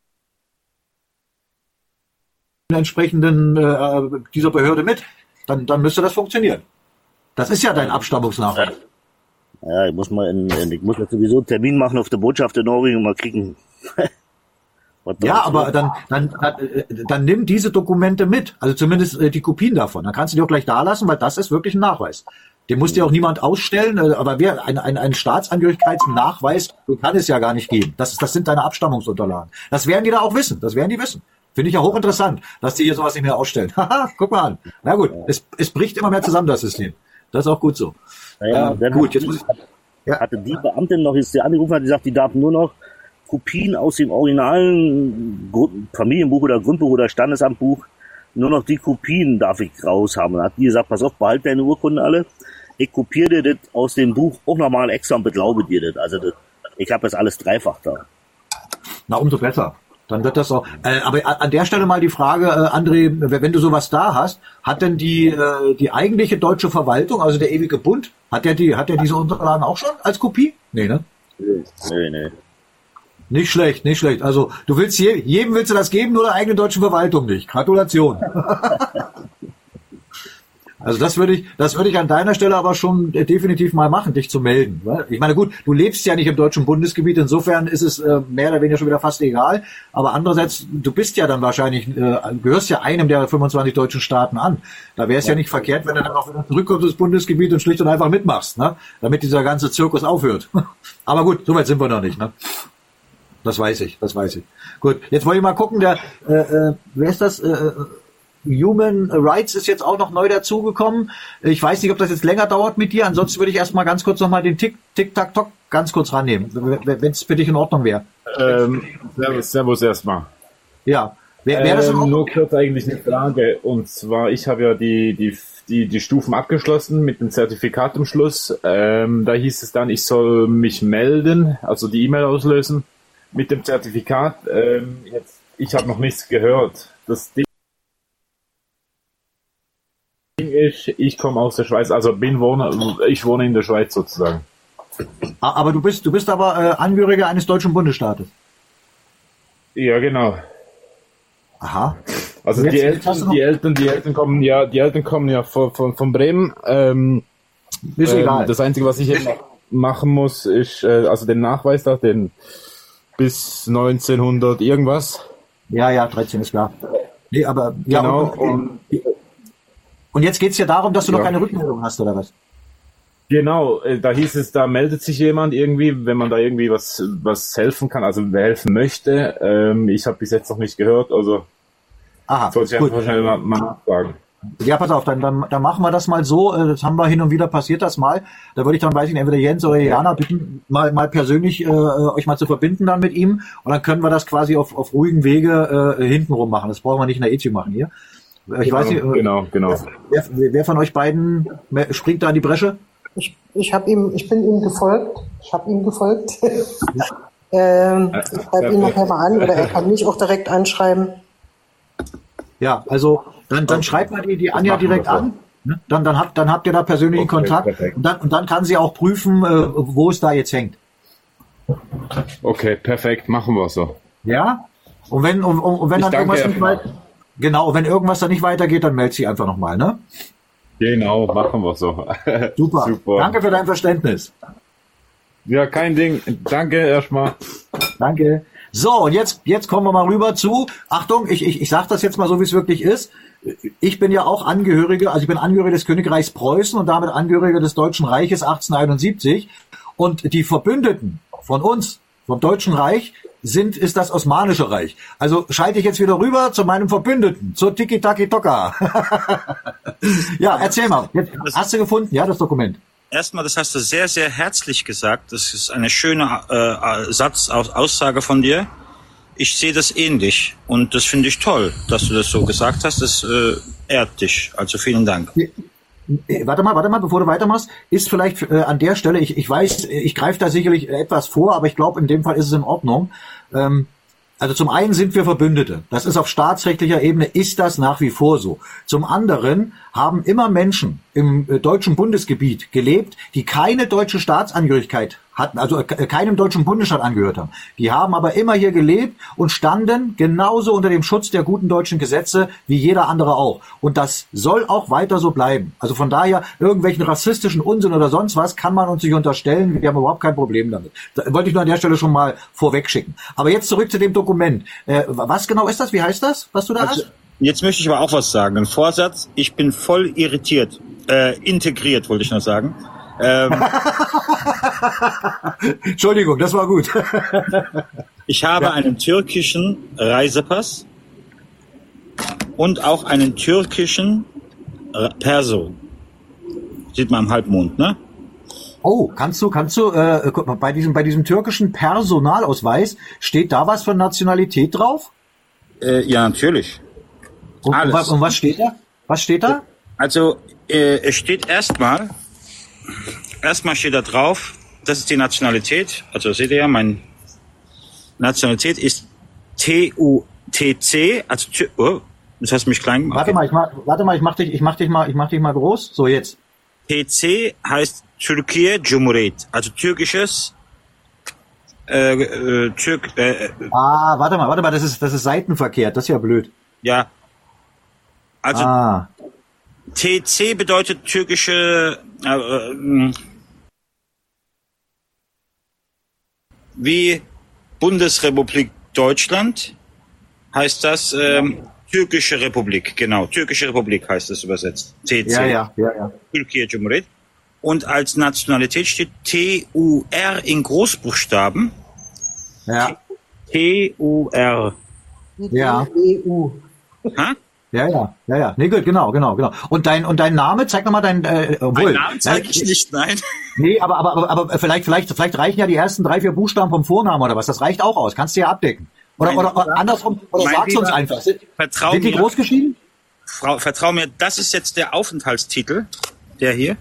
entsprechenden äh, dieser Behörde mit. Dann, dann müsste das funktionieren. Das ist ja dein Abstammungsnachweis. Ja, ich muss mal in, in, ich muss jetzt sowieso einen Termin machen auf der Botschaft in Norwegen und mal kriegen. was da Ja, ist. aber dann, dann, dann, äh, dann nimm diese Dokumente mit, also zumindest äh, die Kopien davon. Dann kannst du die auch gleich da lassen, weil das ist wirklich ein Nachweis. Den muss dir auch niemand ausstellen, äh, aber wer ein, ein, ein Staatsangehörigkeitsnachweis, so kann es ja gar nicht geben. Das, ist, das sind deine Abstammungsunterlagen. Das werden die da auch wissen, das werden die wissen. Finde ich ja hochinteressant, dass die hier sowas nicht mehr ausstellen. Haha, guck mal an. Na gut, es, es bricht immer mehr zusammen, das System. Das ist auch gut so. Ja, Äh, dann gut, hat jetzt die- muss ich... Ja. hatte die Beamtin noch, ist sie angerufen, hat gesagt, die darf nur noch Kopien aus dem originalen Grund, Familienbuch oder Grundbuch oder Standesamtbuch, nur noch die Kopien darf ich raus haben. Dann hat die gesagt, pass auf, behalt deine Urkunden alle. Ich kopiere dir das aus dem Buch auch nochmal extra und beglaube dir das. Also das, ich habe jetzt alles dreifach da. Na, umso besser. Dann wird das auch. Äh, aber an der Stelle mal die Frage, äh, André, wenn du sowas da hast, hat denn die äh, die eigentliche deutsche Verwaltung, also der ewige Bund, hat der die hat der diese Unterlagen auch schon als Kopie? Nee, ne? Nee, nee. Nicht schlecht, nicht schlecht. Also du willst je, jedem willst du das geben, nur der eigenen deutschen Verwaltung nicht. Gratulation. Also das würde ich, das würde ich an deiner Stelle aber schon äh, definitiv mal machen, dich zu melden. Weil, ich meine, gut, du lebst ja nicht im deutschen Bundesgebiet, insofern ist es äh, mehr oder weniger schon wieder fast egal. Aber andererseits, du bist ja dann wahrscheinlich, äh, gehörst ja einem der fünfundzwanzig deutschen Staaten an. Da wäre es ja. ja nicht verkehrt, wenn du dann auch wieder zurückkommst ins Bundesgebiet und schlicht und einfach mitmachst, ne? Damit dieser ganze Zirkus aufhört. Aber gut, soweit sind wir noch nicht, ne? Das weiß ich, das weiß ich. Gut, jetzt wollte ich mal gucken, der, äh, äh, wer ist das? Äh, Human Rights ist jetzt auch noch neu dazugekommen. Ich weiß nicht, ob das jetzt länger dauert mit dir. Ansonsten würde ich erstmal ganz kurz nochmal den Tick, Tick, Tack, Tock ganz kurz rannehmen, wenn es für dich in Ordnung wäre. Ähm, servus, servus erstmal. Ja. Wär, wär das in ähm, Ordnung? nur kurz eigentlich eine Frage. Und zwar, ich habe ja die, die, die, die Stufen abgeschlossen mit dem Zertifikat am Schluss. Ähm, da hieß es dann, ich soll mich melden, also die E-Mail auslösen mit dem Zertifikat. Ähm, jetzt, ich habe noch nichts gehört. Das Ding Ich, ich komme aus der Schweiz, also bin wohne, ich wohne in der Schweiz sozusagen. Aber du bist, du bist aber äh, Angehöriger eines deutschen Bundesstaates. Ja, genau. Aha. Also Jetzt- die jetzt hast du Eltern, noch- die Eltern, die Eltern kommen ja, die Eltern kommen ja von, von, von Bremen. Ähm, Ist ähm, egal. Das Einzige, was ich jetzt noch machen muss, ist, äh, also den Nachweis da, den bis neunzehnhundert irgendwas. Ja, ja, dreizehn ist klar. Nee, aber ja, Genau, und, und jetzt geht's ja darum, dass du noch Ja. keine Rückmeldung hast, oder was? Genau, äh, da hieß es, da meldet sich jemand irgendwie, wenn man da irgendwie was, was helfen kann, also wer helfen möchte. Ähm, ich habe bis jetzt noch nicht gehört, also Aha, sollte ich gut. einfach schnell mal, mal nachfragen. Ja, pass auf, dann, dann, dann machen wir das mal so. äh, Das haben wir hin und wieder passiert, das mal. Da würde ich dann, weiß ich nicht, entweder Jens oder Jana bitten, mal, mal persönlich äh, euch mal zu verbinden dann mit ihm. Und dann können wir das quasi auf, auf ruhigen Wege äh, hintenrum machen. Das brauchen wir nicht in der E T U machen hier. Ich weiß nicht, äh, Genau, genau. wer, wer von euch beiden springt da in die Bresche? Ich, ich, hab ihm, ich bin ihm gefolgt. Ich habe ihm gefolgt. ähm, ich schreibe ihn nachher mal an oder er kann mich auch direkt anschreiben. Ja, also dann, dann schreibt mal die, die Anja machen wir direkt so. an. ne? Dann, dann, habt, dann habt ihr da persönlichen Okay, Kontakt. perfekt. Und dann, und dann kann sie auch prüfen, äh, wo es da jetzt hängt. Okay, perfekt, machen wir so. Ja? Und wenn, und, und, und wenn Ich dann danke irgendwas nicht erstmal. weit, genau, wenn irgendwas dann nicht weitergeht, dann meld sie einfach nochmal, ne? Genau, machen wir so. Super. Super. Danke für dein Verständnis. Ja, kein Ding. Danke erstmal. Danke. So, und jetzt, jetzt kommen wir mal rüber zu, Achtung, ich, ich, ich sage das jetzt mal so, wie es wirklich ist. Ich bin ja auch Angehöriger, also ich bin Angehöriger des Königreichs Preußen und damit Angehöriger des Deutschen Reiches achtzehnhunderteinundsiebzig. Und die Verbündeten von uns, vom Deutschen Reich, sind, ist das Osmanische Reich. Also schalte ich jetzt wieder rüber zu meinem Verbündeten, zur Tiki-Taki-Toka. Ja, erzähl mal. Jetzt, hast du gefunden, ja, das Dokument? Erstmal, das hast du sehr, sehr herzlich gesagt. Das ist eine schöne äh, Satz, aus, Aussage von dir. Ich sehe das ähnlich und das finde ich toll, dass du das so gesagt hast. Das äh, ehrt dich. Also vielen Dank. Äh, Warte mal, warte mal, bevor du weitermachst, ist vielleicht äh, an der Stelle, ich, ich weiß, ich greife da sicherlich etwas vor, aber ich glaube, in dem Fall ist es in Ordnung. Ähm, also zum einen sind wir Verbündete. Das ist auf staatsrechtlicher Ebene, ist das nach wie vor so. Zum anderen haben immer Menschen im äh, deutschen Bundesgebiet gelebt, die keine deutsche Staatsangehörigkeit hatten, also äh, keinem deutschen Bundesstaat angehört haben. Die haben aber immer hier gelebt und standen genauso unter dem Schutz der guten deutschen Gesetze wie jeder andere auch. Und das soll auch weiter so bleiben. Also von daher, irgendwelchen rassistischen Unsinn oder sonst was kann man uns nicht unterstellen. Wir haben überhaupt kein Problem damit. Da wollte ich nur an der Stelle schon mal vorweg schicken. Aber jetzt zurück zu dem Dokument. Äh, was genau ist das? Wie heißt das, was du da Also, hast? jetzt möchte ich aber auch was sagen. Ein Vorsatz. Ich bin voll irritiert. Äh, integriert, wollte ich noch sagen. Ähm, Entschuldigung, das war gut. Ich habe einen türkischen Reisepass und auch einen türkischen äh, Perso. Sieht man am Halbmond, ne? Oh, kannst du, kannst du, äh, guck mal, bei diesem, bei diesem türkischen Personalausweis, steht da was für Nationalität drauf? Äh, ja, natürlich. Und, Alles. und, was- und was steht da? Was steht da? Also, äh, es steht erstmal, erstmal steht da drauf, das ist die Nationalität. Also seht ihr ja, meine Nationalität ist T U T C, also Tür- oh, das hast du mich klein gemacht. Warte mal, ich mach, warte mal, ich mach dich, ich mach dich mal, ich mach dich mal groß. So jetzt. T C heißt Türkiye Cumhuriyet, also türkisches äh, äh, Türk, äh, Ah, warte mal, warte mal, das ist, das ist seitenverkehrt. Das ist ja blöd. ja. Also Ah, T C bedeutet türkische äh, äh, wie Bundesrepublik Deutschland heißt das ähm, türkische Republik, genau, türkische Republik heißt das übersetzt. T C. ja, ja, ja, ja. Türkiye Cumhuriyet. Und als Nationalität steht T U R in Großbuchstaben. Ja, T U R. ja, E U. Ha? ja, ja, ja, ja. Nee, gut, genau, genau, genau. Und dein, und dein Name, zeig nochmal dein, äh, obwohl. Mein Namen zeige ich nicht, nein. Nee, aber, aber, aber, aber vielleicht, vielleicht, vielleicht reichen ja die ersten drei, vier Buchstaben vom Vornamen oder was. Das reicht auch aus. Kannst du ja abdecken. Oder, Mein oder, oder Lieber- andersrum, oder mein sag's uns Lieber, einfach. Sind, Vertrau sind die mir. groß geschrieben? Frau, vertrau mir, das ist jetzt der Aufenthaltstitel, der hier.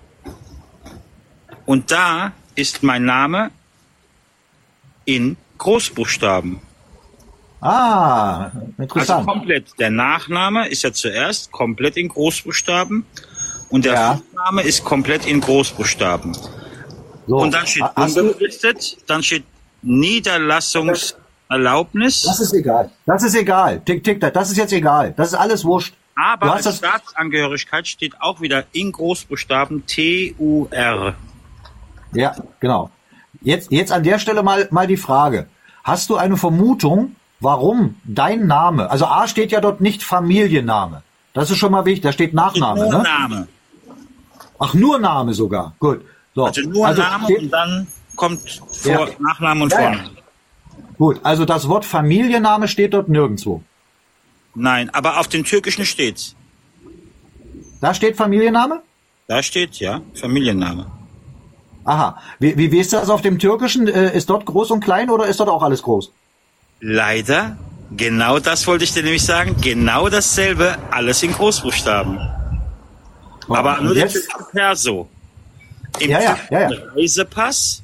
Und da ist mein Name in Großbuchstaben. Ah, interessant. Also komplett. Der Nachname ist ja zuerst komplett in Großbuchstaben und der Ja. Vorname ist komplett in Großbuchstaben. So, Und dann steht hast du- unbefristet, dann steht Niederlassungserlaubnis. Das ist egal. Das ist egal. Tick, tick, das ist jetzt egal. Das ist alles wurscht. Du Aber hast als das- Staatsangehörigkeit steht auch wieder in Großbuchstaben T U R. Ja, genau. Jetzt, jetzt an der Stelle mal, mal die Frage. Hast du eine Vermutung, warum dein Name, also A steht ja dort nicht Familienname. Das ist schon mal wichtig, da steht Nachname, Nur ne? Name. Ach, nur Name sogar. Gut. So. Also nur Name steht- und dann kommt vor Ja. Nachname und Ja, ja. Vorname. Gut, also das Wort Familienname steht dort nirgendwo. Nein, aber auf dem Türkischen steht's. Da steht Familienname? Da steht, ja, Familienname. Aha. Wie, wie, wie ist das auf dem Türkischen? Äh, Ist dort groß und klein oder ist dort auch alles groß? Leider, genau das wollte ich dir nämlich sagen, genau dasselbe, alles in Großbuchstaben. Aber und nur der jetzt- türkische Perso. Im Ja, ja, ja, ja. türkischen Reisepass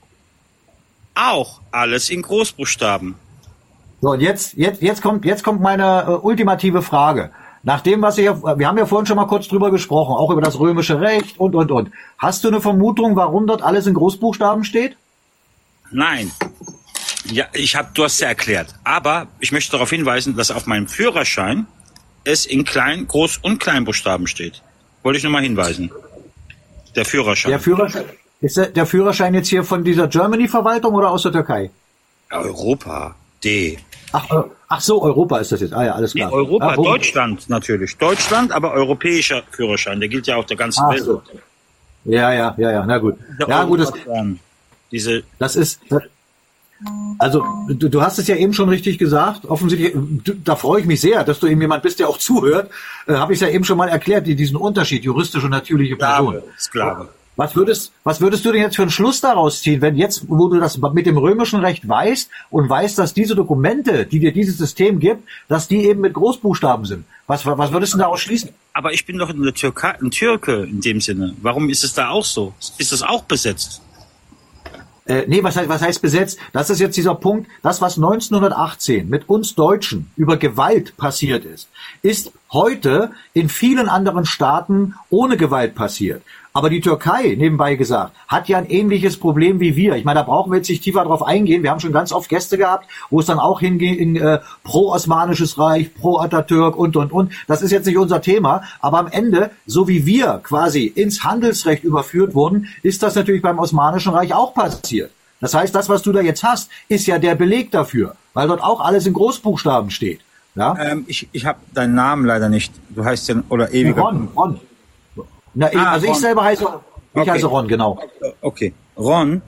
auch alles in Großbuchstaben. So, und jetzt, jetzt, jetzt kommt, jetzt kommt meine äh, ultimative Frage. Nach dem, was ich, wir haben ja vorhin schon mal kurz drüber gesprochen, auch über das römische Recht und, und, und. Hast du eine Vermutung, warum dort alles in Großbuchstaben steht? Nein. Ja, ich habe, du hast ja erklärt. Aber ich möchte darauf hinweisen, dass auf meinem Führerschein es in Klein-, Groß- und Kleinbuchstaben steht. Wollte ich nur mal hinweisen. Der Führerschein. Der Führerschein, ist der, der Führerschein jetzt hier von dieser Germany-Verwaltung oder aus der Türkei? Europa. D. Ach, äh, ach so, Europa ist das jetzt. Ah ja, alles Nee, klar. Europa, Ah, wo- Deutschland natürlich. Deutschland, aber europäischer Führerschein. Der gilt ja auf der ganzen Ach Welt. so. Ja, ja, ja, ja, na gut. Der Ja, gut, das, Europaplan. Diese, das ist, das, also, du, du hast es ja eben schon richtig gesagt. Offensichtlich, du, da freue ich mich sehr, dass du eben jemand bist, der auch zuhört. Äh, Habe ich ja eben schon mal erklärt, die, diesen Unterschied, juristische und natürliche Person. Sklave, Sklave. Was würdest, was würdest du denn jetzt für einen Schluss daraus ziehen, wenn jetzt, wo du das mit dem römischen Recht weißt und weißt, dass diese Dokumente, die dir dieses System gibt, dass die eben mit Großbuchstaben sind? Was, was würdest du daraus schließen? Aber ich bin doch in der Türkei, ein Türke in dem Sinne. Warum ist es da auch so? Ist es auch besetzt? Äh, nee, was heißt, was heißt besetzt? Das ist jetzt dieser Punkt, das, was neunzehnhundertachtzehn mit uns Deutschen über Gewalt passiert ist, ist heute in vielen anderen Staaten ohne Gewalt passiert. Aber die Türkei, nebenbei gesagt, hat ja ein ähnliches Problem wie wir. Ich meine, da brauchen wir jetzt nicht tiefer drauf eingehen. Wir haben schon ganz oft Gäste gehabt, wo es dann auch hingeht in äh, pro-Osmanisches Reich, pro-Atatürk und, und, und. Das ist jetzt nicht unser Thema. Aber am Ende, so wie wir quasi ins Handelsrecht überführt wurden, ist das natürlich beim Osmanischen Reich auch passiert. Das heißt, das, was du da jetzt hast, ist ja der Beleg dafür, weil dort auch alles in Großbuchstaben steht. Ja? Ähm, ich ich habe deinen Namen leider nicht. Du heißt ja, oder ewiger. Ron, Ron. Na, ich, Ah, also Ron. ich selber heiße, ich Okay. heiße Ron, genau. Okay, Ron.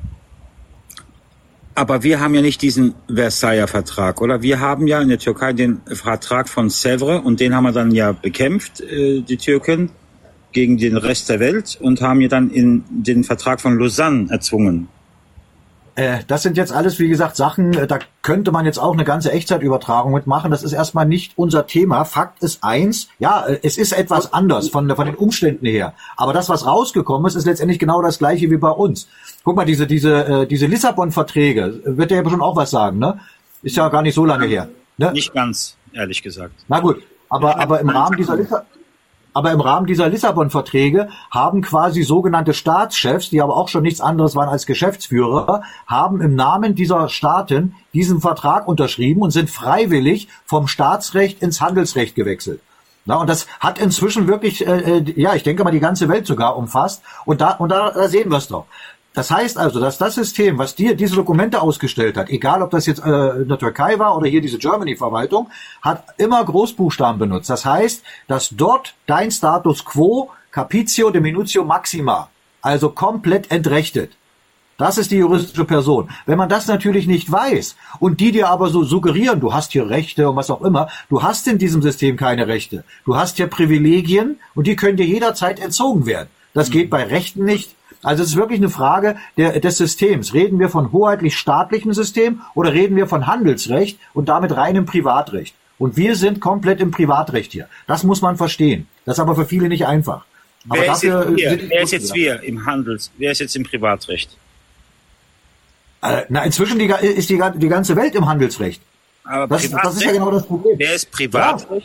Aber wir haben ja nicht diesen Versailler Vertrag, oder? Wir haben ja in der Türkei den Vertrag von Sèvres und den haben wir dann ja bekämpft, äh, die Türken, gegen den Rest der Welt und haben ja dann in den Vertrag von Lausanne erzwungen. Äh, das sind jetzt alles, wie gesagt, Sachen, äh, da könnte man jetzt auch eine ganze Echtzeitübertragung mitmachen. Das ist erstmal nicht unser Thema. Fakt ist eins, ja, äh, es ist etwas anders von, von den Umständen her. Aber das, was rausgekommen ist, ist letztendlich genau das Gleiche wie bei uns. Guck mal, diese, diese, äh, diese Lissabon-Verträge, äh, wird der ja schon auch was sagen, ne? Ist ja gar nicht so lange her. Ne? Nicht ganz, ehrlich gesagt. Na gut, aber, aber im Rahmen dieser Lissa aber im Rahmen dieser Lissabon-Verträge haben quasi sogenannte Staatschefs, die aber auch schon nichts anderes waren als Geschäftsführer, haben im Namen dieser Staaten diesen Vertrag unterschrieben und sind freiwillig vom Staatsrecht ins Handelsrecht gewechselt. Na, und das hat inzwischen wirklich, äh, äh, ja, ich denke mal, die ganze Welt sogar umfasst. Und da, und da, da sehen wir es doch. Das heißt also, dass das System, was dir diese Dokumente ausgestellt hat, egal ob das jetzt äh, in der Türkei war oder hier diese Germany-Verwaltung, hat immer Großbuchstaben benutzt. Das heißt, dass dort dein Status quo capitio de minutio maxima, also komplett entrechtet. Das ist die juristische Person. Wenn man das natürlich nicht weiß und die dir aber so suggerieren, du hast hier Rechte und was auch immer, du hast in diesem System keine Rechte. Du hast hier Privilegien und die können dir jederzeit entzogen werden. Das geht bei Rechten nicht. Also es ist wirklich eine Frage der, des Systems. Reden wir von hoheitlich-staatlichem System oder reden wir von Handelsrecht und damit reinem Privatrecht? Und wir sind komplett im Privatrecht hier. Das muss man verstehen. Das ist aber für viele nicht einfach. Aber Wer ist dafür jetzt wir? sind- Wer ist jetzt wir im Handels? Wer ist jetzt im Privatrecht? Äh, na, inzwischen die, ist die, die ganze Welt im Handelsrecht. Aber Das, das ist ja genau das Problem. Wer ist Privatrecht?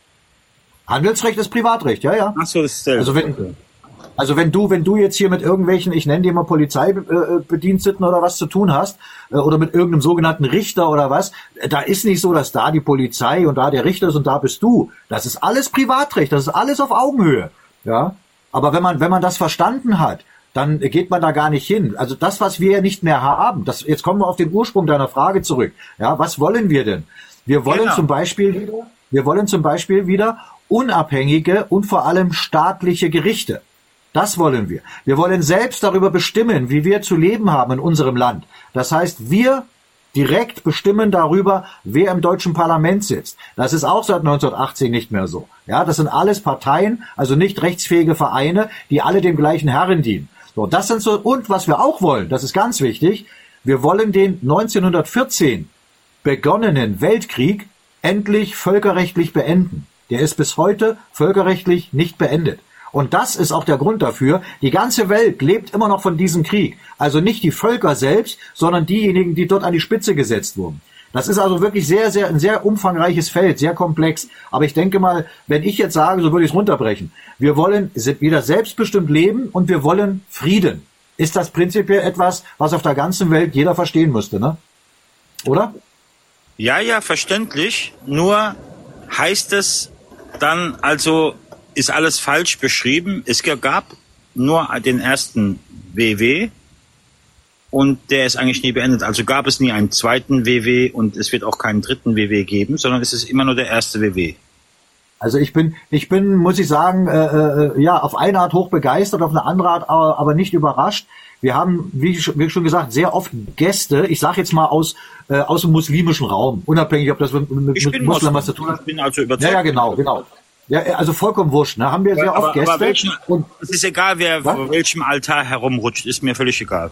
Ja. Handelsrecht ist Privatrecht, ja, ja. Ach so, das ist also wenn, also wenn du, wenn du jetzt hier mit irgendwelchen, ich nenne die mal Polizeibediensteten oder was zu tun hast, oder mit irgendeinem sogenannten Richter oder was, da ist nicht so, dass da die Polizei und da der Richter ist und da bist du. Das ist alles Privatrecht, das ist alles auf Augenhöhe, ja. Aber wenn man, wenn man das verstanden hat, dann geht man da gar nicht hin. Also das, was wir nicht mehr haben, das, jetzt kommen wir auf den Ursprung deiner Frage zurück. Ja, was wollen wir denn? Wir wollen genau. zum Beispiel wieder, wir wollen zum Beispiel wieder unabhängige und vor allem staatliche Gerichte. Das wollen wir. Wir wollen selbst darüber bestimmen, wie wir zu leben haben in unserem Land. Das heißt, wir direkt bestimmen darüber, wer im deutschen Parlament sitzt. Das ist auch seit neunzehnhundertachtzehn nicht mehr so. Ja, das sind alles Parteien, also nicht rechtsfähige Vereine, die alle dem gleichen Herren dienen. So, das sind so, und was wir auch wollen, das ist ganz wichtig, wir wollen den neunzehnhundertvierzehn begonnenen Weltkrieg endlich völkerrechtlich beenden. Der ist bis heute völkerrechtlich nicht beendet. Und das ist auch der Grund dafür, die ganze Welt lebt immer noch von diesem Krieg. Also nicht die Völker selbst, sondern diejenigen, die dort an die Spitze gesetzt wurden. Das ist also wirklich sehr, sehr, ein sehr umfangreiches Feld, sehr komplex. Aber ich denke mal, wenn ich jetzt sage, so würde ich es runterbrechen. Wir wollen wieder selbstbestimmt leben und wir wollen Frieden. Ist das prinzipiell etwas, was auf der ganzen Welt jeder verstehen müsste, ne? Oder? Ja, ja, verständlich. Nur heißt es dann, also ist alles falsch beschrieben. Es gab nur den ersten W W und der ist eigentlich nie beendet. Also gab es nie einen zweiten W W und es wird auch keinen dritten W W geben, sondern es ist immer nur der erste W W. Also ich bin, ich bin, muss ich sagen, äh, äh, ja, auf eine Art hoch begeistert, auf eine andere Art aber, aber nicht überrascht. Wir haben, wie, wie schon gesagt, sehr oft Gäste, ich sage jetzt mal aus äh, aus dem muslimischen Raum, unabhängig, ob das mit, mit, mit Muslim was zu tun hat. Ich bin also überzeugt. Ja, ja, genau, genau. Ja, also vollkommen wurscht, ne? Haben wir sehr aber, oft Gäste. Aber welchen, und es ist egal, wer was? vor welchem Altar herumrutscht, ist mir völlig egal.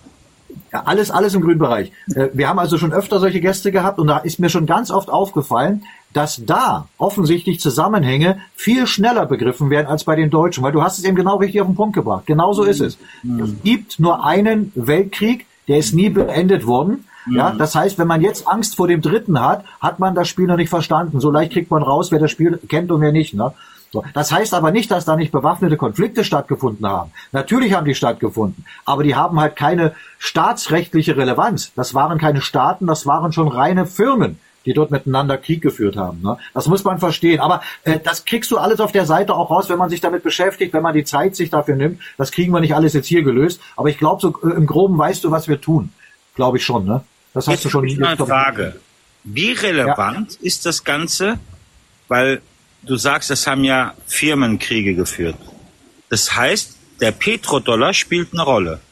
Ja, alles, alles im grünen Bereich. Wir haben also schon öfter solche Gäste gehabt und da ist mir schon ganz oft aufgefallen, dass da offensichtlich Zusammenhänge viel schneller begriffen werden als bei den Deutschen, weil du hast es eben genau richtig auf den Punkt gebracht. Genau so ist es. Mhm. Es gibt nur einen Weltkrieg, der ist nie beendet worden. Mhm. Ja, das heißt, wenn man jetzt Angst vor dem Dritten hat, hat man das Spiel noch nicht verstanden. So leicht kriegt man raus, wer das Spiel kennt und wer nicht, ne? So, das heißt aber nicht, dass da nicht bewaffnete Konflikte stattgefunden haben. Natürlich haben die stattgefunden, aber die haben halt keine staatsrechtliche Relevanz. Das waren keine Staaten, das waren schon reine Firmen, die dort miteinander Krieg geführt haben. Ne? Das muss man verstehen. Aber äh, das kriegst du alles auf der Seite auch raus, wenn man sich damit beschäftigt, wenn man die Zeit sich dafür nimmt. Das kriegen wir nicht alles jetzt hier gelöst. Aber ich glaube, so äh, im Groben weißt du, was wir tun. Glaube ich schon. Ne? Das hast jetzt du schon. Ich mal eine Frage. Wie relevant ja. ist das Ganze? Weil du sagst, es haben ja Firmenkriege geführt. Das heißt, der Petrodollar spielt eine Rolle.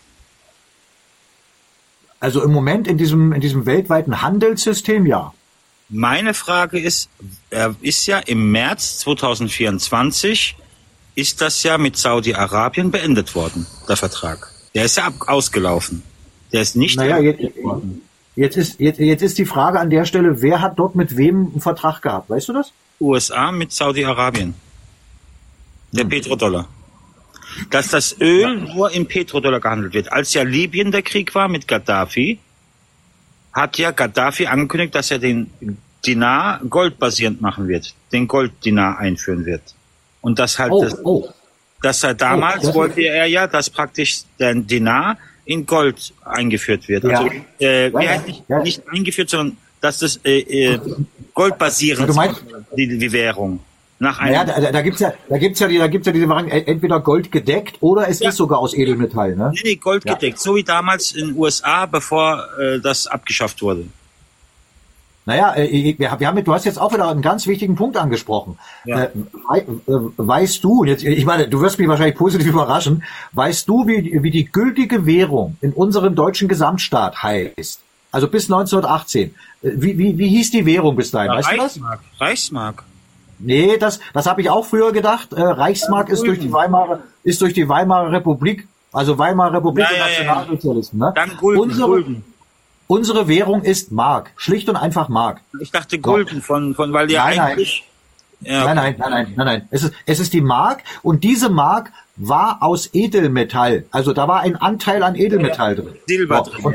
Also im Moment in diesem, in diesem weltweiten Handelssystem, ja. Meine Frage ist, er ist ja im März zwanzig vierundzwanzig, ist das ja mit Saudi-Arabien beendet worden, der Vertrag. Der ist ja ab, ausgelaufen. Der ist nicht naja, jetzt, worden. Jetzt ist, jetzt, jetzt ist die Frage an der Stelle, wer hat dort mit wem einen Vertrag gehabt? Weißt du das? U S A mit Saudi-Arabien. Der hm. Petrodollar. Dass das Öl ja. nur im Petrodollar gehandelt wird. Als ja Libyen der Krieg war mit Gaddafi, hat ja Gaddafi angekündigt, dass er den Dinar goldbasierend machen wird. Den Golddinar einführen wird. Und das halt, oh, das, oh. dass er damals oh, wollte er ja, dass praktisch der Dinar in Gold eingeführt wird. Ja. Also, äh, ja, ja, nicht, ja. nicht eingeführt, sondern dass das äh, äh, goldbasierend ja, die, die Währung. Nach einem ja, da, da gibt's ja, da gibt's ja, die, da gibt's ja diese Variante, entweder Gold gedeckt oder es ja. ist sogar aus Edelmetall, ne? Nee, nee, Gold ja. gedeckt, so wie damals in den U S A, bevor äh, das abgeschafft wurde. Naja, äh, wir, wir haben, du hast jetzt auch wieder einen ganz wichtigen Punkt angesprochen. Ja. Äh, weißt du, jetzt, ich meine, du wirst mich wahrscheinlich positiv überraschen, weißt du, wie, wie die gültige Währung in unserem deutschen Gesamtstaat heißt? Also bis neunzehnhundertachtzehn. Wie, wie, wie hieß die Währung bis dahin? Ja, weißt Reichsmark. du das? Reichsmark. Nee, das, das habe ich auch früher gedacht. Äh, Reichsmark ist durch die Weimarer, ist durch die Weimarer Republik, also Weimarer Republik ja, und ja, Nationalsozialisten. Ne? Dann Gulden, unsere, Gulden. Unsere Währung ist Mark, schlicht und einfach Mark. Ich dachte Gulden von, von, weil die nein, eigentlich. Nein. Ja, okay. nein, nein, nein, nein, nein, nein. Es ist, es ist die Mark und diese Mark war aus Edelmetall. Also da war ein Anteil an Edelmetall ja, drin. Silber so, drin, und, ja.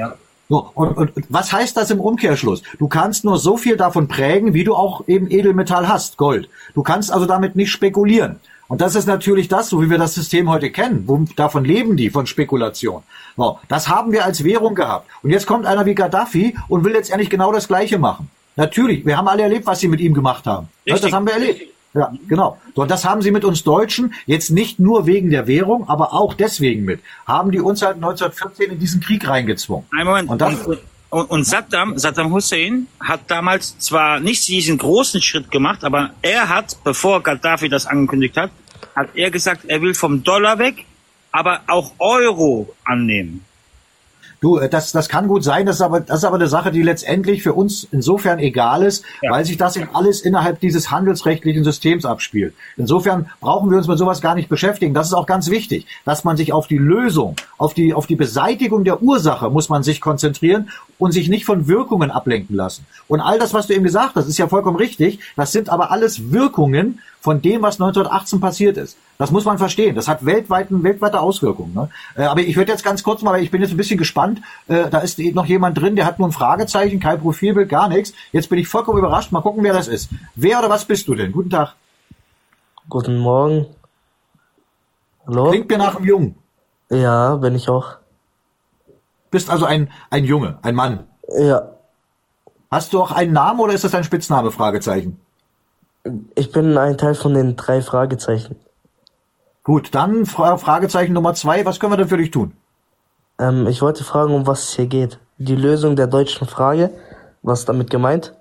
So, und, und was heißt das im Umkehrschluss? Du kannst nur so viel davon prägen, wie du auch eben Edelmetall hast, Gold. Du kannst also damit nicht spekulieren. Und das ist natürlich das, so wie wir das System heute kennen. Wo, davon leben die, von Spekulation. So, das haben wir als Währung gehabt. Und jetzt kommt einer wie Gaddafi und will letztendlich genau das Gleiche machen. Natürlich, wir haben alle erlebt, was sie mit ihm gemacht haben. Ja, das haben wir erlebt. Ja, genau. So, und das haben sie mit uns Deutschen jetzt nicht nur wegen der Währung, aber auch deswegen mit. Haben die uns halt neunzehnhundertvierzehn in diesen Krieg reingezwungen. Ein Moment. Und, das, und, und, und Saddam, Saddam Hussein hat damals zwar nicht diesen großen Schritt gemacht, aber er hat, bevor Gaddafi das angekündigt hat, hat er gesagt, er will vom Dollar weg, aber auch Euro annehmen. Du, das, das kann gut sein, das ist, aber, das ist aber eine Sache, die letztendlich für uns insofern egal ist, ja. weil sich das eben alles innerhalb dieses handelsrechtlichen Systems abspielt. Insofern brauchen wir uns mit sowas gar nicht beschäftigen. Das ist auch ganz wichtig, dass man sich auf die Lösung, auf die, auf die Beseitigung der Ursache muss man sich konzentrieren und sich nicht von Wirkungen ablenken lassen. Und all das, was du eben gesagt hast, ist ja vollkommen richtig. Das sind aber alles Wirkungen von dem, was neunzehnhundertachtzehn passiert ist. Das muss man verstehen. Das hat weltweiten, weltweite Auswirkungen. Ne? Äh, aber ich würde jetzt ganz kurz mal, ich bin jetzt ein bisschen gespannt, äh, da ist noch jemand drin, der hat nur ein Fragezeichen, kein Profilbild, gar nichts. Jetzt bin ich vollkommen überrascht. Mal gucken, wer das ist. Wer oder was bist du denn? Guten Tag. Guten Morgen. Hallo? Klingt mir nach einem Jungen. Ja, bin ich auch. Bist also ein, ein Junge, ein Mann. Ja. Hast du auch einen Namen oder ist das ein Spitzname? Fragezeichen. Ich bin ein Teil von den drei Fragezeichen. Gut, dann Fra- Fragezeichen Nummer zwei. Was können wir denn für dich tun? Ähm, ich wollte fragen, um was es hier geht. Die Lösung der deutschen Frage. Was ist damit gemeint?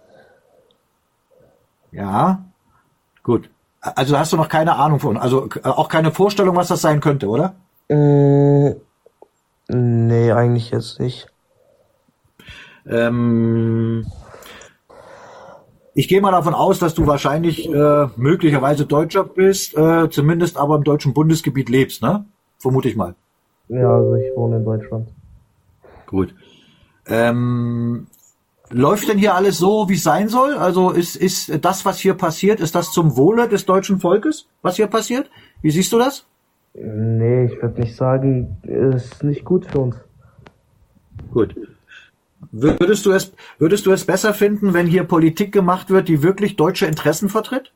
Ja, gut. Also hast du noch keine Ahnung von, also auch keine Vorstellung, was das sein könnte, oder? Mm, nee, eigentlich jetzt nicht. Ähm, ich gehe mal davon aus, dass du wahrscheinlich äh, möglicherweise Deutscher bist, äh, zumindest aber im deutschen Bundesgebiet lebst, ne? Vermute ich mal. Ja, also ich wohne in Deutschland. Gut. Ähm, läuft denn hier alles so, wie es sein soll? Also ist, ist das, was hier passiert, ist das zum Wohle des deutschen Volkes, was hier passiert? Wie siehst du das? Nee, ich würde nicht sagen, ist nicht gut für uns. Gut. Würdest du es, würdest du es besser finden, wenn hier Politik gemacht wird, die wirklich deutsche Interessen vertritt?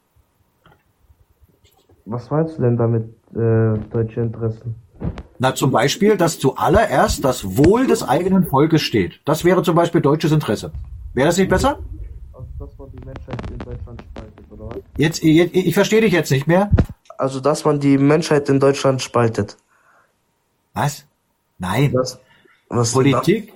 Was meinst du denn damit, äh, deutsche Interessen? Na, zum Beispiel, dass zuallererst das Wohl des eigenen Volkes steht. Das wäre zum Beispiel deutsches Interesse. Wäre das nicht besser? Also, dass man die Menschheit in Deutschland spaltet, oder was? Jetzt, ich, ich verstehe dich jetzt nicht mehr. Also, dass man die Menschheit in Deutschland spaltet. Was? Nein. Was, was Politik?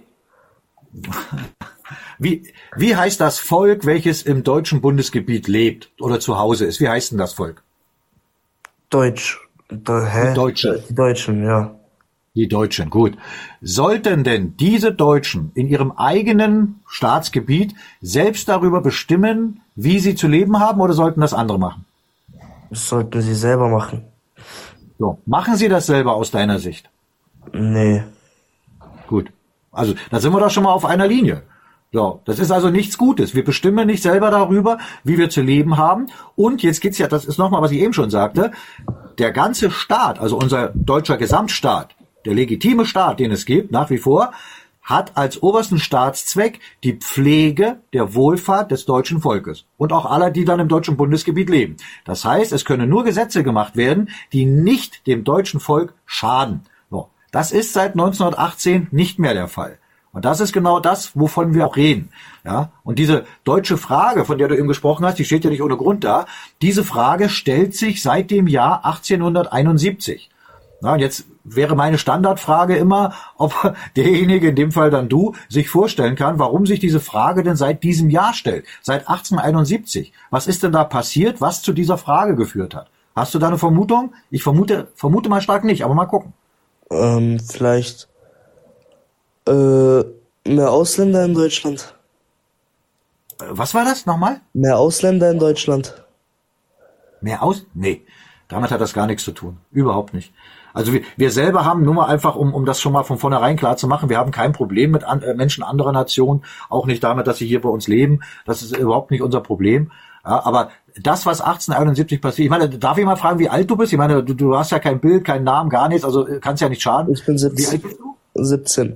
Wie, wie heißt das Volk, welches im deutschen Bundesgebiet lebt oder zu Hause ist? Wie heißt denn das Volk? Deutsch. Da, hä? Die Deutschen. Die Deutschen, ja. Die Deutschen, gut. Sollten denn diese Deutschen in ihrem eigenen Staatsgebiet selbst darüber bestimmen, wie sie zu leben haben, oder sollten das andere machen? Das sollten sie selber machen. So, machen sie das selber aus deiner Sicht? Nee. Gut. Also, da sind wir doch schon mal auf einer Linie. So, das ist also nichts Gutes. Wir bestimmen nicht selber darüber, wie wir zu leben haben. Und jetzt geht's ja, das ist nochmal, was ich eben schon sagte, der ganze Staat, also unser deutscher Gesamtstaat, der legitime Staat, den es gibt, nach wie vor, hat als obersten Staatszweck die Pflege der Wohlfahrt des deutschen Volkes und auch aller, die dann im deutschen Bundesgebiet leben. Das heißt, es können nur Gesetze gemacht werden, die nicht dem deutschen Volk schaden. So, das ist seit neunzehnhundertachtzehn nicht mehr der Fall. Und das ist genau das, wovon wir auch reden. Ja, und diese deutsche Frage, von der du eben gesprochen hast, die steht ja nicht ohne Grund da. Diese Frage stellt sich seit dem Jahr achtzehnhunderteinundsiebzig. Na, und jetzt wäre meine Standardfrage immer, ob derjenige, in dem Fall dann du, sich vorstellen kann, warum sich diese Frage denn seit diesem Jahr stellt, seit achtzehnhunderteinundsiebzig. Was ist denn da passiert, was zu dieser Frage geführt hat? Hast du da eine Vermutung? Ich vermute, vermute mal stark nicht, aber mal gucken. Ähm, vielleicht äh, mehr Ausländer in Deutschland. Was war das nochmal? Mehr Ausländer in Deutschland. Mehr aus? Nee, damit hat das gar nichts zu tun. Überhaupt nicht. Also wir, wir selber haben nur mal einfach, um, um das schon mal von vornherein klar zu machen, wir haben kein Problem mit an, äh, Menschen anderer Nationen, auch nicht damit, dass sie hier bei uns leben. Das ist überhaupt nicht unser Problem. Ja, aber das, was achtzehnhunderteinundsiebzig passiert, ich meine, darf ich mal fragen, wie alt du bist? Ich meine, du, du hast ja kein Bild, keinen Namen, gar nichts, also kannst ja nicht schaden. Ich bin siebzehn. Wie alt bist du? siebzehn.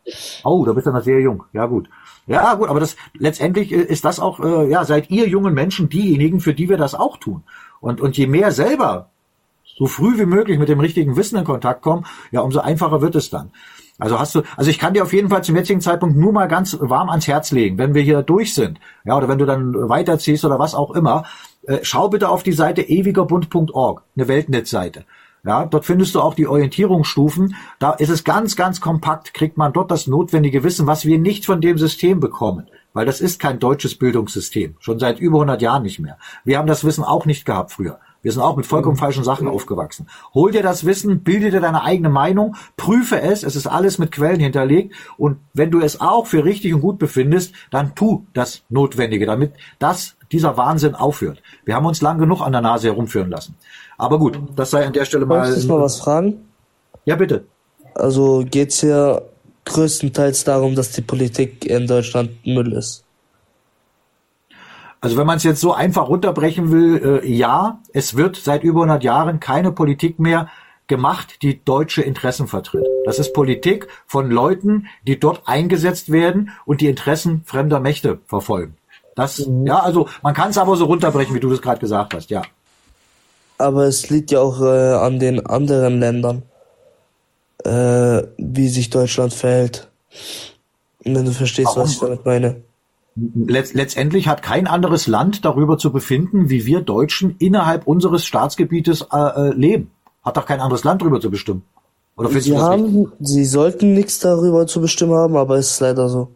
Oh, da bist du noch sehr jung. Ja, gut. Ja, gut, aber das letztendlich ist das auch, äh, ja, seid ihr jungen Menschen diejenigen, für die wir das auch tun. Und, und je mehr selber so früh wie möglich mit dem richtigen Wissen in Kontakt kommen, ja, umso einfacher wird es dann. Also hast du, also ich kann dir auf jeden Fall zum jetzigen Zeitpunkt nur mal ganz warm ans Herz legen, wenn wir hier durch sind, ja, oder wenn du dann weiterziehst oder was auch immer, äh, schau bitte auf die Seite ewigerbund punkt org, eine Weltnetzseite. Ja, dort findest du auch die Orientierungsstufen. Da ist es ganz, ganz kompakt, kriegt man dort das notwendige Wissen, was wir nicht von dem System bekommen. Weil das ist kein deutsches Bildungssystem. Schon seit über hundert Jahren nicht mehr. Wir haben das Wissen auch nicht gehabt früher. Wir sind auch mit vollkommen falschen Sachen aufgewachsen. Hol dir das Wissen, bilde dir deine eigene Meinung, prüfe es, es ist alles mit Quellen hinterlegt und wenn du es auch für richtig und gut befindest, dann tu das Notwendige, damit das, dieser Wahnsinn aufhört. Wir haben uns lang genug an der Nase herumführen lassen. Aber gut, das sei an der Stelle mal... Darf ich mal was fragen? Ja, bitte. Also geht's hier größtenteils darum, dass die Politik in Deutschland Müll ist? Also wenn man es jetzt so einfach runterbrechen will, äh, ja, es wird seit über hundert Jahren keine Politik mehr gemacht, die deutsche Interessen vertritt. Das ist Politik von Leuten, die dort eingesetzt werden und die Interessen fremder Mächte verfolgen. Das, mhm. ja, also man kann es aber so runterbrechen, wie du das gerade gesagt hast, ja. Aber es liegt ja auch äh, an den anderen Ländern, äh, wie sich Deutschland verhält. Wenn du verstehst, Warum? was ich damit meine. Letz- letztendlich hat kein anderes Land darüber zu befinden, wie wir Deutschen innerhalb unseres Staatsgebietes äh, leben. Hat doch kein anderes Land darüber zu bestimmen. Oder findest Sie du das haben, nicht? Sie sollten nichts darüber zu bestimmen haben, aber es ist leider so.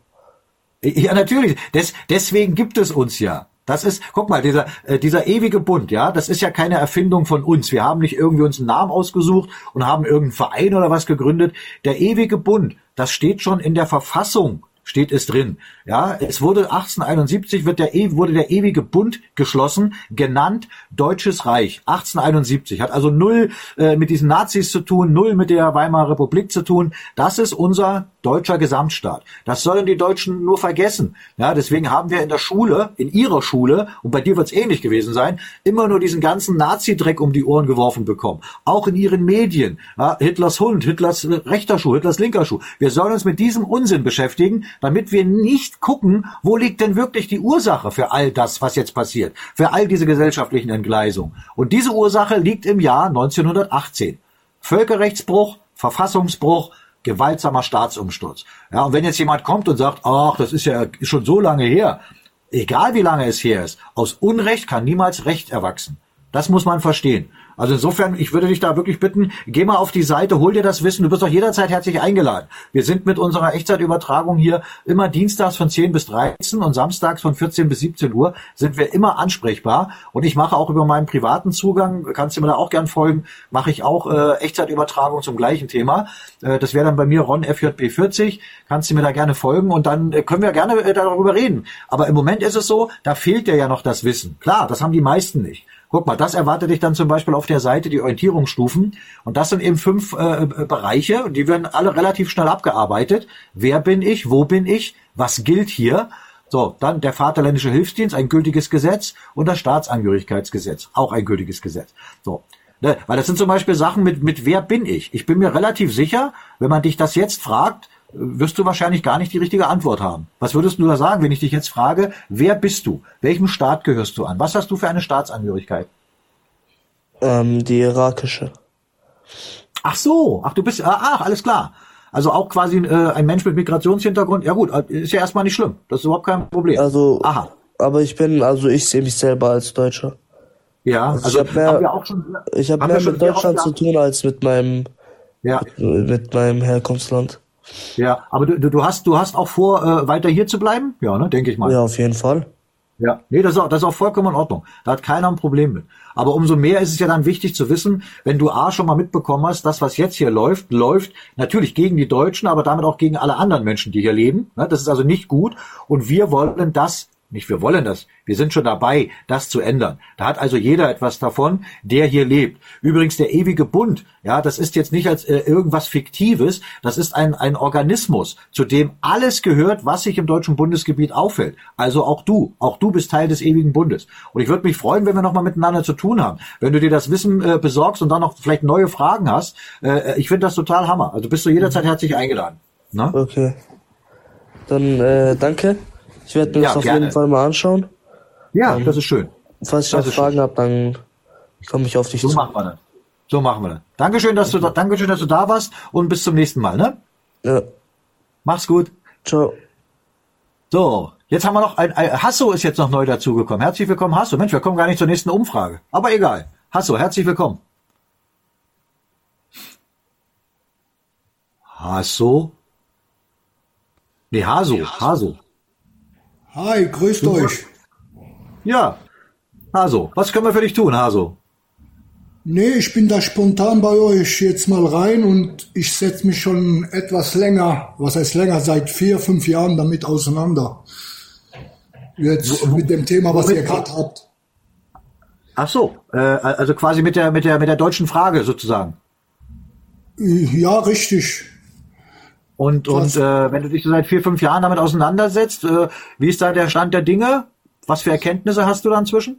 Ja, natürlich. Des, deswegen gibt es uns ja. Das ist, guck mal, dieser, äh, dieser ewige Bund, ja, das ist ja keine Erfindung von uns. Wir haben nicht irgendwie uns einen Namen ausgesucht und haben irgendeinen Verein oder was gegründet. Der ewige Bund, das steht schon in der Verfassung. Steht es drin. Ja, es wurde achtzehnhunderteinundsiebzig wird der, wurde der ewige Bund geschlossen, genannt Deutsches Reich. achtzehnhunderteinundsiebzig hat also null äh, mit diesen Nazis zu tun, null mit der Weimarer Republik zu tun. Das ist unser deutscher Gesamtstaat. Das sollen die Deutschen nur vergessen. Ja, deswegen haben wir in der Schule, in ihrer Schule, und bei dir wird es ähnlich gewesen sein, immer nur diesen ganzen Nazi-Dreck um die Ohren geworfen bekommen. Auch in ihren Medien. Ja, Hitlers Hund, Hitlers rechter Schuh, Hitlers linker Schuh. Wir sollen uns mit diesem Unsinn beschäftigen, damit wir nicht gucken, wo liegt denn wirklich die Ursache für all das, was jetzt passiert, für all diese gesellschaftlichen Entgleisungen. Und diese Ursache liegt im Jahr neunzehnhundertachtzehn. Völkerrechtsbruch, Verfassungsbruch, gewaltsamer Staatsumsturz. Ja, und wenn jetzt jemand kommt und sagt, ach, das ist ja schon so lange her, egal wie lange es her ist, aus Unrecht kann niemals Recht erwachsen. Das muss man verstehen. Also insofern, ich würde dich da wirklich bitten, geh mal auf die Seite, hol dir das Wissen, du bist doch jederzeit herzlich eingeladen. Wir sind mit unserer Echtzeitübertragung hier immer dienstags von zehn bis dreizehn und samstags von vierzehn bis siebzehn Uhr sind wir immer ansprechbar und ich mache auch über meinen privaten Zugang, kannst du mir da auch gern folgen, mache ich auch äh, Echtzeitübertragung zum gleichen Thema. Äh, das wäre dann bei mir Ron F J B vierzig, kannst du mir da gerne folgen und dann äh, können wir gerne äh, darüber reden. Aber im Moment ist es so, da fehlt dir ja noch das Wissen. Klar, das haben die meisten nicht. Guck mal, das erwartet dich dann zum Beispiel auf der Seite, die Orientierungsstufen. Und das sind eben fünf äh, Bereiche, und die werden alle relativ schnell abgearbeitet. Wer bin ich? Wo bin ich? Was gilt hier? So, dann der Vaterländische Hilfsdienst, ein gültiges Gesetz, und das Staatsangehörigkeitsgesetz, auch ein gültiges Gesetz. So, ne, weil das sind zum Beispiel Sachen mit, mit wer bin ich? Ich bin mir relativ sicher, wenn man dich das jetzt fragt, wirst du wahrscheinlich gar nicht die richtige Antwort haben. Was würdest du da sagen, wenn ich dich jetzt frage, wer bist du? Welchem Staat gehörst du an? Was hast du für eine Staatsangehörigkeit? Ähm, die irakische. Ach so, ach du bist, ach, alles klar. Also auch quasi äh, ein Mensch mit Migrationshintergrund. Ja gut, ist ja erstmal nicht schlimm. Das ist überhaupt kein Problem. Also, aha. Aber ich bin, also ich sehe mich selber als Deutscher. Ja, also, also ich habe mehr, haben wir auch schon, ich hab mehr mit Deutschland zu tun als mit meinem, ja. mit, mit meinem Herkunftsland. Ja, aber du, du hast, du hast auch vor, äh, weiter hier zu bleiben? Ja, ne, denke ich mal. Ja, auf jeden Fall. Ja, nee, das ist auch, das ist auch vollkommen in Ordnung. Da hat keiner ein Problem mit. Aber umso mehr ist es ja dann wichtig zu wissen, wenn du A schon mal mitbekommen hast, das, was jetzt hier läuft, läuft natürlich gegen die Deutschen, aber damit auch gegen alle anderen Menschen, die hier leben. Das ist also nicht gut. Und wir wollen das, nicht wir wollen das, wir sind schon dabei, das zu ändern. Da hat also jeder etwas davon, der hier lebt. Übrigens der ewige Bund, ja, das ist jetzt nicht als äh, irgendwas Fiktives, das ist ein ein Organismus, zu dem alles gehört, was sich im deutschen Bundesgebiet auffällt. Also auch du, auch du bist Teil des ewigen Bundes. Und ich würde mich freuen, wenn wir nochmal miteinander zu tun haben. Wenn du dir das Wissen äh, besorgst und dann noch vielleicht neue Fragen hast, äh, ich finde das total Hammer. Also bist du jederzeit herzlich eingeladen. Ne? Okay. Dann äh, danke. Ich werde mir Ja, das auf gerne. jeden Fall mal anschauen. Ja, Ähm, das ist schön. Falls ich Das noch ist Fragen habe, dann komme ich auf dich So zu. machen wir das. So machen wir das. Dankeschön, dass du da, Dankeschön, dass du da warst und bis zum nächsten Mal, ne? Ja. Mach's gut. Ciao. So, jetzt haben wir noch ein, ein Hasso ist jetzt noch neu dazugekommen. Herzlich willkommen, Hasso. Mensch, wir kommen gar nicht zur nächsten Umfrage. Aber egal. Hasso, herzlich willkommen. Hasso? Nee, Haso, Haso. Hi, grüßt euch. Ja, Haso. Was können wir für dich tun, Haso? Nee, ich bin da spontan bei euch jetzt mal rein und ich setze mich schon etwas länger, was heißt länger, seit vier, fünf Jahren damit auseinander. Jetzt mit dem Thema, was ihr gerade habt. Ach so, äh, also quasi mit der, mit der, mit der deutschen Frage sozusagen. Ja, richtig. Und, und äh, wenn du dich so seit vier, fünf Jahren damit auseinandersetzt, äh, wie ist da der Stand der Dinge? Was für Erkenntnisse hast du da inzwischen?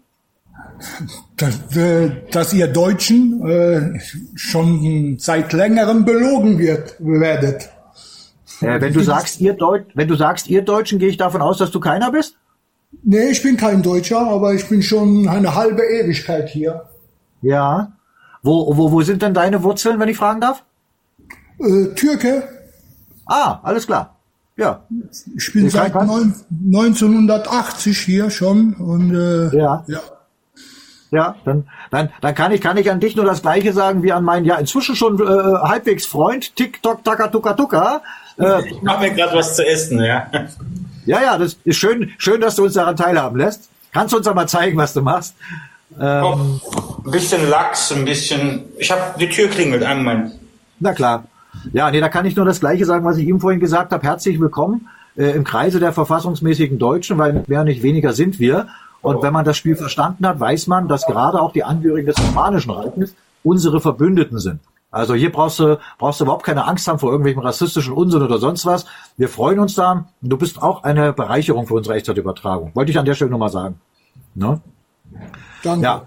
Dass, äh, dass ihr Deutschen äh, schon seit längerem belogen wird, werdet. Äh, wenn du sagst, ihr Deut wenn du sagst, ihr Deutschen, gehe ich davon aus, dass du keiner bist? Nee, ich bin kein Deutscher, aber ich bin schon eine halbe Ewigkeit hier. Ja. Wo, wo, wo sind denn deine Wurzeln, wenn ich fragen darf? Äh, Türke. Ah, alles klar. Ja. Ich bin Ich seit kann- neun, neunzehnhundertachtzig hier schon und äh, Ja. ja. Ja, dann, dann, dann kann ich, kann ich an dich nur das Gleiche sagen wie an meinen, ja, inzwischen schon äh, halbwegs Freund, TikTok, Taka, Tuka, Tuka. Äh, Ich mache mir gerade was zu essen, ja. ja, ja, das ist schön, schön, dass du uns daran teilhaben lässt. Kannst du uns aber zeigen, was du machst? Ähm, Oh, ein bisschen Lachs, ein bisschen. Ich habe die Tür klingelt, einen Moment. Na klar. Ja, nee, da kann ich nur das Gleiche sagen, was ich ihm vorhin gesagt habe. Herzlich willkommen äh, im Kreise der verfassungsmäßigen Deutschen, weil mehr nicht weniger sind wir. Und wenn man das Spiel verstanden hat, weiß man, dass gerade auch die Angehörigen des Osmanischen Reiches unsere Verbündeten sind. Also hier brauchst du, brauchst du überhaupt keine Angst haben vor irgendwelchen rassistischen Unsinn oder sonst was. Wir freuen uns da. Du bist auch eine Bereicherung für unsere Echtzeitübertragung. Wollte ich an der Stelle nur mal sagen. Ne? Danke. Ja.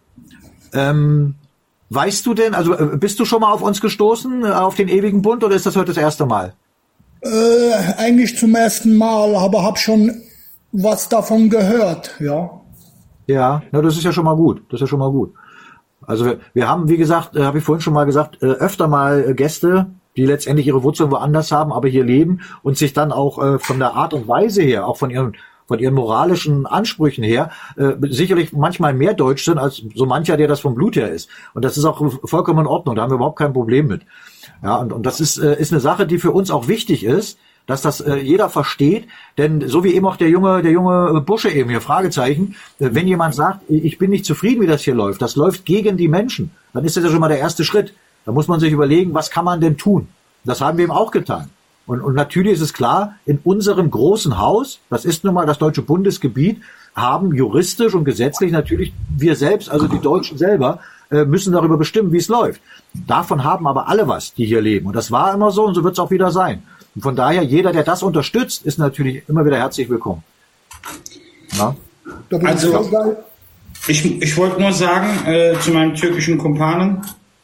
Ähm, weißt du denn, also äh, bist du schon mal auf uns gestoßen, äh, auf den ewigen Bund, oder ist das heute das erste Mal? Äh, eigentlich zum ersten Mal, aber hab schon was davon gehört, ja. Ja, na, das ist ja schon mal gut. Das ist ja schon mal gut. Also wir, wir haben, wie gesagt, äh, habe ich vorhin schon mal gesagt, äh, öfter mal äh, Gäste, die letztendlich ihre Wurzeln woanders haben, aber hier leben und sich dann auch äh, von der Art und Weise her, auch von ihren von ihren moralischen Ansprüchen her, äh, sicherlich manchmal mehr deutsch sind als so mancher, der das vom Blut her ist. Und das ist auch vollkommen in Ordnung. Da haben wir überhaupt kein Problem mit. Ja, und, und das ist äh, ist eine Sache, die für uns auch wichtig ist, dass das äh, jeder versteht, denn so wie eben auch der junge, der junge Bursche eben hier, Fragezeichen, äh, wenn jemand sagt, ich bin nicht zufrieden, wie das hier läuft, das läuft gegen die Menschen, dann ist das ja schon mal der erste Schritt. Da muss man sich überlegen, was kann man denn tun? Das haben wir eben auch getan. Und, und natürlich ist es klar, in unserem großen Haus, das ist nun mal das deutsche Bundesgebiet, haben juristisch und gesetzlich natürlich wir selbst, also die Deutschen selber, äh, müssen darüber bestimmen, wie es läuft. Davon haben aber alle was, die hier leben. Und das war immer so und so wird es auch wieder sein. Und von daher, jeder, der das unterstützt, ist natürlich immer wieder herzlich willkommen. Na? Also, ich, ich wollte nur sagen äh, zu meinen türkischen Kumpanen,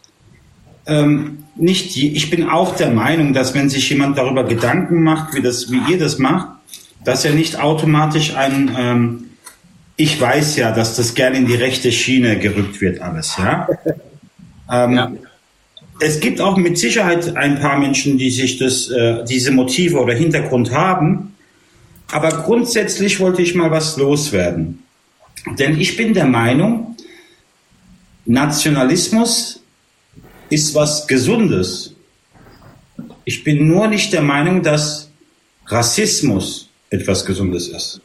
ähm, nicht je, ich bin auch der Meinung, dass wenn sich jemand darüber Gedanken macht, wie, das, wie ihr das macht, dass er nicht automatisch ein, ähm, ich weiß ja, dass das gerne in die rechte Schiene gerückt wird alles, ja. ähm, ja. Es gibt auch mit Sicherheit ein paar Menschen, die sich das, äh, diese Motive oder Hintergrund haben. Aber grundsätzlich wollte ich mal was loswerden. Denn ich bin der Meinung, Nationalismus ist was Gesundes. Ich bin nur nicht der Meinung, dass Rassismus etwas Gesundes ist.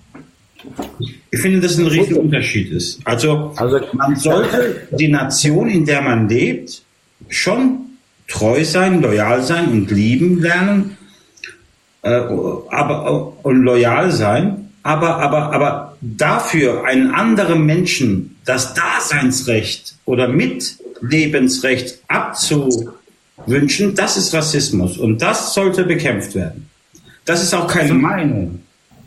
Ich finde, dass ein riesiger Unterschied ist. Also, man sollte die Nation, in der man lebt, schon treu sein, loyal sein und lieben lernen, äh, aber und loyal sein, aber aber aber dafür einen anderen Menschen das Daseinsrecht oder Mitlebensrecht abzuwünschen, das ist Rassismus und das sollte bekämpft werden. Das ist auch keine Meinung.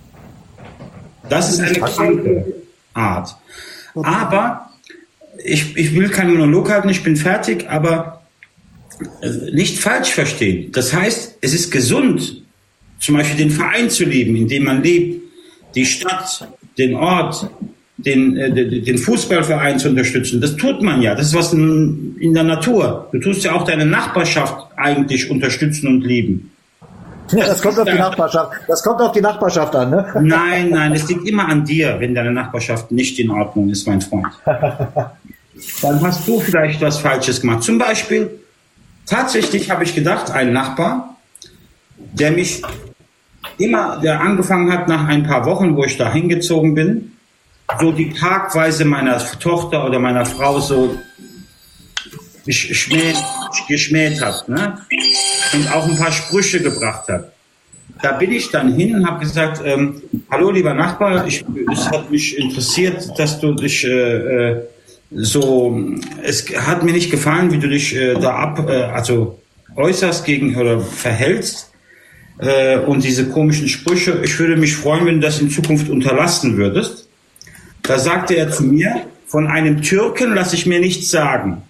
Das ist eine kranke Art. Aber ich, ich will keinen Monolog halten, ich bin fertig, aber nicht falsch verstehen. Das heißt, es ist gesund, zum Beispiel den Verein zu lieben, in dem man lebt, die Stadt, den Ort, den, äh, den Fußballverein zu unterstützen. Das tut man ja. Das ist was in, in der Natur. Du tust ja auch deine Nachbarschaft eigentlich unterstützen und lieben. Ja, das kommt auf die Nachbarschaft. Das kommt auf die Nachbarschaft an, ne? Nein, nein, es liegt immer an dir, wenn deine Nachbarschaft nicht in Ordnung ist, mein Freund. Dann hast du vielleicht was Falsches gemacht. Zum Beispiel, tatsächlich habe ich gedacht, ein Nachbar, der mich immer, der angefangen hat nach ein paar Wochen, wo ich da hingezogen bin, so die Tagweise meiner Tochter oder meiner Frau so geschmäht, geschmäht hat, ne? Und auch ein paar Sprüche gebracht hat. Da bin ich dann hin und habe gesagt, ähm, hallo lieber Nachbar, ich, es hat mich interessiert, dass du dich äh, so, es hat mir nicht gefallen, wie du dich äh, da ab, äh, also äußerst gegen oder verhältst äh, und diese komischen Sprüche. Ich würde mich freuen, wenn du das in Zukunft unterlassen würdest. Da sagte er zu mir, von einem Türken lasse ich mir nichts sagen.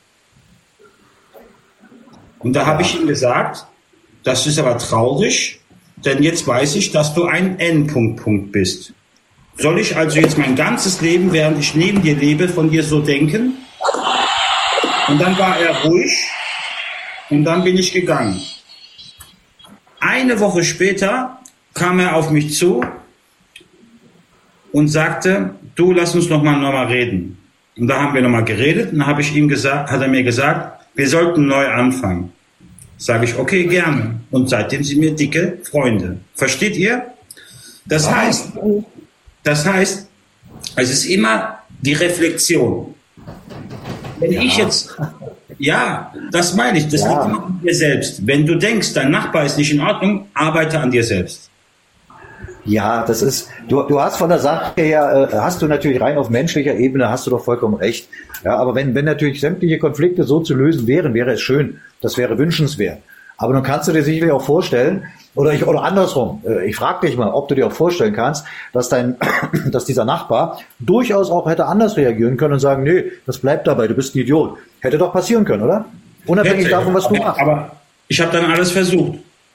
Und da habe ich ihm gesagt, das ist aber traurig, denn jetzt weiß ich, dass du ein N-Punkt-Punkt bist. Soll ich also jetzt mein ganzes Leben, während ich neben dir lebe, von dir so denken? Und dann war er ruhig und dann bin ich gegangen. Eine Woche später kam er auf mich zu und sagte, du, lass uns noch mal, noch mal reden. Und da haben wir noch mal geredet und dann habe ich ihm gesagt, hat er mir gesagt, wir sollten neu anfangen. Sage ich, okay, gerne. Und seitdem sind wir dicke Freunde. Versteht ihr? Das heißt, das heißt, es ist immer die Reflexion. Wenn ja. ich jetzt, ja, das meine ich, das ja. liegt immer an dir selbst. Wenn du denkst, dein Nachbar ist nicht in Ordnung, arbeite an dir selbst. Ja, das ist, du, du hast von der Sache her, äh, hast du natürlich rein auf menschlicher Ebene, hast du doch vollkommen recht. Ja, aber wenn, wenn natürlich sämtliche Konflikte so zu lösen wären, wäre es schön. Das wäre wünschenswert. Aber dann kannst du dir sicherlich auch vorstellen, oder ich, oder andersrum, äh, ich frage dich mal, ob du dir auch vorstellen kannst, dass dein, dass dieser Nachbar durchaus auch hätte anders reagieren können und sagen, nee, das bleibt dabei, du bist ein Idiot. Hätte doch passieren können, oder? Unabhängig hätte, davon, was du machst. Aber ich habe dann alles versucht.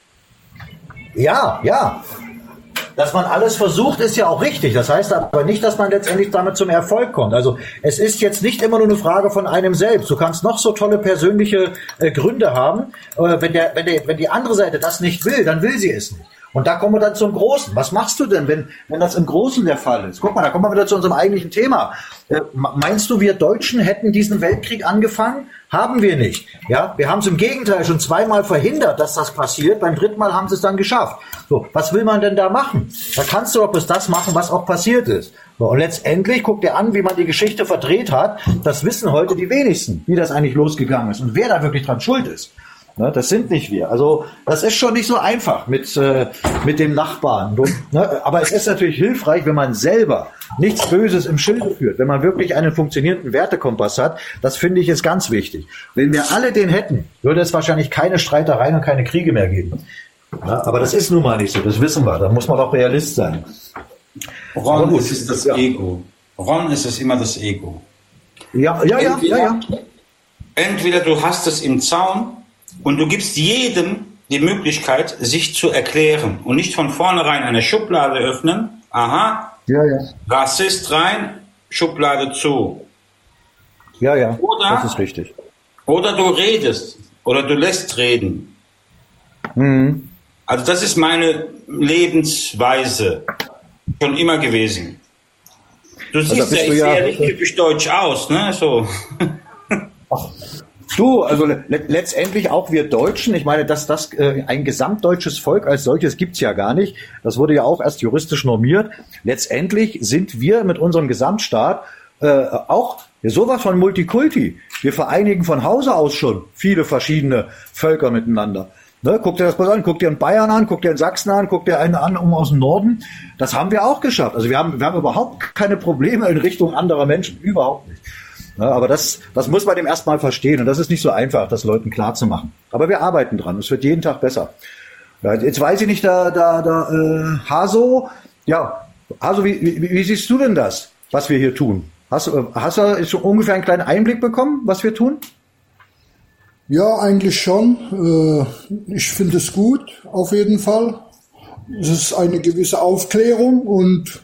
Ja, ja. Dass man alles versucht, ist ja auch richtig. Das heißt aber nicht, dass man letztendlich damit zum Erfolg kommt. Also es ist jetzt nicht immer nur eine Frage von einem selbst. Du kannst noch so tolle persönliche äh, Gründe haben. Äh, wenn, der, wenn, der, wenn die andere Seite das nicht will, dann will sie es nicht. Und da kommen wir dann zum Großen. Was machst du denn, wenn, wenn das im Großen der Fall ist? Guck mal, da kommen wir wieder zu unserem eigentlichen Thema. Äh, meinst du, wir Deutschen hätten diesen Weltkrieg angefangen? Haben wir nicht. Ja, wir haben es im Gegenteil schon zweimal verhindert, dass das passiert. Beim dritten Mal haben sie es dann geschafft. So, was will man denn da machen? Da kannst du doch bloß das machen, was auch passiert ist. So, und letztendlich guck dir an, wie man die Geschichte verdreht hat. Das wissen heute die wenigsten, wie das eigentlich losgegangen ist und wer da wirklich dran schuld ist. Ne, das sind nicht wir. Also das ist schon nicht so einfach mit äh, mit dem Nachbarn. Du, ne, aber es ist natürlich hilfreich, wenn man selber nichts Böses im Schilde führt, wenn man wirklich einen funktionierenden Wertekompass hat. Das finde ich ist ganz wichtig. Wenn wir alle den hätten, würde es wahrscheinlich keine Streitereien und keine Kriege mehr geben. Ja, aber das ist nun mal nicht so. Das wissen wir. Da muss man doch Realist sein. Ron, es ist das ja. Ego. Ron, ist es immer das Ego. Ja, ja, ja, entweder, ja, ja. Entweder du hast es im Zaun und du gibst jedem die Möglichkeit, sich zu erklären und nicht von vornherein eine Schublade öffnen. Aha, ja, ja. Rassist rein, Schublade zu. Ja, ja, oder, das ist richtig. Oder du redest oder du lässt reden. Mhm. Also das ist meine Lebensweise schon immer gewesen. Du siehst also ja, ich ja, sehe ja nicht typisch deutsch aus, ne? So. Ach. Du, also le- letztendlich auch wir Deutschen, ich meine, dass das äh, ein gesamtdeutsches Volk als solches gibt's ja gar nicht. Das wurde ja auch erst juristisch normiert. Letztendlich sind wir mit unserem Gesamtstaat äh, auch sowas von Multikulti. Wir vereinigen von Hause aus schon viele verschiedene Völker miteinander. Ne, guck dir das mal an, guck dir in Bayern an, guck dir in Sachsen an, guck dir einen an um aus dem Norden. Das haben wir auch geschafft. Also wir haben, wir haben überhaupt keine Probleme in Richtung anderer Menschen. Überhaupt nicht. Ja, aber das, das muss man dem erstmal verstehen. Und das ist nicht so einfach, das Leuten klar zu machen. Aber wir arbeiten dran. Es wird jeden Tag besser. Ja, jetzt weiß ich nicht, da, da, da, äh, Haso, ja, Haso, wie, wie, wie siehst du denn das, was wir hier tun? Hast, hast du schon ungefähr einen kleinen Einblick bekommen, was wir tun? Ja, eigentlich schon. Äh, ich finde es gut, auf jeden Fall. Es ist eine gewisse Aufklärung und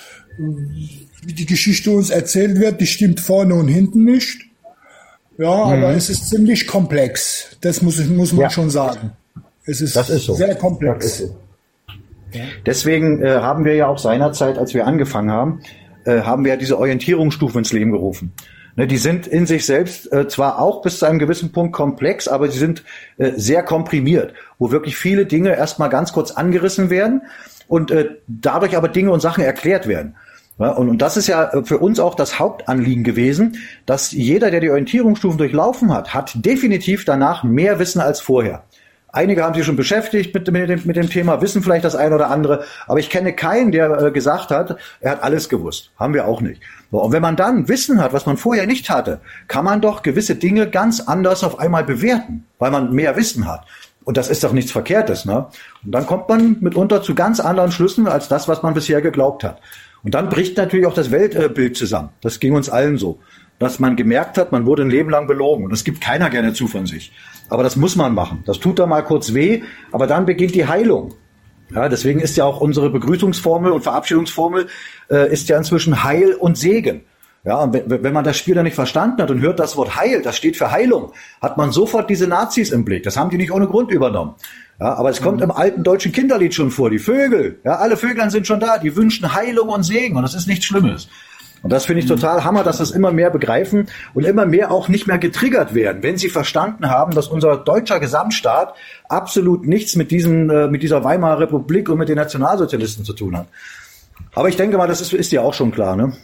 wie die Geschichte uns erzählt wird, die stimmt vorne und hinten nicht. Ja, mhm. aber es ist ziemlich komplex. Das muss, ich, muss man ja. schon sagen. Es ist, das ist so. sehr komplex. Das ist so. Ja. Deswegen äh, haben wir ja auch seinerzeit, als wir angefangen haben, äh, haben wir ja diese Orientierungsstufen ins Leben gerufen. Ne, die sind in sich selbst äh, zwar auch bis zu einem gewissen Punkt komplex, aber sie sind äh, sehr komprimiert, wo wirklich viele Dinge erstmal ganz kurz angerissen werden und äh, dadurch aber Dinge und Sachen erklärt werden. Ja, und, und das ist ja für uns auch das Hauptanliegen gewesen, dass jeder, der die Orientierungsstufen durchlaufen hat, hat definitiv danach mehr Wissen als vorher. Einige haben sich schon beschäftigt mit, mit, dem, mit dem Thema, wissen vielleicht das eine oder andere, aber ich kenne keinen, der äh, gesagt hat, er hat alles gewusst. Haben wir auch nicht. So, und wenn man dann Wissen hat, was man vorher nicht hatte, kann man doch gewisse Dinge ganz anders auf einmal bewerten, weil man mehr Wissen hat. Und das ist doch nichts Verkehrtes, ne? Und dann kommt man mitunter zu ganz anderen Schlüssen als das, was man bisher geglaubt hat. Und dann bricht natürlich auch das Weltbild zusammen. Das ging uns allen so. Dass man gemerkt hat, man wurde ein Leben lang belogen. Und das gibt keiner gerne zu von sich. Aber das muss man machen. Das tut da mal kurz weh, aber dann beginnt die Heilung. Ja, deswegen ist ja auch unsere Begrüßungsformel und Verabschiedungsformel äh, ist ja inzwischen Heil und Segen. Ja, und wenn, wenn man das Spiel dann nicht verstanden hat und hört das Wort Heil, das steht für Heilung, hat man sofort diese Nazis im Blick. Das haben die nicht ohne Grund übernommen. Ja, aber es kommt im alten deutschen Kinderlied schon vor. Die Vögel, ja, alle Vöglein sind schon da, die wünschen Heilung und Segen und das ist nichts Schlimmes. Und das finde ich total Hammer, dass das immer mehr begreifen und immer mehr auch nicht mehr getriggert werden, wenn sie verstanden haben, dass unser deutscher Gesamtstaat absolut nichts mit diesen, äh, mit dieser Weimarer Republik und mit den Nationalsozialisten zu tun hat. Aber ich denke mal, das ist, ist dir auch schon klar, ne?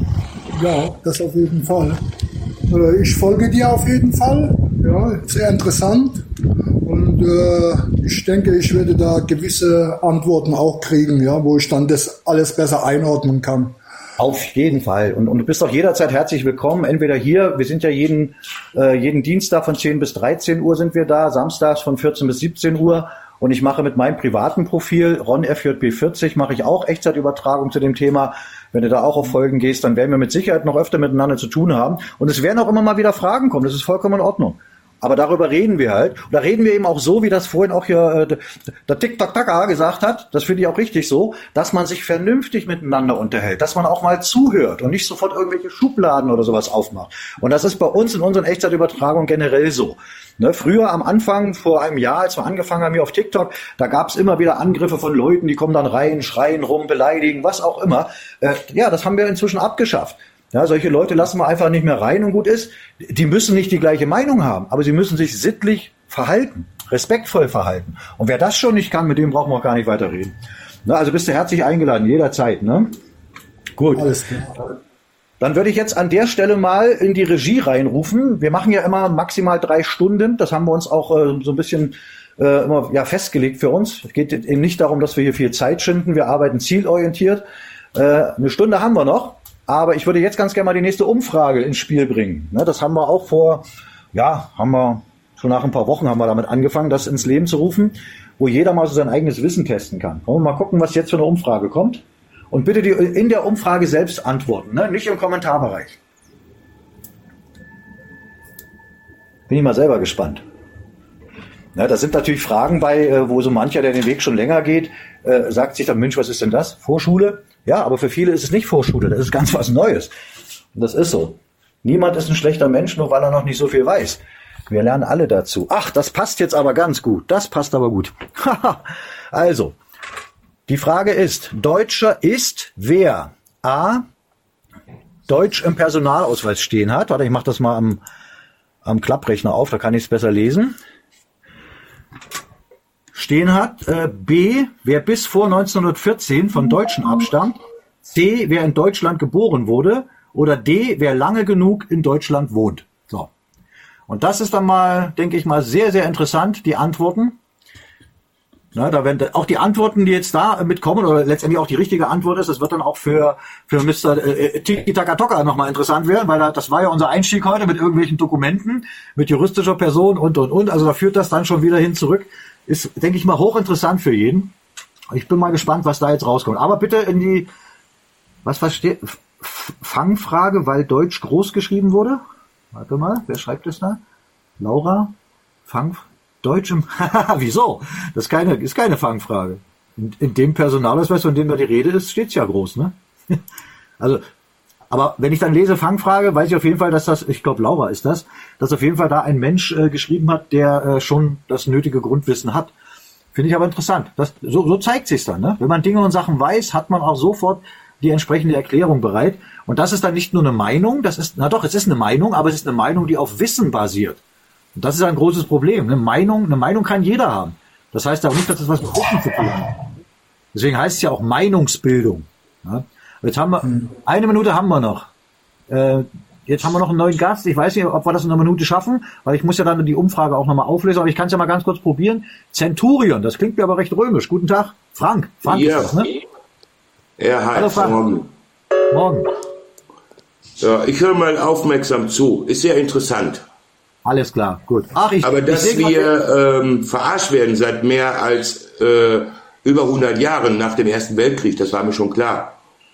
Ja, das auf jeden Fall. Äh, ich folge dir auf jeden Fall. Ja, sehr interessant. Und äh, ich denke, ich werde da gewisse Antworten auch kriegen, ja, wo ich dann das alles besser einordnen kann. Auf jeden Fall. Und, und du bist auch jederzeit herzlich willkommen. Entweder hier, wir sind ja jeden, äh, jeden Dienstag von zehn bis dreizehn Uhr sind wir da, samstags von vierzehn bis siebzehn Uhr. Und ich mache mit meinem privaten Profil, Ron F J B vierzig, mache ich auch Echtzeitübertragung zu dem Thema. Wenn du da auch auf Folgen gehst, dann werden wir mit Sicherheit noch öfter miteinander zu tun haben. Und es werden auch immer mal wieder Fragen kommen. Das ist vollkommen in Ordnung. Aber darüber reden wir halt. Und da reden wir eben auch so, wie das vorhin auch hier äh, der Tick-Tack-Tacker gesagt hat. Das finde ich auch richtig so, dass man sich vernünftig miteinander unterhält. Dass man auch mal zuhört und nicht sofort irgendwelche Schubladen oder sowas aufmacht. Und das ist bei uns in unseren Echtzeitübertragungen generell so. Ne, früher am Anfang, vor einem Jahr, als wir angefangen haben hier auf TikTok, da gab es immer wieder Angriffe von Leuten, die kommen dann rein, schreien rum, beleidigen, was auch immer. Äh, ja, das haben wir inzwischen abgeschafft. Ja, solche Leute lassen wir einfach nicht mehr rein und gut ist. Die müssen nicht die gleiche Meinung haben, aber sie müssen sich sittlich verhalten, respektvoll verhalten. Und wer das schon nicht kann, mit dem brauchen wir auch gar nicht weiter reden. Na, also bist du herzlich eingeladen, jederzeit, ne? Gut. Alles klar. Dann würde ich jetzt an der Stelle mal in die Regie reinrufen. Wir machen ja immer maximal drei Stunden. Das haben wir uns auch äh, so ein bisschen äh, immer ja festgelegt für uns. Es geht eben nicht darum, dass wir hier viel Zeit schinden. Wir arbeiten zielorientiert. Äh, eine Stunde haben wir noch. Aber ich würde jetzt ganz gerne mal die nächste Umfrage ins Spiel bringen. Ne, das haben wir auch vor, ja, haben wir schon nach ein paar Wochen haben wir damit angefangen, das ins Leben zu rufen, wo jeder mal so sein eigenes Wissen testen kann. Wollen wir mal gucken, was jetzt für eine Umfrage kommt? Und bitte die in der Umfrage selbst antworten, ne? Nicht im Kommentarbereich. Bin ich mal selber gespannt. Ja, da sind natürlich Fragen bei, wo so mancher, der den Weg schon länger geht, äh, sagt sich dann, Mensch, was ist denn das? Vorschule? Ja, aber für viele ist es nicht Vorschule, das ist ganz was Neues. Und das ist so. Niemand ist ein schlechter Mensch, nur weil er noch nicht so viel weiß. Wir lernen alle dazu. Ach, das passt jetzt aber ganz gut. Das passt aber gut. Also, die Frage ist, Deutscher ist, wer A, Deutsch im Personalausweis stehen hat. Warte, ich mache das mal am, am Klapprechner auf, da kann ich es besser lesen. Stehen hat, äh, B, wer bis vor neunzehnhundertvierzehn von Deutschen abstammt, C, wer in Deutschland geboren wurde oder D, wer lange genug in Deutschland wohnt. So. Und das ist dann mal, denke ich mal, sehr, sehr interessant, die Antworten. Na, da werden auch die Antworten, die jetzt da mitkommen, oder letztendlich auch die richtige Antwort ist, das wird dann auch für, für Mister Äh, Tiki-Taka-Toka nochmal interessant werden, weil da, das war ja unser Einstieg heute mit irgendwelchen Dokumenten, mit juristischer Person und, und, und. Also da führt das dann schon wieder hin zurück. Ist, denke ich mal, hochinteressant für jeden. Ich bin mal gespannt, was da jetzt rauskommt. Aber bitte in die, was versteht, Fangfrage, weil Deutsch groß geschrieben wurde? Warte mal, wer schreibt das da? Laura? Fang, deutschem, wieso? Das ist keine, ist keine Fangfrage. In, in dem Personalausweis, von dem da die Rede ist, steht's ja groß, ne? Also, aber wenn ich dann lese Fangfrage, weiß ich auf jeden Fall, dass das, ich glaube Laura ist das, dass auf jeden Fall da ein Mensch äh, geschrieben hat, der äh, schon das nötige Grundwissen hat. Finde ich aber interessant. Das, so, so zeigt sich's dann, ne? Wenn man Dinge und Sachen weiß, hat man auch sofort die entsprechende Erklärung bereit. Und das ist dann nicht nur eine Meinung, das ist, na doch, es ist eine Meinung, aber es ist eine Meinung, die auf Wissen basiert. Und das ist ein großes Problem. Eine Meinung, eine Meinung kann jeder haben. Das heißt aber nicht, dass das was mit Wissen zu tun hat. Deswegen heißt es ja auch Meinungsbildung. Ja? Jetzt haben wir, eine Minute haben wir noch. Äh, jetzt haben wir noch einen neuen Gast. Ich weiß nicht, ob wir das in einer Minute schaffen, weil ich muss ja dann die Umfrage auch nochmal auflösen, aber ich kann es ja mal ganz kurz probieren. Centurion, das klingt mir aber recht römisch. Guten Tag. Frank. Frank ja. ist das, ne? Ja, hi. Hallo, Frank. Morgen. Morgen. Ja, ich höre mal aufmerksam zu. Ist sehr interessant. Alles klar, gut. Ach, ich, aber dass ich wir ähm, verarscht werden seit mehr als äh, über hundert Jahren nach dem Ersten Weltkrieg, das war mir schon klar.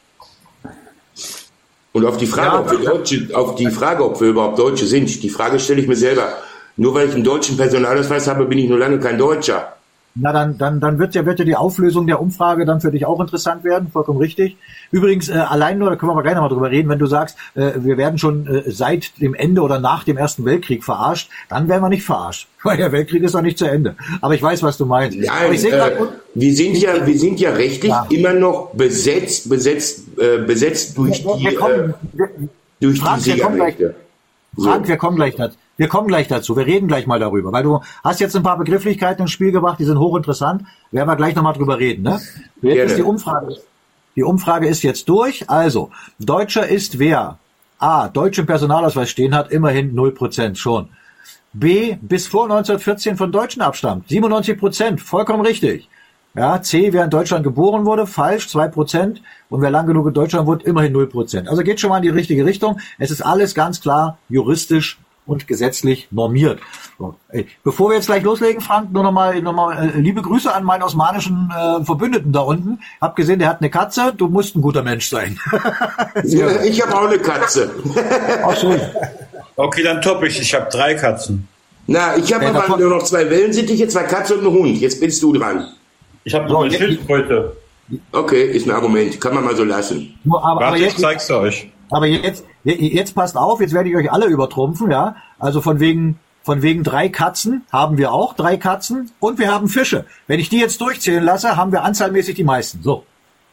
Und auf die Frage, ja, ob wir Deutsche, auf die Frage, ob wir überhaupt Deutsche sind, die Frage stelle ich mir selber. Nur weil ich einen deutschen Personalausweis habe, bin ich noch lange kein Deutscher. Na, dann, dann, dann wird ja, wird ja die Auflösung der Umfrage dann für dich auch interessant werden, vollkommen richtig. Übrigens, äh, allein nur, da können wir mal gleich nochmal drüber reden, wenn du sagst, äh, wir werden schon äh, seit dem Ende oder nach dem Ersten Weltkrieg verarscht, dann werden wir nicht verarscht, weil der Weltkrieg ist noch nicht zu Ende. Aber ich weiß, was du meinst. Nein, ich äh, wir sind ja, wir sind ja rechtlich ja. immer noch besetzt, besetzt, äh, besetzt durch wir, die, wir kommen, äh, wir, durch Frank, die Siegermächte. Frank, wir kommen gleich dazu. Wir kommen gleich dazu. Wir reden gleich mal darüber, weil du hast jetzt ein paar Begrifflichkeiten ins Spiel gebracht, die sind hochinteressant. Werden wir gleich nochmal drüber reden, ne? Jetzt Gerne. ist die Umfrage. Die Umfrage ist jetzt durch. Also, Deutscher ist wer? A, Deutsch im Personalausweis stehen hat, immerhin null Prozent schon. B, bis vor neunzehnhundertvierzehn von Deutschen abstammt, siebenundneunzig Prozent, vollkommen richtig. Ja, C, wer in Deutschland geboren wurde, falsch, zwei Prozent. Und wer lang genug in Deutschland wurde, immerhin null Prozent. Also geht schon mal in die richtige Richtung. Es ist alles ganz klar juristisch und gesetzlich normiert. So, ey, bevor wir jetzt gleich loslegen, Frank, nur nochmal noch mal, äh, liebe Grüße an meinen osmanischen äh, Verbündeten da unten. Hab gesehen, der hat eine Katze. Du musst ein guter Mensch sein. Ja, ich habe auch eine Katze. Ach, schön. Okay, dann top ich. Ich habe drei Katzen. Na, ich habe Äh, aber davon- nur noch zwei Wellensittiche, zwei Katzen und einen Hund. Jetzt bist du dran. Ich habe noch eine Schildkröte. Okay, ist ein Argument. Kann man mal so lassen. Nur, aber, aber Warte, ich jetzt, zeig's euch. aber jetzt, jetzt passt auf, jetzt werde ich euch alle übertrumpfen, ja. Also von wegen, von wegen drei Katzen haben wir auch drei Katzen und wir haben Fische. Wenn ich die jetzt durchzählen lasse, haben wir anzahlmäßig die meisten. So.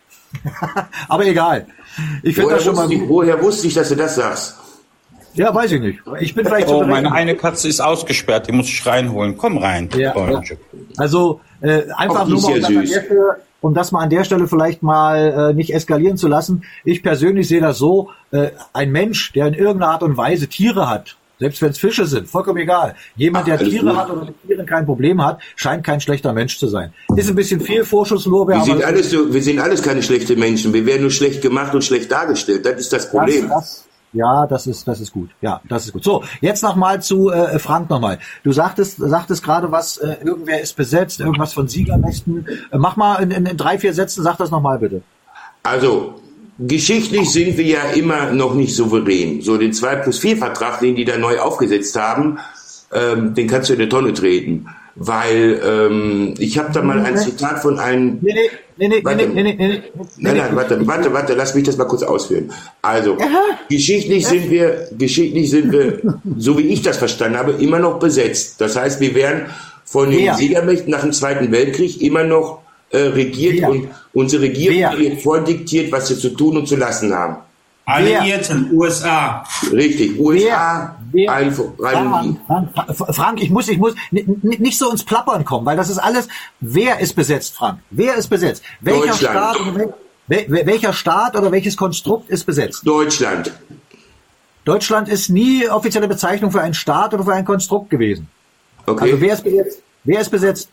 Aber egal. Ich finde Woher das schon mal wusste, ich, gut. woher wusste ich, dass du das sagst? Ja, weiß ich nicht. Ich bin vielleicht Oh, zu meine berechnet. eine Katze ist ausgesperrt, die muss ich reinholen. Komm rein. Ja, Freundchen. Also äh, einfach Auch die nur ist mal, um ja das, an süß. der Stelle, um das mal an der Stelle vielleicht mal äh, nicht eskalieren zu lassen. Ich persönlich sehe das so, äh, ein Mensch, der in irgendeiner Art und Weise Tiere hat, selbst wenn es Fische sind, vollkommen egal. Jemand, der Ach, alles Tiere gut. hat oder mit Tieren kein Problem hat, scheint kein schlechter Mensch zu sein. Ist ein bisschen viel Vorschusslorbeer, Wir sind, aber alles so, wir sind alles keine schlechten Menschen. Wir werden nur schlecht gemacht und schlecht dargestellt. Das ist das das, Problem. das, ja, das ist, das ist gut. Ja, das ist gut. So, jetzt nochmal zu äh, Frank nochmal. Du sagtest, sagtest gerade was, äh, irgendwer ist besetzt, irgendwas von Siegermächten. Äh, mach mal in, in, in drei, vier Sätzen, sag das nochmal bitte. Also, geschichtlich sind wir ja immer noch nicht souverän. So den zwei plus vier Vertrag, den die da neu aufgesetzt haben, ähm, den kannst du in die Tonne treten. Weil ähm, ich habe da mal ein Zitat von einem... Nee, nee, nee, nee, Warte. nee, nee, nee, nee, Nein, nein, warte, warte, warte, lass mich das mal kurz ausführen. Also, geschichtlich sind wir, geschichtlich sind wir, so wie ich das verstanden habe, immer noch besetzt. Das heißt, wir werden von den Wer? Siegermächten nach dem Zweiten Weltkrieg immer noch äh, regiert Wer? und unsere Regierung Wer? wird vordiktiert, was sie zu tun und zu lassen haben. Alliierten, U S A. Richtig, U S A, Wer? rein, rein, Frank, Frank, Frank, ich muss, ich muss n- n- nicht so ins Plappern kommen, weil das ist alles. Wer ist besetzt, Frank? Wer ist besetzt? Welcher Deutschland. Staat oder wel, wel, welcher Staat oder welches Konstrukt ist besetzt? Deutschland. Deutschland ist nie offizielle Bezeichnung für einen Staat oder für ein Konstrukt gewesen. Okay. Also wer ist besetzt? Wer ist besetzt?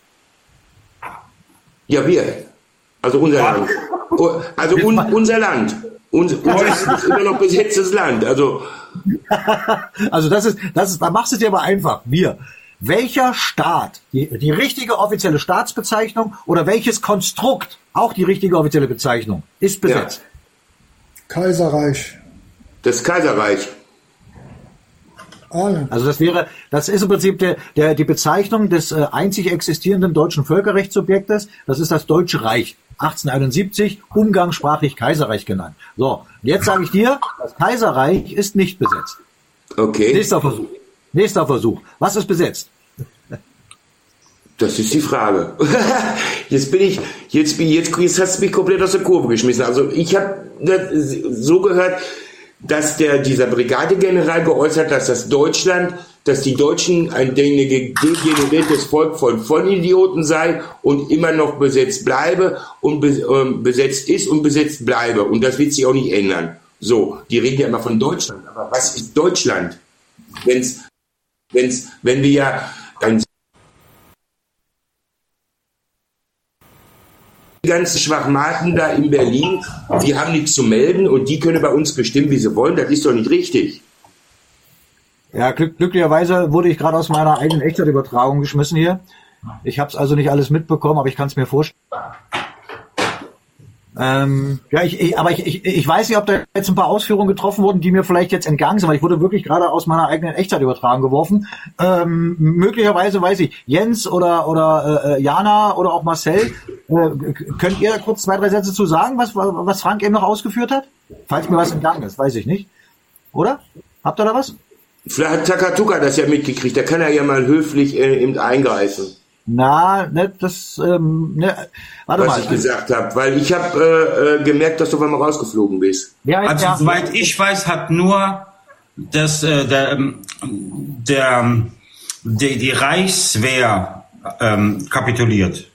Ja, wir. Also unser Land. Oh, Also un, unser Land. Unser, unser Land ist immer noch besetztes Land. Also Also das ist, das ist, da machst du es dir aber einfach. Wir. Welcher Staat, die, die richtige offizielle Staatsbezeichnung oder welches Konstrukt, auch die richtige offizielle Bezeichnung, ist besetzt? Kaiserreich. das Kaiserreich. Ahlen. Also das wäre, das ist im Prinzip der, der, die Bezeichnung des äh, einzig existierenden deutschen Völkerrechtssubjektes. Das ist das Deutsche Reich. achtzehnhunderteinundsiebzig, umgangssprachlich Kaiserreich genannt. So, jetzt sage ich dir, das Kaiserreich ist nicht besetzt. Okay. Nächster Versuch. Nächster Versuch. Was ist besetzt? Das ist die Frage. Jetzt bin ich, jetzt bin jetzt, jetzt hast du mich komplett aus der Kurve geschmissen. Also ich habe so gehört, dass der dieser Brigadegeneral geäußert hat, dass das Deutschland, dass die Deutschen ein degeneriertes Volk von Vollidioten sei und immer noch besetzt bleibe und be, ähm, besetzt ist und besetzt bleibe. Und das wird sich auch nicht ändern. So, die reden ja immer von Deutschland. Aber was ist Deutschland? Wenn's, wenn's, wenn wir ja ein die ganzen Schwachmaten da in Berlin, die haben nichts zu melden und die können bei uns bestimmen, wie sie wollen. Das ist doch nicht richtig. Ja, glück, glücklicherweise wurde ich gerade aus meiner eigenen Echtzeitübertragung geschmissen hier. Ich habe es also nicht alles mitbekommen, aber ich kann es mir vorstellen. Ähm, ja, ich, ich, aber ich, ich, ich weiß nicht, ob da jetzt ein paar Ausführungen getroffen wurden, die mir vielleicht jetzt entgangen sind, weil ich wurde wirklich gerade aus meiner eigenen Echtzeitübertragung geworfen. Ähm, möglicherweise weiß ich, Jens oder oder äh, Jana oder auch Marcel, äh, könnt ihr da kurz zwei, drei Sätze zu sagen, was was Frank eben noch ausgeführt hat? Falls mir was entgangen ist, weiß ich nicht. Oder? Habt ihr da was? Vielleicht hat Takatuka das ja mitgekriegt, da kann er ja mal höflich äh, eben eingreifen. Na, ne, das, ähm, ne, warte was mal. ich gesagt habe, weil ich habe äh, gemerkt, dass du auf einmal rausgeflogen bist. Ja, Also ja. soweit ich weiß, hat nur das, äh, der, ähm, der, ähm, die, die Reichswehr ähm, kapituliert.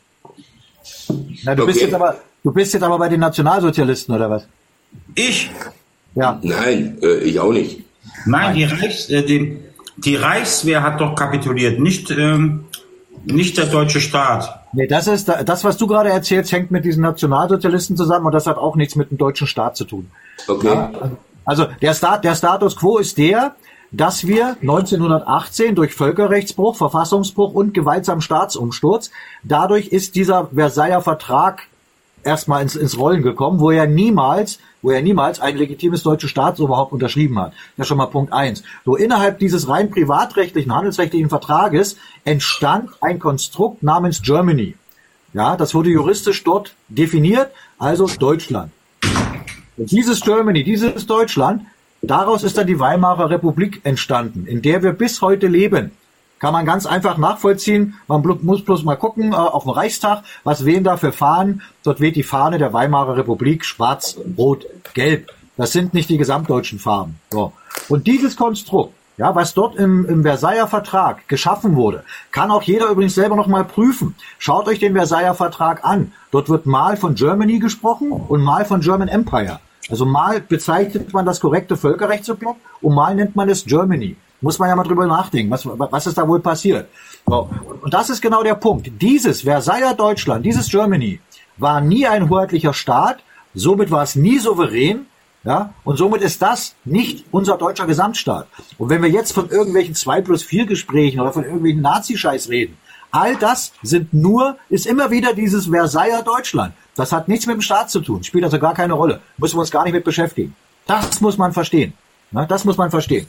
Na, du Okay. bist jetzt aber, du bist jetzt aber bei den Nationalsozialisten oder was? Ich? Ja. Nein, äh, ich auch nicht. Nein, die, Reichs, äh, die, die Reichswehr hat doch kapituliert, nicht, ähm, nicht der deutsche Staat. Nee, das ist, das, was du gerade erzählst, hängt mit diesen Nationalsozialisten zusammen und das hat auch nichts mit dem deutschen Staat zu tun. Okay. Ja, also der, Staat, der Status quo ist der, dass wir neunzehnhundertachtzehn durch Völkerrechtsbruch, Verfassungsbruch und gewaltsamen Staatsumsturz, dadurch ist dieser Versailler Vertrag erstmal ins, ins Rollen gekommen, wo er niemals, wo er niemals ein legitimes deutsches Staatsoberhaupt unterschrieben hat. Das ist schon mal Punkt eins. So innerhalb dieses rein privatrechtlichen, handelsrechtlichen Vertrages entstand ein Konstrukt namens Germany. Ja, das wurde juristisch dort definiert, also Deutschland. Und dieses Germany, dieses Deutschland, daraus ist dann die Weimarer Republik entstanden, in der wir bis heute leben. Kann man ganz einfach nachvollziehen. Man muss bloß mal gucken äh, auf dem Reichstag, was wehen da für Fahnen. Dort weht die Fahne der Weimarer Republik, schwarz, rot, gelb. Das sind nicht die gesamtdeutschen Farben. So. Und dieses Konstrukt, ja, was dort im, im Versailler Vertrag geschaffen wurde, kann auch jeder übrigens selber noch mal prüfen. Schaut euch den Versailler Vertrag an. Dort wird mal von Germany gesprochen und mal von German Empire. Also mal bezeichnet man das korrekte Völkerrechtsobjekt und mal nennt man es Germany. Muss man ja mal drüber nachdenken, was, was ist da wohl passiert. So. Und das ist genau der Punkt. Dieses Versailler Deutschland, dieses Germany, war nie ein hoheitlicher Staat, somit war es nie souverän, ja, und somit ist das nicht unser deutscher Gesamtstaat. Und wenn wir jetzt von irgendwelchen zwei plus vier Gesprächen oder von irgendwelchen Nazi-Scheiß reden, all das sind nur, ist immer wieder dieses Versailler Deutschland. Das hat nichts mit dem Staat zu tun, spielt also gar keine Rolle. Müssen wir uns gar nicht mit beschäftigen. Das muss man verstehen. Na, das muss man verstehen.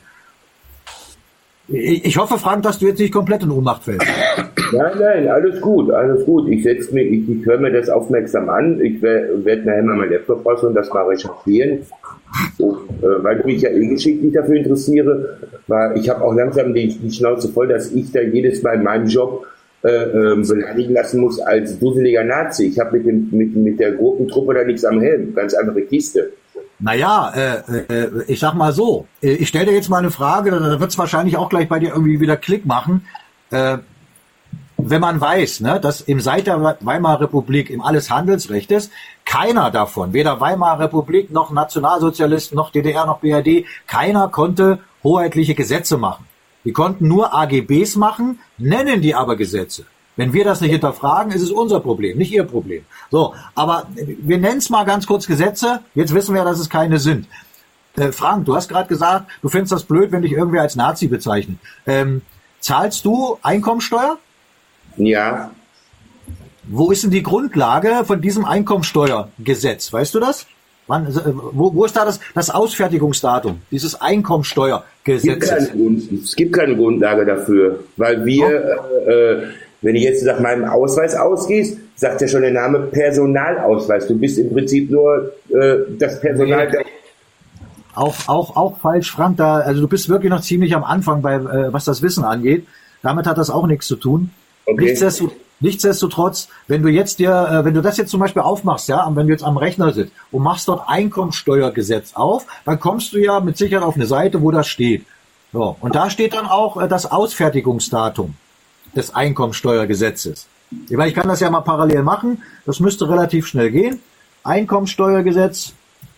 Ich hoffe, Frank, dass du jetzt nicht komplett in Ohnmacht fällst. Nein, nein, alles gut, alles gut. Ich setze mir, ich, ich höre mir das aufmerksam an. Ich werde werd nachher mal mein Laptop raus und das mal recherchieren. Und, äh, weil ich mich ja eh geschichtlich dafür interessiere, weil ich habe auch langsam die, die Schnauze voll, dass ich da jedes Mal in meinem Job äh, äh, beleidigen lassen muss als dusseliger Nazi. Ich habe mit, dem, mit, mit der Gurkentruppe da nichts am Helm. Ganz andere Kiste. Naja, äh, äh, ich sag mal so, ich stelle dir jetzt mal eine Frage, da wird es wahrscheinlich auch gleich bei dir irgendwie wieder Klick machen. Äh, wenn man weiß, ne, dass im seit der Weimarer Republik im alles Handelsrecht ist, keiner davon, weder Weimarer Republik noch Nationalsozialisten noch D D R noch B R D, keiner konnte hoheitliche Gesetze machen. Die konnten nur A G Bs machen, nennen die aber Gesetze. Wenn wir das nicht hinterfragen, ist es unser Problem, nicht ihr Problem. So, aber wir nennen es mal ganz kurz Gesetze. Jetzt wissen wir, dass es keine sind. Äh, Frank, du hast gerade gesagt, du findest das blöd, wenn dich irgendwer als Nazi bezeichnet. Ähm, zahlst du Einkommensteuer? Ja. Wo ist denn die Grundlage von diesem Einkommensteuergesetz? Weißt du das? Wann, wo, wo ist da das, das Ausfertigungsdatum, dieses Einkommensteuergesetz? Es gibt keine, Grund, es gibt keine Grundlage dafür, weil wir, oh. äh, wenn ich jetzt nach meinem Ausweis ausgehst, sagt ja schon der Name Personalausweis. Du bist im Prinzip nur äh, das Personal. Nee. Auch, auch, auch falsch, Frank. Da, also du bist wirklich noch ziemlich am Anfang, bei äh, was das Wissen angeht. Damit hat das auch nichts zu tun. Okay. Nichtsdestotrotz, nichtsdestotrotz, wenn du jetzt dir, äh, wenn du das jetzt zum Beispiel aufmachst, ja, wenn du jetzt am Rechner sitzt und machst dort Einkommensteuergesetz auf, dann kommst du ja mit Sicherheit auf eine Seite, wo das steht. So, und da steht dann auch äh, das Ausfertigungsdatum des Einkommensteuergesetzes. Ich meine, ich kann das ja mal parallel machen. Das müsste relativ schnell gehen. Einkommensteuergesetz.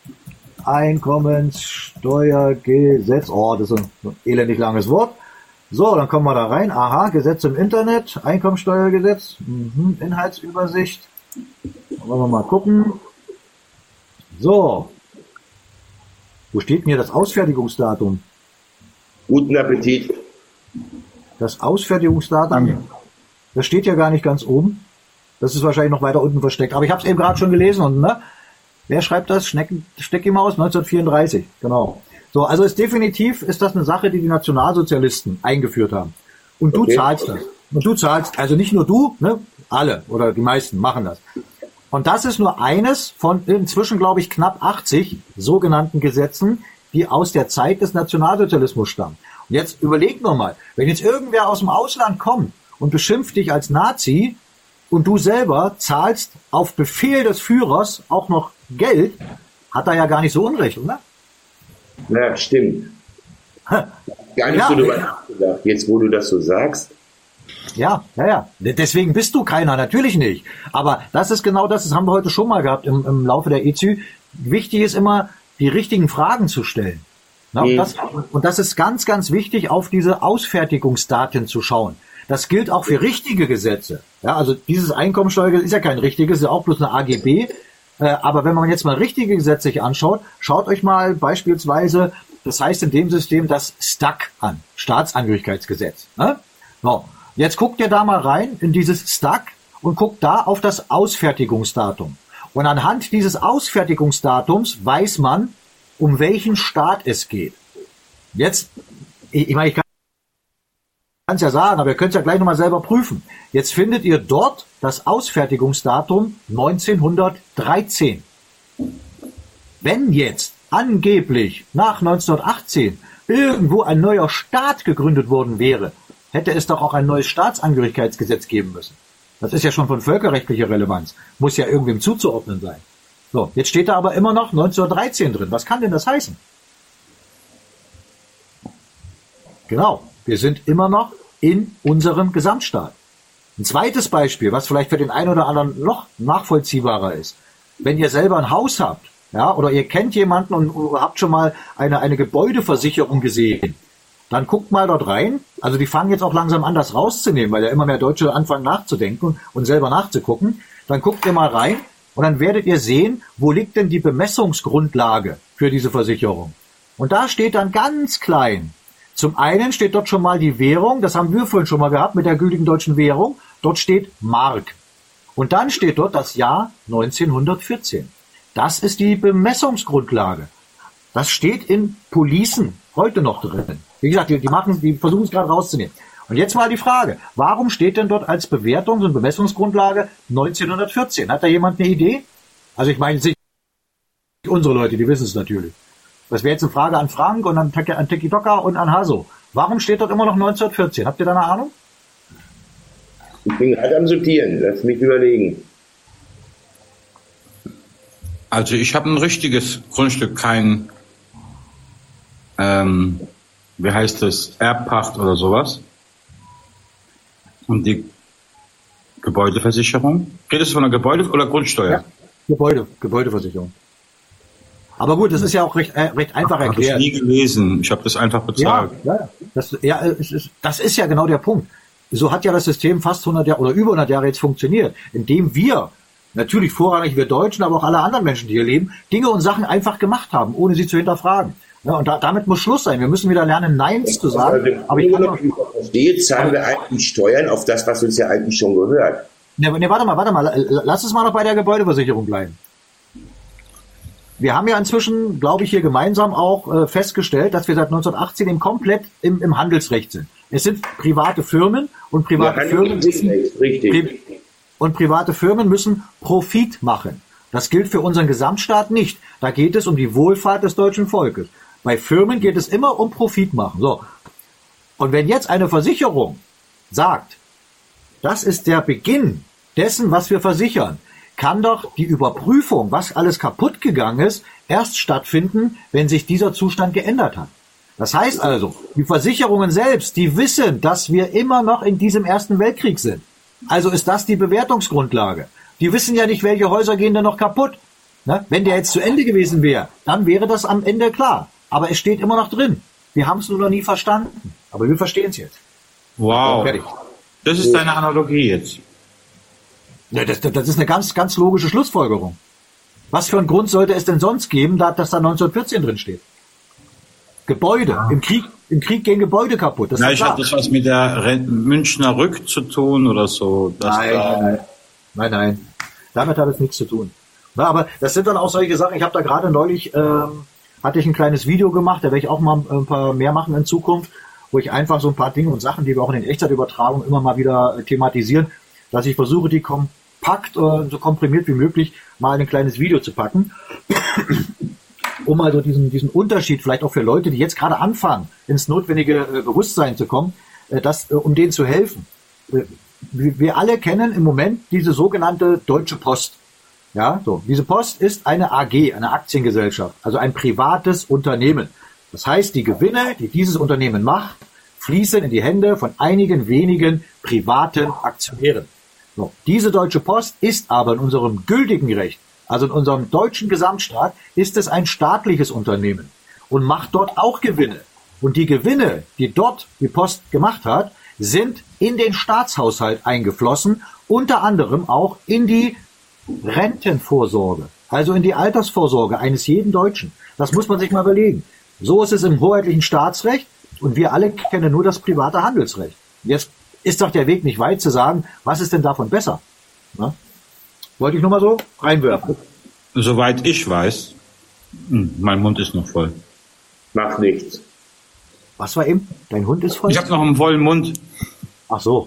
Einkommenssteuergesetz. Oh, das ist ein, ein elendig langes Wort. So, dann kommen wir da rein. Aha, Gesetz im Internet. Einkommensteuergesetz. Mhm, Inhaltsübersicht. Wollen wir mal gucken. So. Wo steht denn hier das Ausfertigungsdatum? Guten Appetit. Das Ausfertigungsdatum, das steht ja gar nicht ganz oben. Das ist wahrscheinlich noch weiter unten versteckt. Aber ich habe es eben gerade schon gelesen. Und ne, wer schreibt das? Schnecken, Steckimaus, neunzehnhundertvierunddreißig. Genau. So, also ist definitiv ist das eine Sache, die die Nationalsozialisten eingeführt haben. Und du okay. zahlst das. Und du zahlst, also nicht nur du, ne, alle oder die meisten machen das. Und das ist nur eines von inzwischen, glaube ich, knapp achtzig sogenannten Gesetzen, die aus der Zeit des Nationalsozialismus stammen. Und jetzt überleg nur mal, wenn jetzt irgendwer aus dem Ausland kommt und beschimpft dich als Nazi und du selber zahlst auf Befehl des Führers auch noch Geld, hat er ja gar nicht so Unrecht, oder? Ja, stimmt. Gar nicht ja, so drüber nachgedacht, jetzt wo du das so sagst. Ja, ja, ja. Deswegen bist du keiner, natürlich nicht. Aber das ist genau das, das haben wir heute schon mal gehabt im, im Laufe der E Z Ü. Wichtig ist immer, die richtigen Fragen zu stellen. Na, und, das, und das ist ganz, ganz wichtig, auf diese Ausfertigungsdaten zu schauen. Das gilt auch für richtige Gesetze. Ja, also dieses Einkommensteuergesetz ist ja kein richtiges, ist ja auch bloß eine A G B. Äh, aber wenn man jetzt mal richtige Gesetze sich anschaut, schaut euch mal beispielsweise, das heißt in dem System das S T A G an, Staatsangehörigkeitsgesetz. Ne? So, jetzt guckt ihr da mal rein in dieses S T A G und guckt da auf das Ausfertigungsdatum. Und anhand dieses Ausfertigungsdatums weiß man, um welchen Staat es geht. Jetzt, ich, ich meine, ich kann es ja sagen, aber ihr könnt es ja gleich nochmal selber prüfen. Jetzt findet ihr dort das Ausfertigungsdatum neunzehnhundertdreizehn. Wenn jetzt angeblich nach neunzehnhundertachtzehn irgendwo ein neuer Staat gegründet worden wäre, hätte es doch auch ein neues Staatsangehörigkeitsgesetz geben müssen. Das ist ja schon von völkerrechtlicher Relevanz. Muss ja irgendwem zuzuordnen sein. So, jetzt steht da aber immer noch neunzehnhundertdreizehn drin. Was kann denn das heißen? Genau, wir sind immer noch in unserem Gesamtstaat. Ein zweites Beispiel, was vielleicht für den einen oder anderen noch nachvollziehbarer ist. Wenn ihr selber ein Haus habt, ja, oder ihr kennt jemanden und habt schon mal eine, eine Gebäudeversicherung gesehen, dann guckt mal dort rein. Also die fangen jetzt auch langsam an, das rauszunehmen, weil ja immer mehr Deutsche anfangen nachzudenken und selber nachzugucken. Dann guckt ihr mal rein. Und dann werdet ihr sehen, wo liegt denn die Bemessungsgrundlage für diese Versicherung. Und da steht dann ganz klein, zum einen steht dort schon mal die Währung, das haben wir vorhin schon mal gehabt mit der gültigen deutschen Währung, dort steht Mark. Und dann steht dort das Jahr neunzehnhundertvierzehn. Das ist die Bemessungsgrundlage. Das steht in Policen heute noch drin. Wie gesagt, die, die machen, die versuchen es gerade rauszunehmen. Und jetzt mal die Frage, warum steht denn dort als Bewertungs- und Bemessungsgrundlage neunzehnhundertvierzehn? Hat da jemand eine Idee? Also ich meine, nicht unsere Leute, die wissen es natürlich. Das wäre jetzt eine Frage an Frank und an, an Tiki Toka und an Hasso. Warum steht dort immer noch neunzehnhundertvierzehn? Habt ihr da eine Ahnung? Ich bin gerade am Sortieren, lass mich überlegen. Also ich habe ein richtiges Grundstück, kein, ähm, wie heißt das, Erbpacht oder sowas. Und die Gebäudeversicherung? Redest du von der Gebäude- oder Grundsteuer? Ja, Gebäude, Gebäudeversicherung. Aber gut, das ist ja auch recht, äh, recht einfach Ach, erklärt. Habe ich nie gelesen. Ich habe das einfach bezahlt. Ja, ja, das, ja es ist, das ist ja genau der Punkt. So hat ja das System fast hundert Jahre oder über hundert Jahre jetzt funktioniert, indem wir, natürlich vorrangig wir Deutschen, aber auch alle anderen Menschen, die hier leben, Dinge und Sachen einfach gemacht haben, ohne sie zu hinterfragen. Ja, und da, damit muss Schluss sein. Wir müssen wieder lernen, Neins zu sagen. Also, aber ich kann auch, verstehe, zahlen wir eigentlich Steuern auf das, was uns ja eigentlich schon gehört. Ne, ne, warte mal, warte mal. Lass es mal noch bei der Gebäudeversicherung bleiben. wir haben ja inzwischen, glaube ich, hier gemeinsam auch äh, festgestellt, dass wir seit neunzehnhundertachtzehn eben komplett im, im Handelsrecht sind. Es sind private Firmen und private Ja, Firmen müssen, richtig. Pri und private Firmen müssen Profit machen. Das gilt für unseren Gesamtstaat nicht. Da geht es um die Wohlfahrt des deutschen Volkes. Bei Firmen geht es immer um Profit machen. So. Und wenn jetzt eine Versicherung sagt, das ist der Beginn dessen, was wir versichern, kann doch die Überprüfung, was alles kaputt gegangen ist, erst stattfinden, wenn sich dieser Zustand geändert hat. Das heißt also, die Versicherungen selbst, die wissen, dass wir immer noch in diesem Ersten Weltkrieg sind. Also ist das die Bewertungsgrundlage. Die wissen ja nicht, welche Häuser gehen denn noch kaputt. Ne? Wenn der jetzt zu Ende gewesen wäre, dann wäre das am Ende klar. Aber es steht immer noch drin. Wir haben es nur noch nie verstanden. Aber wir verstehen es jetzt. Wow. Das ist deine Analogie jetzt. Ja, das, das ist eine ganz, ganz logische Schlussfolgerung. Was für einen Grund sollte es denn sonst geben, da, dass da neunzehnhundertvierzehn drin steht? Gebäude. Im Krieg, im Krieg gehen Gebäude kaputt. Das Vielleicht hat das was mit der Re Münchner Rück zu tun oder so. Dass Nein, da nein, nein, nein. Damit hat es nichts zu tun. Na, aber das sind dann auch solche Sachen. Ich habe da gerade neulich, ähm, hatte ich ein kleines Video gemacht, da werde ich auch mal ein paar mehr machen in Zukunft, wo ich einfach so ein paar Dinge und Sachen, die wir auch in den Echtzeitübertragungen immer mal wieder thematisieren, dass ich versuche, die kompakt, äh, so komprimiert wie möglich mal in ein kleines Video zu packen, um also diesen, diesen Unterschied vielleicht auch für Leute, die jetzt gerade anfangen, ins notwendige äh, Bewusstsein zu kommen, äh, das, äh, um denen zu helfen. Äh, wir, wir alle kennen im Moment diese sogenannte Deutsche Post. Ja, so. Diese Post ist eine A G, eine Aktiengesellschaft, also ein privates Unternehmen. Das heißt, die Gewinne, die dieses Unternehmen macht, fließen in die Hände von einigen wenigen privaten Aktionären. So. Diese Deutsche Post ist aber in unserem gültigen Recht, also in unserem deutschen Gesamtstaat, ist es ein staatliches Unternehmen und macht dort auch Gewinne. Und die Gewinne, die dort die Post gemacht hat, sind in den Staatshaushalt eingeflossen, unter anderem auch in die Rentenvorsorge, also in die Altersvorsorge eines jeden Deutschen. Das muss man sich mal überlegen. So ist es im hoheitlichen Staatsrecht und wir alle kennen nur das private Handelsrecht. Jetzt ist doch der Weg nicht weit zu sagen, was ist denn davon besser? Na? Wollte ich nur mal so reinwerfen. Soweit ich weiß, hm, mein Mund ist noch voll. Macht nichts. Was war eben? Dein Hund ist voll? Ich habe noch einen vollen Mund. Ach so.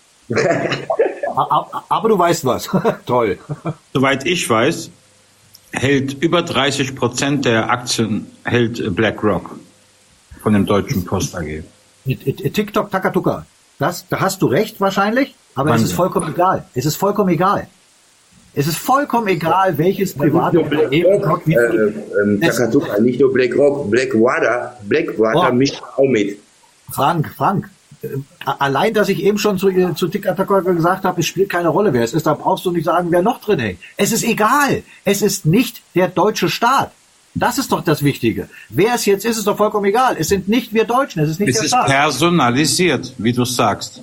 Aber du weißt was. Toll. Soweit ich weiß, hält über dreißig Prozent der Aktien hält BlackRock von dem Deutschen Post A G. TikTok, Takatuka. Das, da hast du recht wahrscheinlich, aber Wahnsinn. Es ist vollkommen egal. Es ist vollkommen egal. Es ist vollkommen egal, welches private Unternehmen dort wie äh, äh, Takatuka, nicht nur BlackRock, Blackwater, Blackwater oh. mischt auch mit. Frank, Frank, äh, allein, dass ich eben schon zu, zu Tikataka gesagt habe, es spielt keine Rolle, wer es ist, da brauchst du nicht sagen, wer noch drin hängt. Es ist egal. Es ist nicht der deutsche Staat. Das ist doch das Wichtige. Wer es jetzt ist, ist doch vollkommen egal. Es sind nicht wir Deutschen, es ist nicht Es der ist Staat. personalisiert, wie du sagst.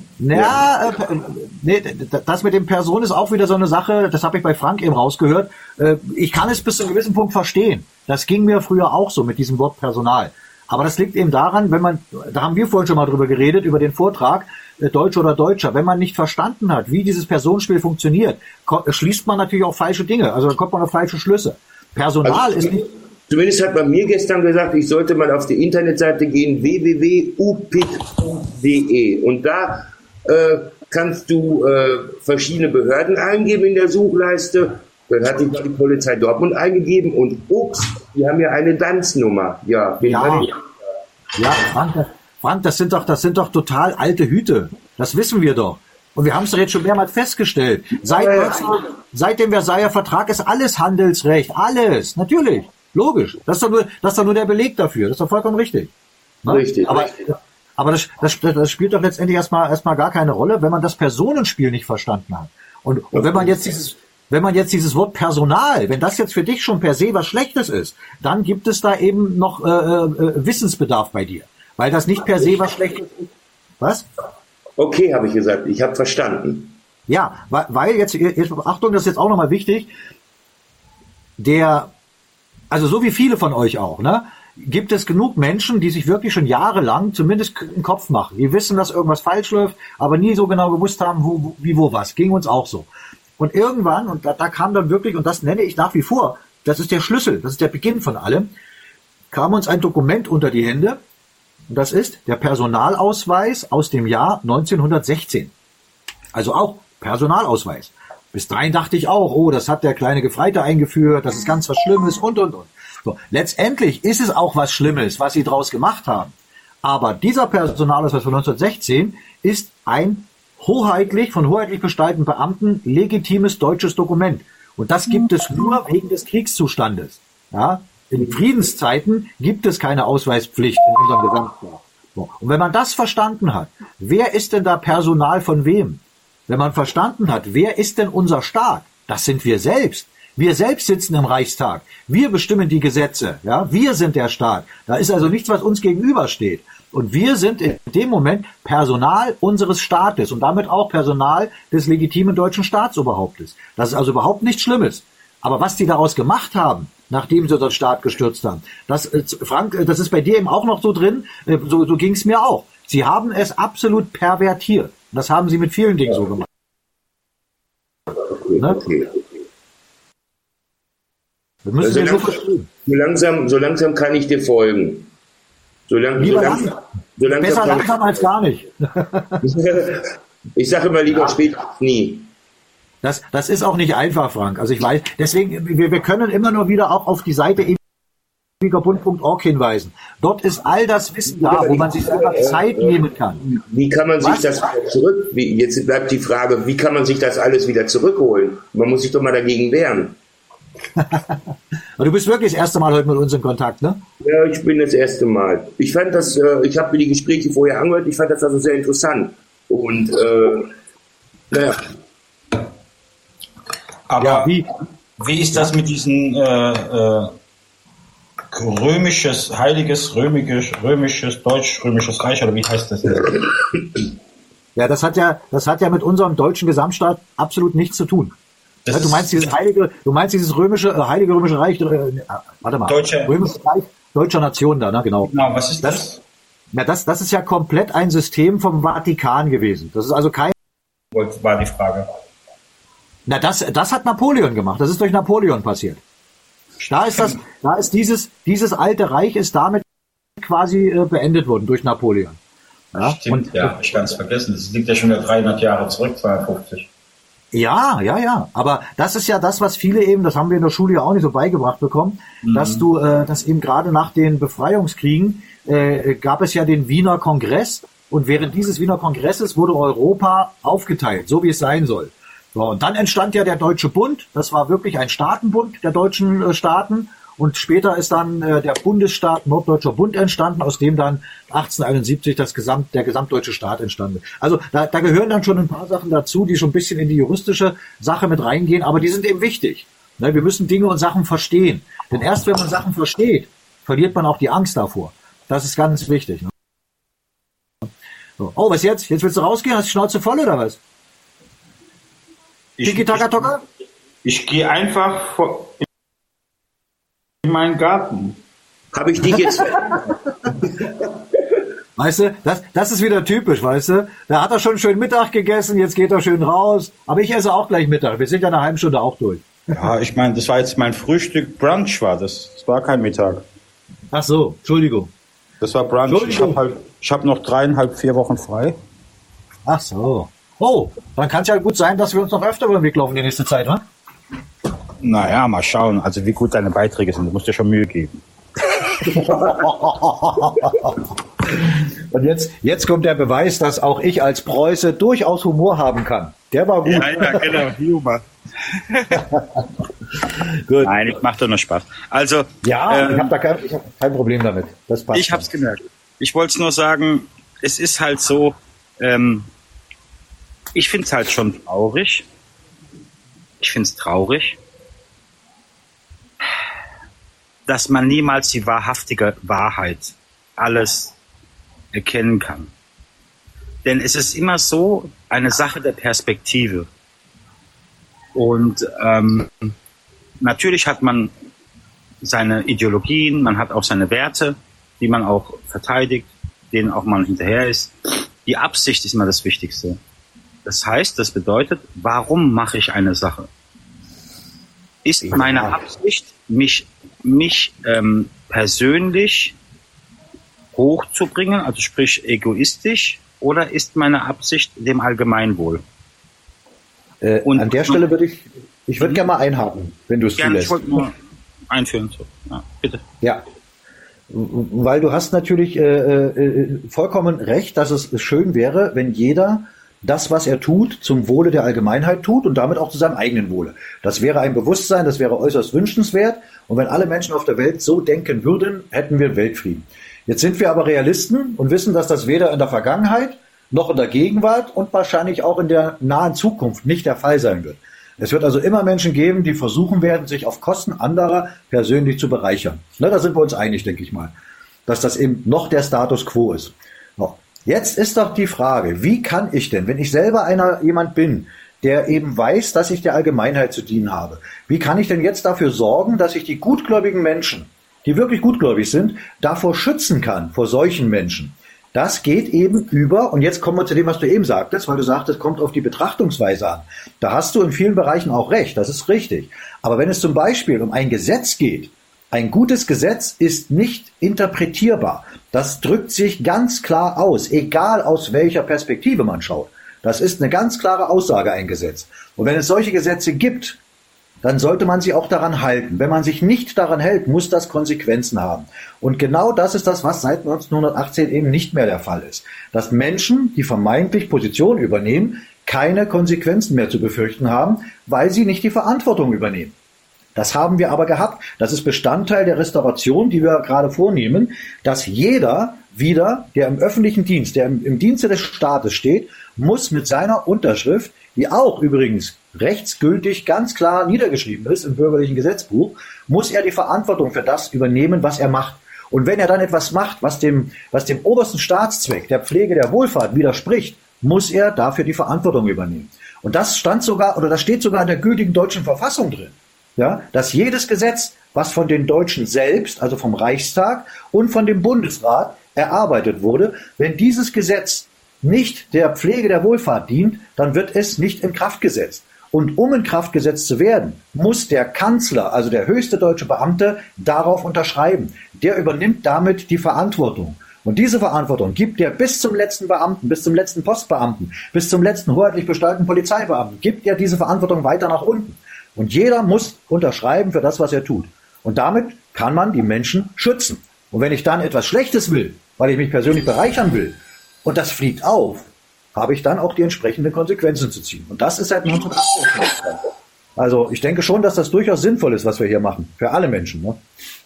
Ja, äh, nee, das mit dem Person ist auch wieder so eine Sache, das habe ich bei Frank eben rausgehört. Äh, ich kann es bis zu einem gewissen Punkt verstehen. Das ging mir früher auch so mit diesem Wort Personal. Aber das liegt eben daran, wenn man, da haben wir vorhin schon mal drüber geredet, über den Vortrag, äh, Deutsch oder Deutscher, wenn man nicht verstanden hat, wie dieses Personenspiel funktioniert, schließt man natürlich auch falsche Dinge. Also da kommt man auf falsche Schlüsse. Personal also, ist nicht... Zumindest hat man mir gestern gesagt, ich sollte mal auf die Internetseite gehen, w w w punkt u p i c punkt d e. Und da äh, kannst du äh, verschiedene Behörden eingeben in der Suchleiste. Dann hatte ich die Polizei Dortmund eingegeben und ups, die haben ja eine Danznummer. Ja, wen Ja. kann ich? Ja, Frank, das- Frank, das sind doch, das sind doch total alte Hüte. Das wissen wir doch. Und wir haben es doch jetzt schon mehrmals festgestellt. Seit, Ja, ja. seit dem Versailler Vertrag ist alles Handelsrecht. Alles. Natürlich. Logisch. Das ist doch nur, das ist doch nur der Beleg dafür. Das ist doch vollkommen richtig. Ne? Richtig, Aber, richtig. aber das, das, das spielt doch letztendlich erstmal, erstmal gar keine Rolle, wenn man das Personenspiel nicht verstanden hat. Und, und wenn man jetzt dieses, wenn man jetzt dieses Wort Personal, wenn das jetzt für dich schon per se was Schlechtes ist, dann gibt es da eben noch äh, äh, Wissensbedarf bei dir. Weil das nicht per se was Schlechtes ist. Was? Okay, habe ich gesagt, ich habe verstanden. Ja, weil, weil jetzt, jetzt, Achtung, das ist jetzt auch nochmal wichtig, der, also so wie viele von euch auch, ne, gibt es genug Menschen, die sich wirklich schon jahrelang zumindest einen Kopf machen. Die wissen, dass irgendwas falsch läuft, aber nie so genau gewusst haben, wo, wo, wie, wo was. Ging uns auch so. Und irgendwann, und da, da kam dann wirklich, und das nenne ich nach wie vor, das ist der Schlüssel, das ist der Beginn von allem, kam uns ein Dokument unter die Hände, und das ist der Personalausweis aus dem Jahr neunzehnhundertsechzehn. Also auch Personalausweis. Bis dahin dachte ich auch, oh, das hat der kleine Gefreite eingeführt, das ist ganz was Schlimmes und, und, und. So, letztendlich ist es auch was Schlimmes, was sie draus gemacht haben. Aber dieser Personalausweis von neunzehnhundertsechzehn ist ein hoheitlich, von hoheitlich bestallten Beamten legitimes deutsches Dokument. Und das gibt es nur wegen des Kriegszustandes. Ja? In Friedenszeiten gibt es keine Ausweispflicht in unserem Gesamtstaat. So. Und wenn man das verstanden hat, wer ist denn da Personal von wem? Wenn man verstanden hat, wer ist denn unser Staat? Das sind wir selbst. Wir selbst sitzen im Reichstag. Wir bestimmen die Gesetze. Ja, wir sind der Staat. Da ist also nichts, was uns gegenübersteht. Und wir sind in dem Moment Personal unseres Staates und damit auch Personal des legitimen deutschen Staatsoberhauptes. Das ist also überhaupt nichts Schlimmes. Aber was die daraus gemacht haben, nachdem sie unseren Staat gestürzt haben, das, Frank, das ist bei dir eben auch noch so drin, so, so ging es mir auch. Sie haben es absolut pervertiert. Das haben sie mit vielen Dingen so gemacht. Okay, ne? okay. Das müssen so, wir so lang, verstehen. so, langsam, so langsam kann ich dir folgen. So, lang, so, lang, so langsam Besser kann langsam als gar nicht. Ich sage immer lieber ja. Später als nie. Das, das ist auch nicht einfach, Frank. Also ich weiß, deswegen, wir, wir können immer nur wieder auch auf die Seite ewiger bund punkt org hinweisen. Dort ist all das Wissen da, wo man sich selber Zeit nehmen kann. Wie kann man sich Was? das wieder zurück, wie, jetzt bleibt die Frage, wie kann man sich das alles wieder zurückholen? Man muss sich doch mal dagegen wehren. Aber du bist wirklich das erste Mal heute mit uns in Kontakt, ne? Ja, ich bin das erste Mal. Ich fand das, äh, ich habe mir die Gespräche vorher angehört, ich fand das also sehr interessant. Und, äh, naja. Aber ja, wie, wie ist das mit diesen äh, äh, römisches, heiliges, römisches, römisches, deutsch-römisches Reich, oder wie heißt das jetzt? Ja, das hat ja, das hat ja mit unserem deutschen Gesamtstaat absolut nichts zu tun. Ja, du meinst dieses heilige, du meinst dieses römische, äh, heilige römische Reich, äh, warte mal, Deutsche, römisches Reich deutscher Nation da, ne, genau. Genau, was ist das? das? Ja, das, das ist ja komplett ein System vom Vatikan gewesen. Das ist also kein. War die Frage. Na, das, das hat Napoleon gemacht. Das ist durch Napoleon passiert. Da ist das, da ist dieses, dieses alte Reich ist damit quasi äh, beendet worden durch Napoleon. Ja? Stimmt, und, ja, ich kann es vergessen. Das liegt ja schon wieder dreihundert Jahre zurück, zweihundertfünfzig. Ja, ja, ja. Aber das ist ja das, was viele eben, das haben wir in der Schule ja auch nicht so beigebracht bekommen, mhm. dass du, äh, dass eben gerade nach den Befreiungskriegen äh, gab es ja den Wiener Kongress und während dieses Wiener Kongresses wurde Europa aufgeteilt, so wie es sein soll. So, und dann entstand ja der Deutsche Bund. Das war wirklich ein Staatenbund der deutschen äh, Staaten. Und später ist dann äh, der Bundesstaat Norddeutscher Bund entstanden, aus dem dann achtzehnhunderteinundsiebzig das Gesamt, der gesamtdeutsche Staat entstanden. Also da, da gehören dann schon ein paar Sachen dazu, die schon ein bisschen in die juristische Sache mit reingehen, aber die sind eben wichtig. Ne, wir müssen Dinge und Sachen verstehen. Denn erst wenn man Sachen versteht, verliert man auch die Angst davor. Das ist ganz wichtig. Ne? So. Oh, was jetzt? Jetzt willst du rausgehen? Hast du die Schnauze voll oder was? Ich, ich, ich gehe einfach vor, in meinen Garten. Habe ich dich jetzt... Weißt du, das, das ist wieder typisch, weißt du? Da hat er schon schön Mittag gegessen, jetzt geht er schön raus. Aber ich esse auch gleich Mittag. Wir sind ja eine halbe Stunde auch durch. Ja, ich meine, das war jetzt mein Frühstück. Brunch war das. Das war kein Mittag. Ach so, Entschuldigung. Das war Brunch. Ich habe halt, ich habe noch dreieinhalb, vier Wochen frei. Ach so. Oh, dann kann es ja gut sein, dass wir uns noch öfter über den Weg laufen die nächste Zeit, wa? Naja, mal schauen. Also wie gut deine Beiträge sind. Du musst dir schon Mühe geben. Und jetzt, jetzt kommt der Beweis, dass auch ich als Preuße durchaus Humor haben kann. Der war gut. Ja, ja, genau. Humor. Gut. Nein, ich mache doch nur Spaß. Also, ja, ähm, ich habe da kein, ich hab kein Problem damit. Das passt. Ich habe es gemerkt. Ich wollte es nur sagen, es ist halt so, ähm, ich finde es halt schon traurig. Ich finde es traurig, dass man niemals die wahrhaftige Wahrheit alles erkennen kann. Denn es ist immer so eine Sache der Perspektive. Und ähm, natürlich hat man seine Ideologien, man hat auch seine Werte, die man auch verteidigt, denen auch man hinterher ist. Die Absicht ist immer das Wichtigste. Das heißt, das bedeutet, warum mache ich eine Sache? ist meine Absicht, mich, mich ähm, persönlich hochzubringen, also sprich egoistisch, oder ist meine Absicht dem Allgemeinwohl? Äh, Und an der Stelle würde ich, ich würde gerne mal einhaken, wenn du es gerne, zulässt. ich wollte nur einführen. So. Ja, bitte. Ja, weil du hast natürlich äh, äh, vollkommen recht, dass es schön wäre, wenn jeder das, was er tut, zum Wohle der Allgemeinheit tut und damit auch zu seinem eigenen Wohle. Das wäre ein Bewusstsein, das wäre äußerst wünschenswert. Und wenn alle Menschen auf der Welt so denken würden, hätten wir Weltfrieden. Jetzt sind wir aber Realisten und wissen, dass das weder in der Vergangenheit noch in der Gegenwart und wahrscheinlich auch in der nahen Zukunft nicht der Fall sein wird. Es wird also immer Menschen geben, die versuchen werden, sich auf Kosten anderer persönlich zu bereichern. Ne, da sind wir uns einig, denke ich mal, dass das eben noch der Status quo ist. So. Jetzt ist doch die Frage, wie kann ich denn, wenn ich selber einer jemand bin, der eben weiß, dass ich der Allgemeinheit zu dienen habe, wie kann ich denn jetzt dafür sorgen, dass ich die gutgläubigen Menschen, die wirklich gutgläubig sind, davor schützen kann, vor solchen Menschen? Das geht eben über, und jetzt kommen wir zu dem, was du eben sagtest, weil du sagtest, kommt auf die Betrachtungsweise an. Da hast du in vielen Bereichen auch recht, das ist richtig. Aber wenn es zum Beispiel um ein Gesetz geht, ein gutes Gesetz ist nicht interpretierbar. Das drückt sich ganz klar aus, egal aus welcher Perspektive man schaut. Das ist eine ganz klare Aussage, ein Gesetz. Und wenn es solche Gesetze gibt, dann sollte man sich auch daran halten. Wenn man sich nicht daran hält, muss das Konsequenzen haben. Und genau das ist das, was seit neunzehnhundertachtzehn eben nicht mehr der Fall ist. Dass Menschen, die vermeintlich Position übernehmen, keine Konsequenzen mehr zu befürchten haben, weil sie nicht die Verantwortung übernehmen. Das haben wir aber gehabt. Das ist Bestandteil der Restauration, die wir gerade vornehmen, dass jeder wieder, der im öffentlichen Dienst, der im, im Dienste des Staates steht, muss mit seiner Unterschrift, die auch übrigens rechtsgültig ganz klar niedergeschrieben ist im bürgerlichen Gesetzbuch, muss er die Verantwortung für das übernehmen, was er macht. Und wenn er dann etwas macht, was dem, was dem obersten Staatszweck, der Pflege der Wohlfahrt widerspricht, muss er dafür die Verantwortung übernehmen. Und das stand sogar, oder das steht sogar in der gültigen deutschen Verfassung drin. Ja, dass jedes Gesetz, was von den Deutschen selbst, also vom Reichstag und von dem Bundesrat erarbeitet wurde, wenn dieses Gesetz nicht der Pflege der Wohlfahrt dient, dann wird es nicht in Kraft gesetzt. Und um in Kraft gesetzt zu werden, muss der Kanzler, also der höchste deutsche Beamte, darauf unterschreiben. Der übernimmt damit die Verantwortung. Und diese Verantwortung gibt er bis zum letzten Beamten, bis zum letzten Postbeamten, bis zum letzten hoheitlich bestellten Polizeibeamten, gibt er diese Verantwortung weiter nach unten. Und jeder muss unterschreiben für das, was er tut. Und damit kann man die Menschen schützen. Und wenn ich dann etwas Schlechtes will, weil ich mich persönlich bereichern will, und das fliegt auf, habe ich dann auch die entsprechenden Konsequenzen zu ziehen. Und das ist seit neunzehnhundertachtzig. Also ich denke schon, dass das durchaus sinnvoll ist, was wir hier machen. Für alle Menschen. Ne?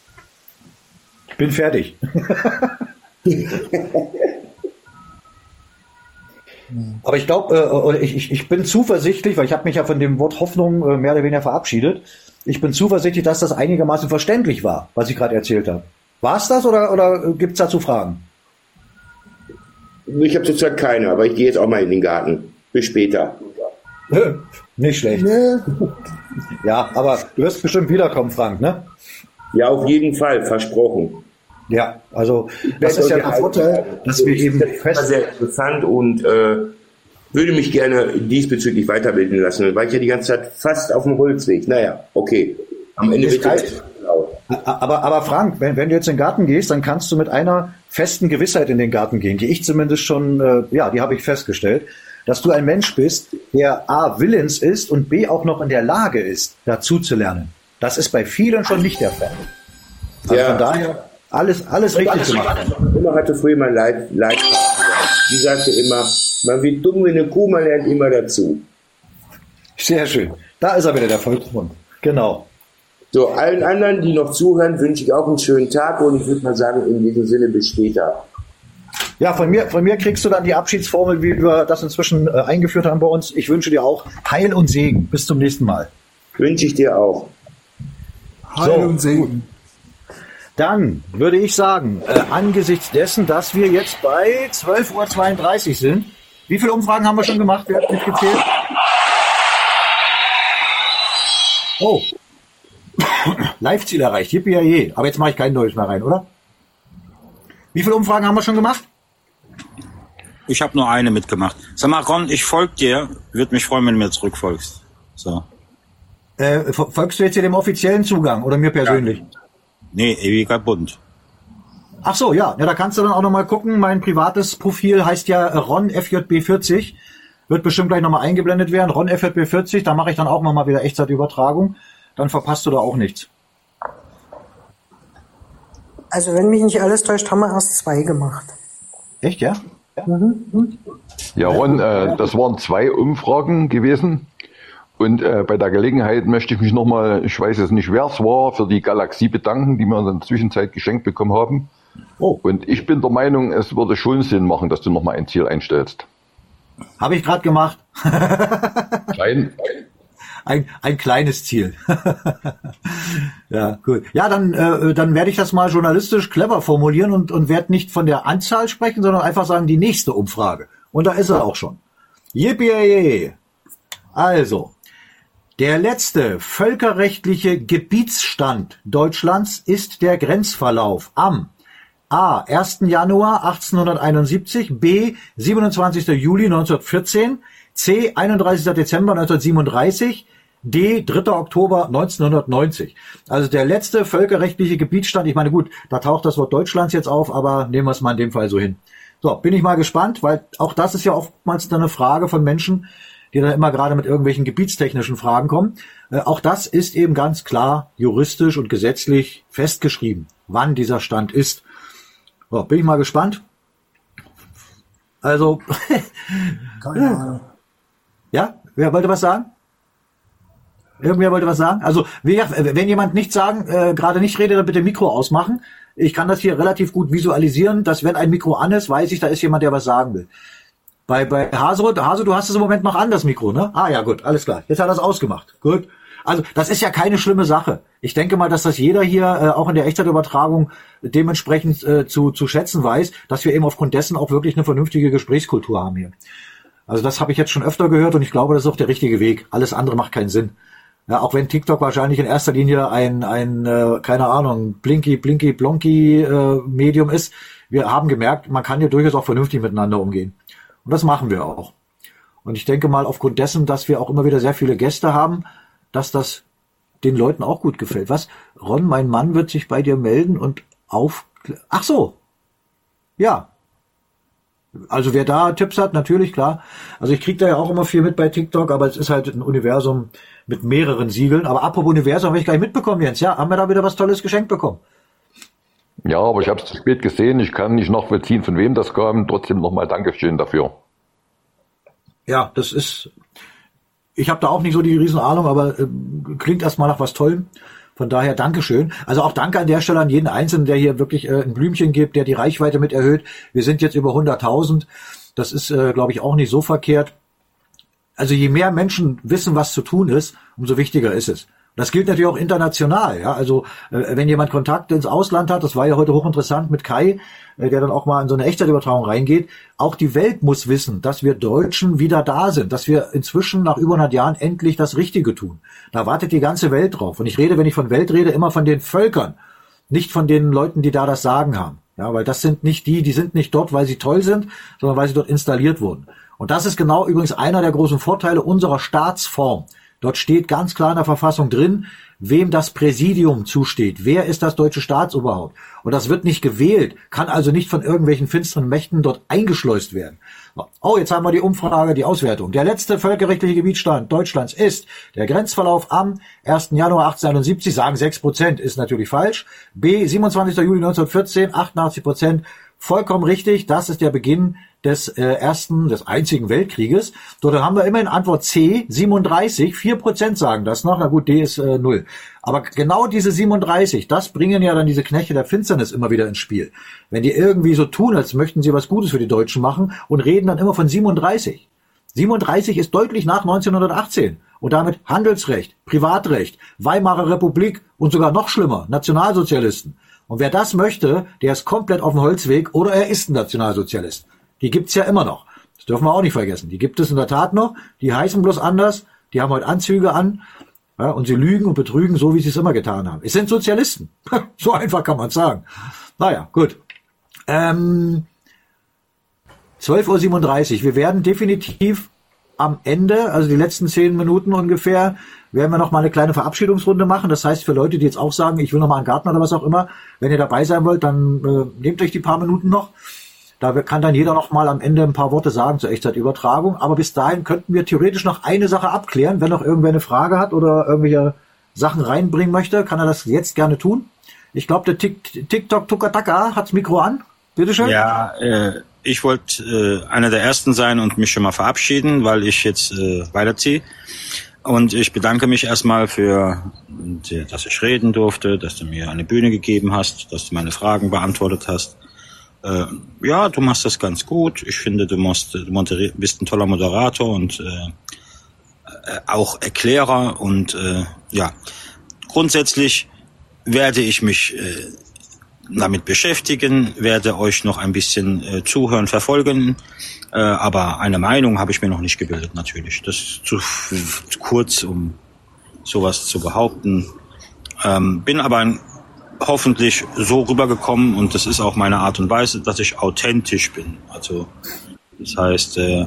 Ich bin fertig. Aber ich glaube, äh, ich, ich bin zuversichtlich, weil ich habe mich ja von dem Wort Hoffnung äh, mehr oder weniger verabschiedet. Ich bin zuversichtlich, dass das einigermaßen verständlich war, was ich gerade erzählt habe. War es das oder, oder gibt es dazu Fragen? Ich habe zurzeit keine, aber ich gehe jetzt auch mal in den Garten. Bis später. Nicht schlecht. Nee. Ja, aber du wirst bestimmt wiederkommen, Frank, ne? Ja, auf jeden Fall, versprochen. Ja, also das ist ja der Vorteil, dass wir eben fest... Sehr interessant und äh, würde mich gerne diesbezüglich weiterbilden lassen, weil ich ja die ganze Zeit fast auf dem Holzweg. Naja, okay. Am Ende wird es laut. Aber, aber Frank, wenn, wenn du jetzt in den Garten gehst, dann kannst du mit einer festen Gewissheit in den Garten gehen, die ich zumindest schon, äh, ja, die habe ich festgestellt, dass du ein Mensch bist, der A, willens ist und B, auch noch in der Lage ist, dazu zu lernen. Das ist bei vielen schon nicht der Fall. Also ja. Von daher alles, alles richtig gemacht. Immer hatte früher mein Leid, Leid. Die sagte immer, man wird dumm wie eine Kuh, man lernt immer dazu. Sehr schön. Da ist er wieder, der Volksmund. Genau. So, allen anderen, die noch zuhören, wünsche ich auch einen schönen Tag und ich würde mal sagen, in diesem Sinne bis später. Ja, von mir, von mir kriegst du dann die Abschiedsformel, wie wir das inzwischen äh, eingeführt haben bei uns. Ich wünsche dir auch Heil und Segen. Bis zum nächsten Mal. Wünsche ich dir auch. Heil so, und Segen. Gut. Dann würde ich sagen, äh, angesichts dessen, dass wir jetzt bei zwölf Uhr zweiunddreißig sind, wie viele Umfragen haben wir schon gemacht? Wer hat nicht gezählt? Oh. Live-Ziel erreicht. Yippie-yay. Aber jetzt mache ich kein Neues mehr rein, oder? Wie viele Umfragen haben wir schon gemacht? Ich habe nur eine mitgemacht. Sag mal, Ron, ich folge dir. Würde mich freuen, wenn du mir zurückfolgst. So. Äh, folgst du jetzt hier dem offiziellen Zugang oder mir persönlich? Ja. Nee, ewiger Bund. Ach so, ja. Ja, da kannst du dann auch nochmal gucken. Mein privates Profil heißt ja Ron F J B vierzig. Wird bestimmt gleich nochmal eingeblendet werden. Ron F J B vierzig, da mache ich dann auch nochmal wieder Echtzeitübertragung. Dann verpasst du da auch nichts. Also wenn mich nicht alles täuscht, haben wir erst zwei gemacht. Echt, ja? Mhm. Ja, Ron, äh, das waren zwei Umfragen gewesen. Und äh, bei der Gelegenheit möchte ich mich nochmal, ich weiß jetzt nicht, wer es war, für die Galaxie bedanken, die wir in der Zwischenzeit geschenkt bekommen haben. Oh. Und ich bin der Meinung, es würde schon Sinn machen, dass du nochmal ein Ziel einstellst. Habe ich gerade gemacht. Klein. Ein, ein kleines Ziel. Ja, gut. Ja, dann, äh, dann werde ich das mal journalistisch clever formulieren und, und werde nicht von der Anzahl sprechen, sondern einfach sagen, die nächste Umfrage. Und da ist er auch schon. Yippie! Also, der letzte völkerrechtliche Gebietsstand Deutschlands ist der Grenzverlauf am A. ersten Januar achtzehnhunderteinundsiebzig, B. siebenundzwanzigsten Juli neunzehnhundertvierzehn, C. einunddreißigsten Dezember neunzehnhundertsiebenunddreißig, D. dritter Oktober neunzehnhundertneunzig. Also der letzte völkerrechtliche Gebietsstand, ich meine gut, da taucht das Wort Deutschlands jetzt auf, aber nehmen wir es mal in dem Fall so hin. So, bin ich mal gespannt, weil auch das ist ja oftmals dann eine Frage von Menschen, die dann immer gerade mit irgendwelchen gebietstechnischen Fragen kommen. Äh, auch das ist eben ganz klar juristisch und gesetzlich festgeschrieben, wann dieser Stand ist. So, bin ich mal gespannt. Also, Keine Ahnung. Ja, wer wollte was sagen? Irgendwer wollte was sagen? Also, wie gesagt, wenn jemand nichts sagen, äh, gerade nicht redet, dann bitte Mikro ausmachen. Ich kann das hier relativ gut visualisieren, dass wenn ein Mikro an ist, weiß ich, da ist jemand, der was sagen will. Bei, bei Haso, Haso, du hast es im Moment noch an, das Mikro, ne? Ah, ja, gut, alles klar. Jetzt hat er es ausgemacht. Gut. Also, das ist ja keine schlimme Sache. Ich denke mal, dass das jeder hier, äh, auch in der Echtzeitübertragung, dementsprechend äh, zu, zu schätzen weiß, dass wir eben aufgrund dessen auch wirklich eine vernünftige Gesprächskultur haben hier. Also, das habe ich jetzt schon öfter gehört und ich glaube, das ist auch der richtige Weg. Alles andere macht keinen Sinn. Ja, auch wenn TikTok wahrscheinlich in erster Linie ein, ein äh, keine Ahnung, Blinky, Blinky, Blonky äh, Medium ist. Wir haben gemerkt, man kann hier durchaus auch vernünftig miteinander umgehen. Und das machen wir auch. Und ich denke mal, aufgrund dessen, dass wir auch immer wieder sehr viele Gäste haben, dass das den Leuten auch gut gefällt. Was? Ron, mein Mann wird sich bei dir melden und auf... Ach so. Ja. Also wer da Tipps hat, natürlich, klar. Also ich kriege da ja auch immer viel mit bei TikTok, aber es ist halt ein Universum mit mehreren Siegeln. Aber apropos Universum, habe ich gar nicht mitbekommen, Jens. Ja, haben wir da wieder was Tolles geschenkt bekommen? Ja, aber ich habe es zu spät gesehen. Ich kann nicht nachvollziehen, von wem das kam. Trotzdem nochmal Dankeschön dafür. Ja, das ist... Ich habe da auch nicht so die Riesenahnung, aber äh, klingt erstmal nach was Tollem. Von daher Dankeschön. Also auch danke an der Stelle an jeden Einzelnen, der hier wirklich äh, ein Blümchen gibt, der die Reichweite mit erhöht. Wir sind jetzt über hunderttausend. Das ist, äh, glaube ich, auch nicht so verkehrt. Also je mehr Menschen wissen, was zu tun ist, umso wichtiger ist es. Das gilt natürlich auch international. Ja, also äh, wenn jemand Kontakte ins Ausland hat, das war ja heute hochinteressant mit Kai, äh, der dann auch mal in so eine Echtzeitübertragung reingeht. Auch die Welt muss wissen, dass wir Deutschen wieder da sind, dass wir inzwischen nach über hundert Jahren endlich das Richtige tun. Da wartet die ganze Welt drauf. Und ich rede, wenn ich von Welt rede, immer von den Völkern, nicht von den Leuten, die da das Sagen haben. Ja, weil das sind nicht die, die sind nicht dort, weil sie toll sind, sondern weil sie dort installiert wurden. Und das ist genau übrigens einer der großen Vorteile unserer Staatsform. Dort steht ganz klar in der Verfassung drin, wem das Präsidium zusteht. Wer ist das deutsche Staatsoberhaupt? Und das wird nicht gewählt, kann also nicht von irgendwelchen finsteren Mächten dort eingeschleust werden. Oh, jetzt haben wir die Umfrage, die Auswertung. Der letzte völkerrechtliche Gebietsstand Deutschlands ist der Grenzverlauf am ersten Januar achtzehnhunderteinundsiebzig, sagen sechs Prozent, ist natürlich falsch. B, siebenundzwanzigsten Juli neunzehnhundertvierzehn, achtundachtzig Prozent. Vollkommen richtig, das ist der Beginn des äh, ersten, des einzigen Weltkrieges. So, dann haben wir immerhin Antwort C, siebenunddreißig, vier Prozent sagen das noch, na gut, D ist äh, null. Aber genau diese siebenunddreißig, das bringen ja dann diese Knechte der Finsternis immer wieder ins Spiel. Wenn die irgendwie so tun, als möchten sie was Gutes für die Deutschen machen und reden dann immer von siebenunddreißig. siebenunddreißig ist deutlich nach neunzehnhundertachtzehn und damit Handelsrecht, Privatrecht, Weimarer Republik und sogar noch schlimmer, Nationalsozialisten. Und wer das möchte, der ist komplett auf dem Holzweg oder er ist ein Nationalsozialist. Die gibt's ja immer noch. Das dürfen wir auch nicht vergessen. Die gibt es in der Tat noch. Die heißen bloß anders. Die haben heute Anzüge an. Ja, und sie lügen und betrügen, so wie sie es immer getan haben. Es sind Sozialisten. So einfach kann man es sagen. Naja, gut. Ähm, zwölf Uhr siebenunddreißig. Wir werden definitiv am Ende, also die letzten zehn Minuten ungefähr, werden wir noch mal eine kleine Verabschiedungsrunde machen. Das heißt, für Leute, die jetzt auch sagen, ich will noch mal einen Garten oder was auch immer, wenn ihr dabei sein wollt, dann äh, nehmt euch die paar Minuten noch. Da kann dann jeder noch mal am Ende ein paar Worte sagen zur Echtzeitübertragung. Aber bis dahin könnten wir theoretisch noch eine Sache abklären. Wenn noch irgendwer eine Frage hat oder irgendwelche Sachen reinbringen möchte, kann er das jetzt gerne tun. Ich glaube, der Tik- TikTok Tukataka hat's Mikro an. Bitteschön. Ja, äh, ich wollte äh, einer der Ersten sein und mich schon mal verabschieden, weil ich jetzt äh, weiterziehe. Und ich bedanke mich erstmal für, dass ich reden durfte, dass du mir eine Bühne gegeben hast, dass du meine Fragen beantwortet hast. Äh, ja, du machst das ganz gut. Ich finde, du, musst, du moderi- bist ein toller Moderator und äh, äh, auch Erklärer. Und äh, ja, grundsätzlich werde ich mich äh, damit beschäftigen, werde euch noch ein bisschen äh, zuhören, verfolgen. Äh, aber eine Meinung habe ich mir noch nicht gebildet, natürlich. Das ist zu, zu kurz, um sowas zu behaupten. Ähm, bin aber ein hoffentlich so rübergekommen und das ist auch meine Art und Weise, dass ich authentisch bin. Also das heißt, äh,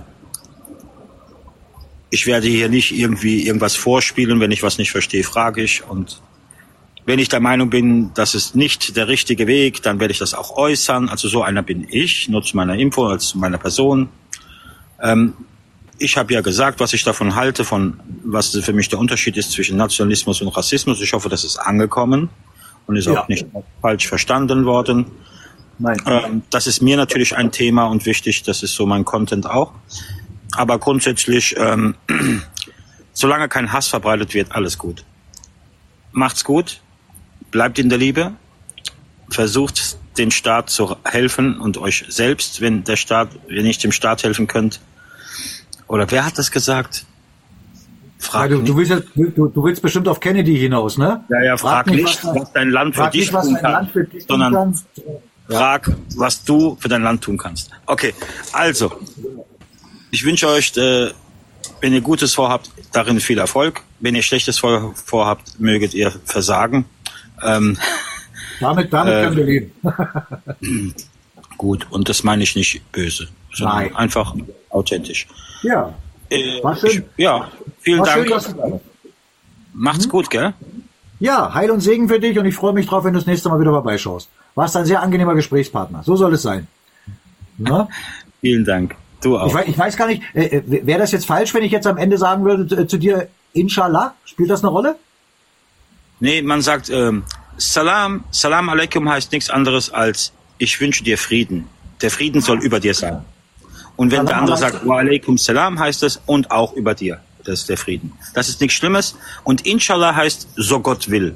ich werde hier nicht irgendwie irgendwas vorspielen, wenn ich was nicht verstehe, frage ich. Und wenn ich der Meinung bin, das ist nicht der richtige Weg, dann werde ich das auch äußern. Also so einer bin ich, nur zu meiner Info, als zu meiner Person. Ähm, ich habe ja gesagt, was ich davon halte, von was für mich der Unterschied ist zwischen Nationalismus und Rassismus. Ich hoffe, das ist angekommen und ist Ja. auch nicht falsch verstanden worden. Nein. Ähm, das ist mir natürlich ein Thema und wichtig, das ist so mein Content auch. Aber grundsätzlich, ähm, solange kein Hass verbreitet wird, alles gut. Macht's gut, bleibt in der Liebe, versucht den Staat zu helfen und euch selbst, wenn der Staat, wenn ihr nicht dem Staat helfen könnt. Oder wer hat das gesagt? Frag Ja, du, nicht. du, willst ja, du, du willst bestimmt auf Kennedy hinaus, ne? Ja, ja, frag, nicht, was, was dein Land für frag dich nicht, was tun dein kann, Land für dich tun sondern kann. frag, was du für dein Land tun kannst. Okay, also, ich wünsche euch, äh, wenn ihr Gutes vorhabt, darin viel Erfolg. Wenn ihr Schlechtes vor, vorhabt, möget ihr versagen. Ähm, Damit, damit äh, können wir leben. Gut, und das meine ich nicht böse, sondern Nein. einfach authentisch. Ja. Äh, War schön. Ich, ja, vielen War Dank. schön, dass du da warst. Macht's gut, gell? Ja, Heil und Segen für dich und ich freue mich drauf, wenn du das nächste Mal wieder vorbeischaust. Warst ein sehr angenehmer Gesprächspartner. So soll es sein. Na? Vielen Dank. Du auch. Ich weiß, ich weiß gar nicht, äh, wäre das jetzt falsch, wenn ich jetzt am Ende sagen würde zu, zu dir, Inshallah? Spielt das eine Rolle? Nee, man sagt, ähm, Salam, Salam alaikum heißt nichts anderes als, ich wünsche dir Frieden. Der Frieden soll über dir sein. Und wenn Salam der andere alaikum. sagt, wa alaikum salam, heißt es, und auch über dir. Das ist der Frieden. Das ist nichts Schlimmes. Und Inshallah heißt, so Gott will.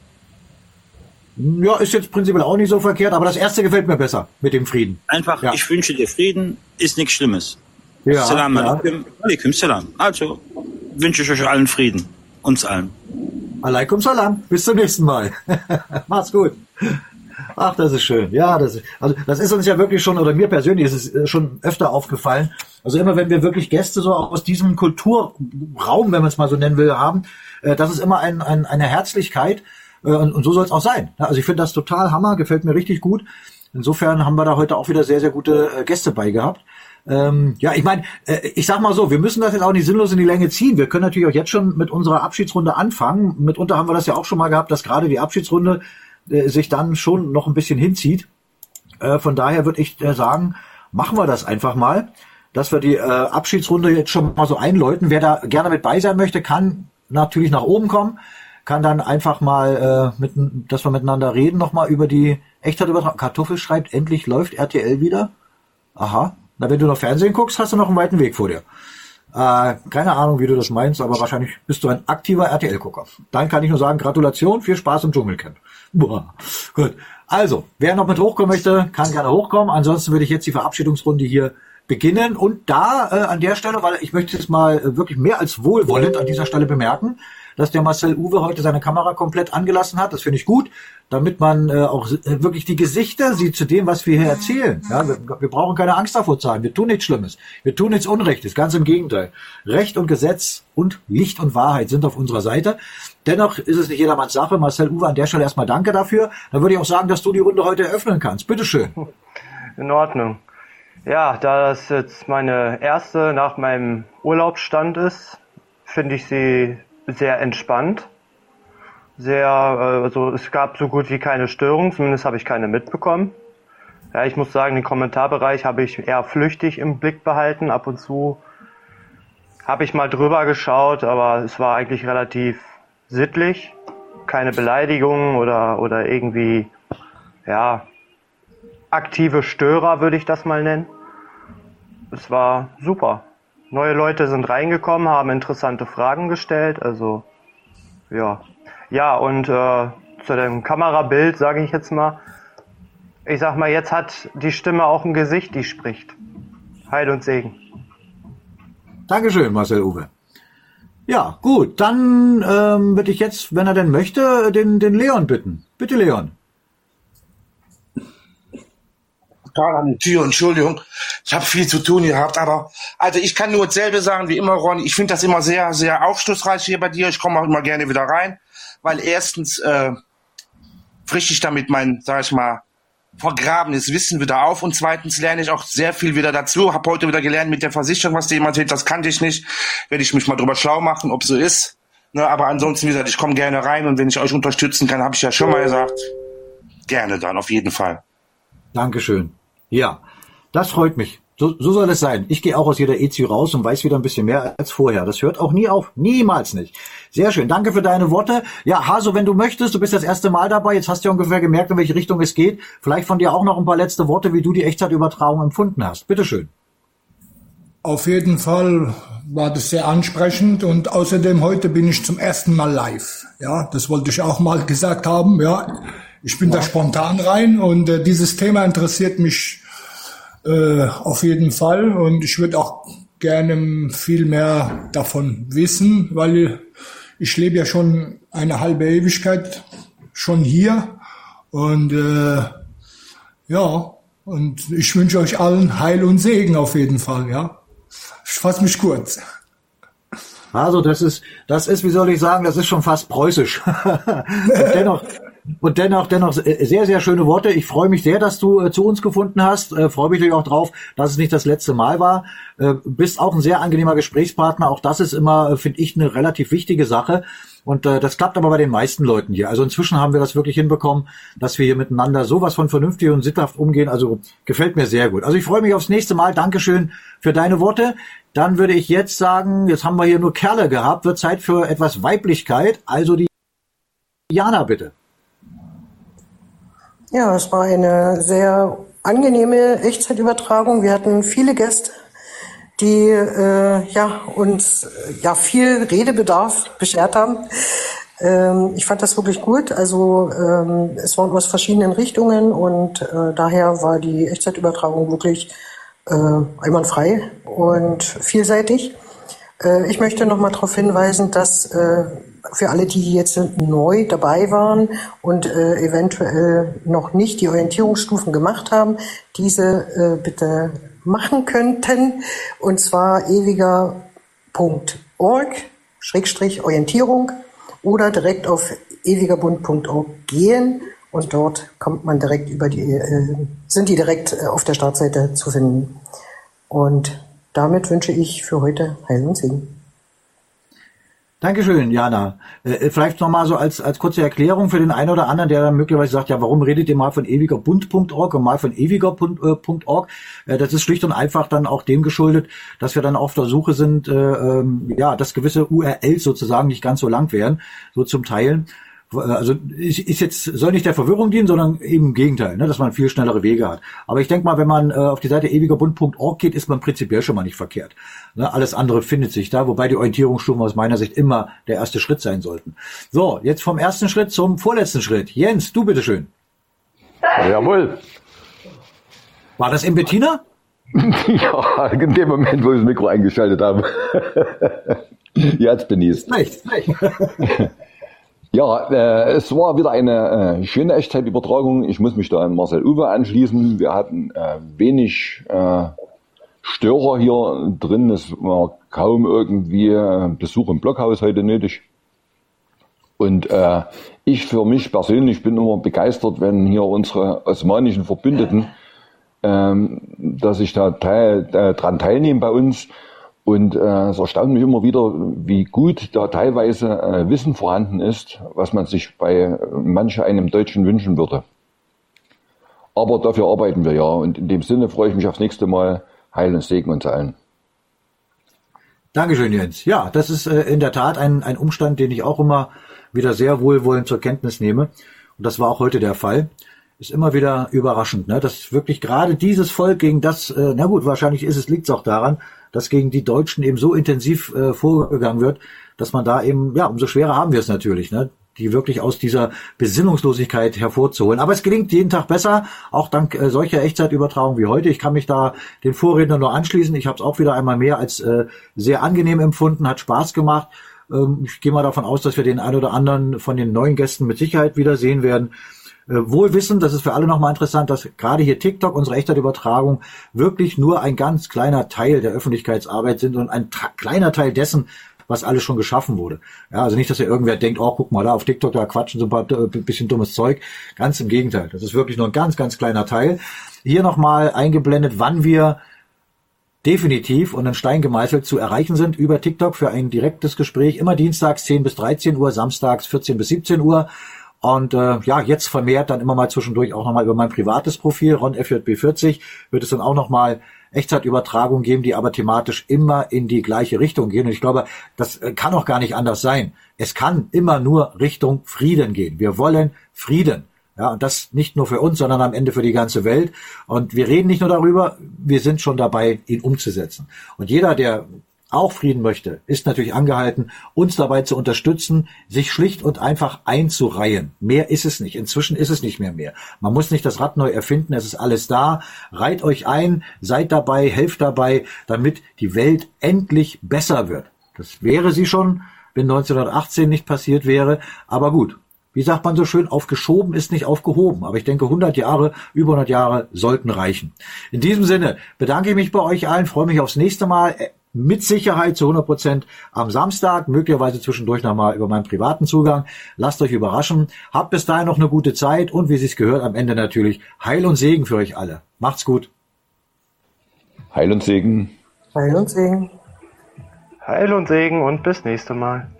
Ja, ist jetzt prinzipiell auch nicht so verkehrt, aber das erste gefällt mir besser mit dem Frieden. Einfach, Ja. ich wünsche dir Frieden, ist nichts Schlimmes. Ja, Salam ja. alaikum, alaikum salam. Also, wünsche ich euch allen Frieden. Uns allen. Alaikum Salam. Bis zum nächsten Mal. Macht's gut. Ach, das ist schön. Ja, das ist, also, das ist uns ja wirklich schon, oder mir persönlich ist es äh, schon öfter aufgefallen. Also immer, wenn wir wirklich Gäste so aus diesem Kulturraum, wenn man es mal so nennen will, haben, äh, das ist immer ein, ein, eine Herzlichkeit. Äh, und, und so soll es auch sein. Ja, also ich finde das total Hammer, gefällt mir richtig gut. Insofern haben wir da heute auch wieder sehr, sehr gute äh, Gäste bei gehabt. Ähm, ja, ich meine, äh, ich sag mal so, wir müssen das jetzt auch nicht sinnlos in die Länge ziehen. Wir können natürlich auch jetzt schon mit unserer Abschiedsrunde anfangen. Mitunter haben wir das ja auch schon mal gehabt, dass gerade die Abschiedsrunde äh, sich dann schon noch ein bisschen hinzieht. Äh, von daher würde ich äh, sagen, machen wir das einfach mal, dass wir die äh, Abschiedsrunde jetzt schon mal so einläuten. Wer da gerne mit bei sein möchte, kann natürlich nach oben kommen, kann dann einfach mal, äh, mit, dass wir miteinander reden, nochmal über die Echtzeitübertragung. Kartoffel schreibt, endlich läuft R T L wieder. Aha. Na, wenn du noch Fernsehen guckst, hast du noch einen weiten Weg vor dir. Äh, keine Ahnung, wie du das meinst, aber wahrscheinlich bist du ein aktiver R T L-Gucker. Dann kann ich nur sagen, Gratulation, viel Spaß im Dschungelcamp. Boah. Gut. Also, wer noch mit hochkommen möchte, kann gerne hochkommen. Ansonsten würde ich jetzt die Verabschiedungsrunde hier beginnen. Und da äh, an der Stelle, weil ich möchte es mal äh, wirklich mehr als wohlwollend an dieser Stelle bemerken, dass der Marcel Uwe heute seine Kamera komplett angelassen hat. Das finde ich gut, damit man äh, auch äh, wirklich die Gesichter sieht zu dem, was wir hier erzählen. Ja, wir, wir brauchen keine Angst davor zu haben. Wir tun nichts Schlimmes. Wir tun nichts Unrechtes. Ganz im Gegenteil. Recht und Gesetz und Licht und Wahrheit sind auf unserer Seite. Dennoch ist es nicht jedermanns Sache. Marcel Uwe, an der Stelle erstmal danke dafür. Dann würde ich auch sagen, dass du die Runde heute eröffnen kannst. Bitteschön. In Ordnung. Ja, da das jetzt meine erste nach meinem Urlaubsstand ist, finde ich sie sehr entspannt. Sehr, also es gab so gut wie keine Störungen, zumindest habe ich keine mitbekommen. Ja, ich muss sagen, den Kommentarbereich habe ich eher flüchtig im Blick behalten. Ab und zu habe ich mal drüber geschaut, aber es war eigentlich relativ sittlich. Keine Beleidigungen oder, oder irgendwie, ja, aktive Störer würde ich das mal nennen. Es war super. Neue Leute sind reingekommen, haben interessante Fragen gestellt, also, ja. Ja, und äh, zu dem Kamerabild sage ich jetzt mal, ich sag mal, jetzt hat die Stimme auch ein Gesicht, die spricht. Heil und Segen. Dankeschön, Marcel Uwe. Ja, gut, dann ähm, würde ich jetzt, wenn er denn möchte, den, den Leon bitten. Bitte, Leon. Gerade an die Tür, Entschuldigung. Ich habe viel zu tun gehabt, aber also ich kann nur dasselbe sagen wie immer, Ron. Ich finde das immer sehr, sehr aufschlussreich hier bei dir. Ich komme auch immer gerne wieder rein, weil erstens äh, frische ich damit mein, sag ich mal, vergrabenes Wissen wieder auf und zweitens lerne ich auch sehr viel wieder dazu. Habe heute wieder gelernt mit der Versicherung, was dir jemand erzählt, das kannte ich nicht. Werde ich mich mal drüber schlau machen, ob so ist. Ne, aber ansonsten, wie gesagt, ich komme gerne rein und wenn ich euch unterstützen kann, habe ich ja schon mal gesagt, gerne dann, auf jeden Fall. Dankeschön. Ja, das freut mich. So, so soll es sein. Ich gehe auch aus jeder E Z I raus und weiß wieder ein bisschen mehr als vorher. Das hört auch nie auf. Niemals nicht. Sehr schön. Danke für deine Worte. Ja, Haso, wenn du möchtest, du bist das erste Mal dabei. Jetzt hast du ja ungefähr gemerkt, in welche Richtung es geht. Vielleicht von dir auch noch ein paar letzte Worte, wie du die Echtzeitübertragung empfunden hast. Bitteschön. Auf jeden Fall war das sehr ansprechend und außerdem heute bin ich zum ersten Mal live. Ja, das wollte ich auch mal gesagt haben. Ja, ich bin ja da spontan rein und äh, dieses Thema interessiert mich äh, auf jeden Fall und ich würde auch gerne viel mehr davon wissen, weil ich lebe ja schon eine halbe Ewigkeit schon hier und äh, ja, und ich wünsche euch allen Heil und Segen auf jeden Fall, ja. Ich fasse mich kurz. Also das ist, das ist, wie soll ich sagen, das ist schon fast preußisch. Und dennoch, und dennoch, dennoch sehr, sehr schöne Worte. Ich freue mich sehr, dass du äh, zu uns gefunden hast. Äh, freue mich natürlich auch drauf, dass es nicht das letzte Mal war. Äh, bist auch ein sehr angenehmer Gesprächspartner. Auch das ist immer, äh, finde ich, eine relativ wichtige Sache. Und äh, das klappt aber bei den meisten Leuten hier. Also inzwischen haben wir das wirklich hinbekommen, dass wir hier miteinander sowas von vernünftig und sitthaft umgehen. Also gefällt mir sehr gut. Also ich freue mich aufs nächste Mal. Dankeschön für deine Worte. Dann würde ich jetzt sagen, jetzt haben wir hier nur Kerle gehabt, wird Zeit für etwas Weiblichkeit. Also die Jana, bitte. Ja, es war eine sehr angenehme Echtzeitübertragung. Wir hatten viele Gäste, die äh, ja uns äh, ja viel Redebedarf beschert haben. Ähm, ich fand das wirklich gut. Also ähm, es waren aus verschiedenen Richtungen und äh, daher war die Echtzeitübertragung wirklich äh, einwandfrei und vielseitig. Äh, ich möchte noch mal darauf hinweisen, dass äh, für alle, die jetzt neu dabei waren und äh, eventuell noch nicht die Orientierungsstufen gemacht haben, diese äh, bitte machen könnten, und zwar ewiger Punkt org Schrägstrich Orientierung oder direkt auf ewigerbund Punkt org gehen und dort kommt man direkt über die, äh, sind die direkt äh, auf der Startseite zu finden. Und damit wünsche ich für heute Heil und Segen. Dankeschön, Jana. Äh, vielleicht nochmal so als, als kurze Erklärung für den einen oder anderen, der dann möglicherweise sagt, ja, warum redet ihr mal von ewigerbund Punkt org und mal von ewiger Punkt org? Äh, das ist schlicht und einfach dann auch dem geschuldet, dass wir dann auf der Suche sind, äh, ähm, ja, dass gewisse U R Ls sozusagen nicht ganz so lang wären, so zum Teilen. Also ist jetzt, soll nicht der Verwirrung dienen, sondern eben im Gegenteil, ne, dass man viel schnellere Wege hat. Aber ich denke mal, wenn man äh, auf die Seite ewigerbund Punkt org geht, ist man prinzipiell schon mal nicht verkehrt. Ne, alles andere findet sich da, wobei die Orientierungsstufen aus meiner Sicht immer der erste Schritt sein sollten. So, jetzt vom ersten Schritt zum vorletzten Schritt. Jens, du bitteschön. Jawohl. War das in Bettina? Ja, in dem Moment, wo ich das Mikro eingeschaltet habe. Jetzt bin ich es. Recht, recht. Ja, äh, es war wieder eine äh, schöne Echtzeitübertragung. Ich muss mich da an Marcel Uwe anschließen. Wir hatten äh, wenig äh, Störer hier drin. Es war kaum irgendwie äh, Besuch im Blockhaus heute nötig. Und äh, ich für mich persönlich bin immer begeistert, wenn hier unsere osmanischen Verbündeten äh, ähm, dass ich da teil, äh, dran teilnehme bei uns. Und äh, es erstaunt mich immer wieder, wie gut da teilweise äh, Wissen vorhanden ist, was man sich bei manch einem Deutschen wünschen würde. Aber dafür arbeiten wir ja. Und in dem Sinne freue ich mich aufs nächste Mal. Heil und Segen uns allen. Dankeschön, Jens. Ja, das ist äh, in der Tat ein, ein Umstand, den ich auch immer wieder sehr wohlwollend zur Kenntnis nehme. Und das war auch heute der Fall. Ist immer wieder überraschend, ne? Dass wirklich gerade dieses Volk gegen das, äh, na gut, wahrscheinlich ist es, liegt es auch daran, dass gegen die Deutschen eben so intensiv äh, vorgegangen wird, dass man da eben, ja, umso schwerer haben wir es natürlich, ne? Die wirklich aus dieser Besinnungslosigkeit hervorzuholen. Aber es gelingt jeden Tag besser, auch dank äh, solcher Echtzeitübertragung wie heute. Ich kann mich da den Vorrednern nur anschließen. Ich habe es auch wieder einmal mehr als äh, sehr angenehm empfunden, hat Spaß gemacht. Ähm, ich gehe mal davon aus, dass wir den einen oder anderen von den neuen Gästen mit Sicherheit wiedersehen werden. Äh, wohl wissend, das ist für alle nochmal interessant, dass gerade hier TikTok, unsere Echtzeitübertragung, wirklich nur ein ganz kleiner Teil der Öffentlichkeitsarbeit sind und ein tra- kleiner Teil dessen, was alles schon geschaffen wurde. Ja, also nicht, dass ja irgendwer denkt, oh, guck mal da auf TikTok, da quatschen so ein paar, äh, bisschen dummes Zeug. Ganz im Gegenteil. Das ist wirklich nur ein ganz, ganz kleiner Teil. Hier nochmal eingeblendet, wann wir definitiv und in Stein gemeißelt zu erreichen sind über TikTok für ein direktes Gespräch. Immer dienstags zehn bis dreizehn Uhr, samstags vierzehn bis siebzehn Uhr. Und äh, ja, jetzt vermehrt dann immer mal zwischendurch auch nochmal über mein privates Profil, Ron F J B vierzig, wird es dann auch nochmal Echtzeitübertragung geben, die aber thematisch immer in die gleiche Richtung gehen. Und ich glaube, das kann auch gar nicht anders sein. Es kann immer nur Richtung Frieden gehen. Wir wollen Frieden. Ja, und das nicht nur für uns, sondern am Ende für die ganze Welt. Und wir reden nicht nur darüber, wir sind schon dabei, ihn umzusetzen. Und jeder, der auch Frieden möchte, ist natürlich angehalten, uns dabei zu unterstützen, sich schlicht und einfach einzureihen. Mehr ist es nicht. Inzwischen ist es nicht mehr mehr. Man muss nicht das Rad neu erfinden, es ist alles da. Reiht euch ein, seid dabei, helft dabei, damit die Welt endlich besser wird. Das wäre sie schon, wenn neunzehnhundertachtzehn nicht passiert wäre. Aber gut, wie sagt man so schön, aufgeschoben ist nicht aufgehoben. Aber ich denke, hundert Jahre, über hundert Jahre sollten reichen. In diesem Sinne bedanke ich mich bei euch allen, freue mich aufs nächste Mal. Mit Sicherheit zu hundert Prozent am Samstag, möglicherweise zwischendurch nochmal über meinen privaten Zugang. Lasst euch überraschen. Habt bis dahin noch eine gute Zeit und wie es sich gehört, am Ende natürlich Heil und Segen für euch alle. Macht's gut. Heil und Segen. Heil und Segen. Heil und Segen und bis nächste Mal.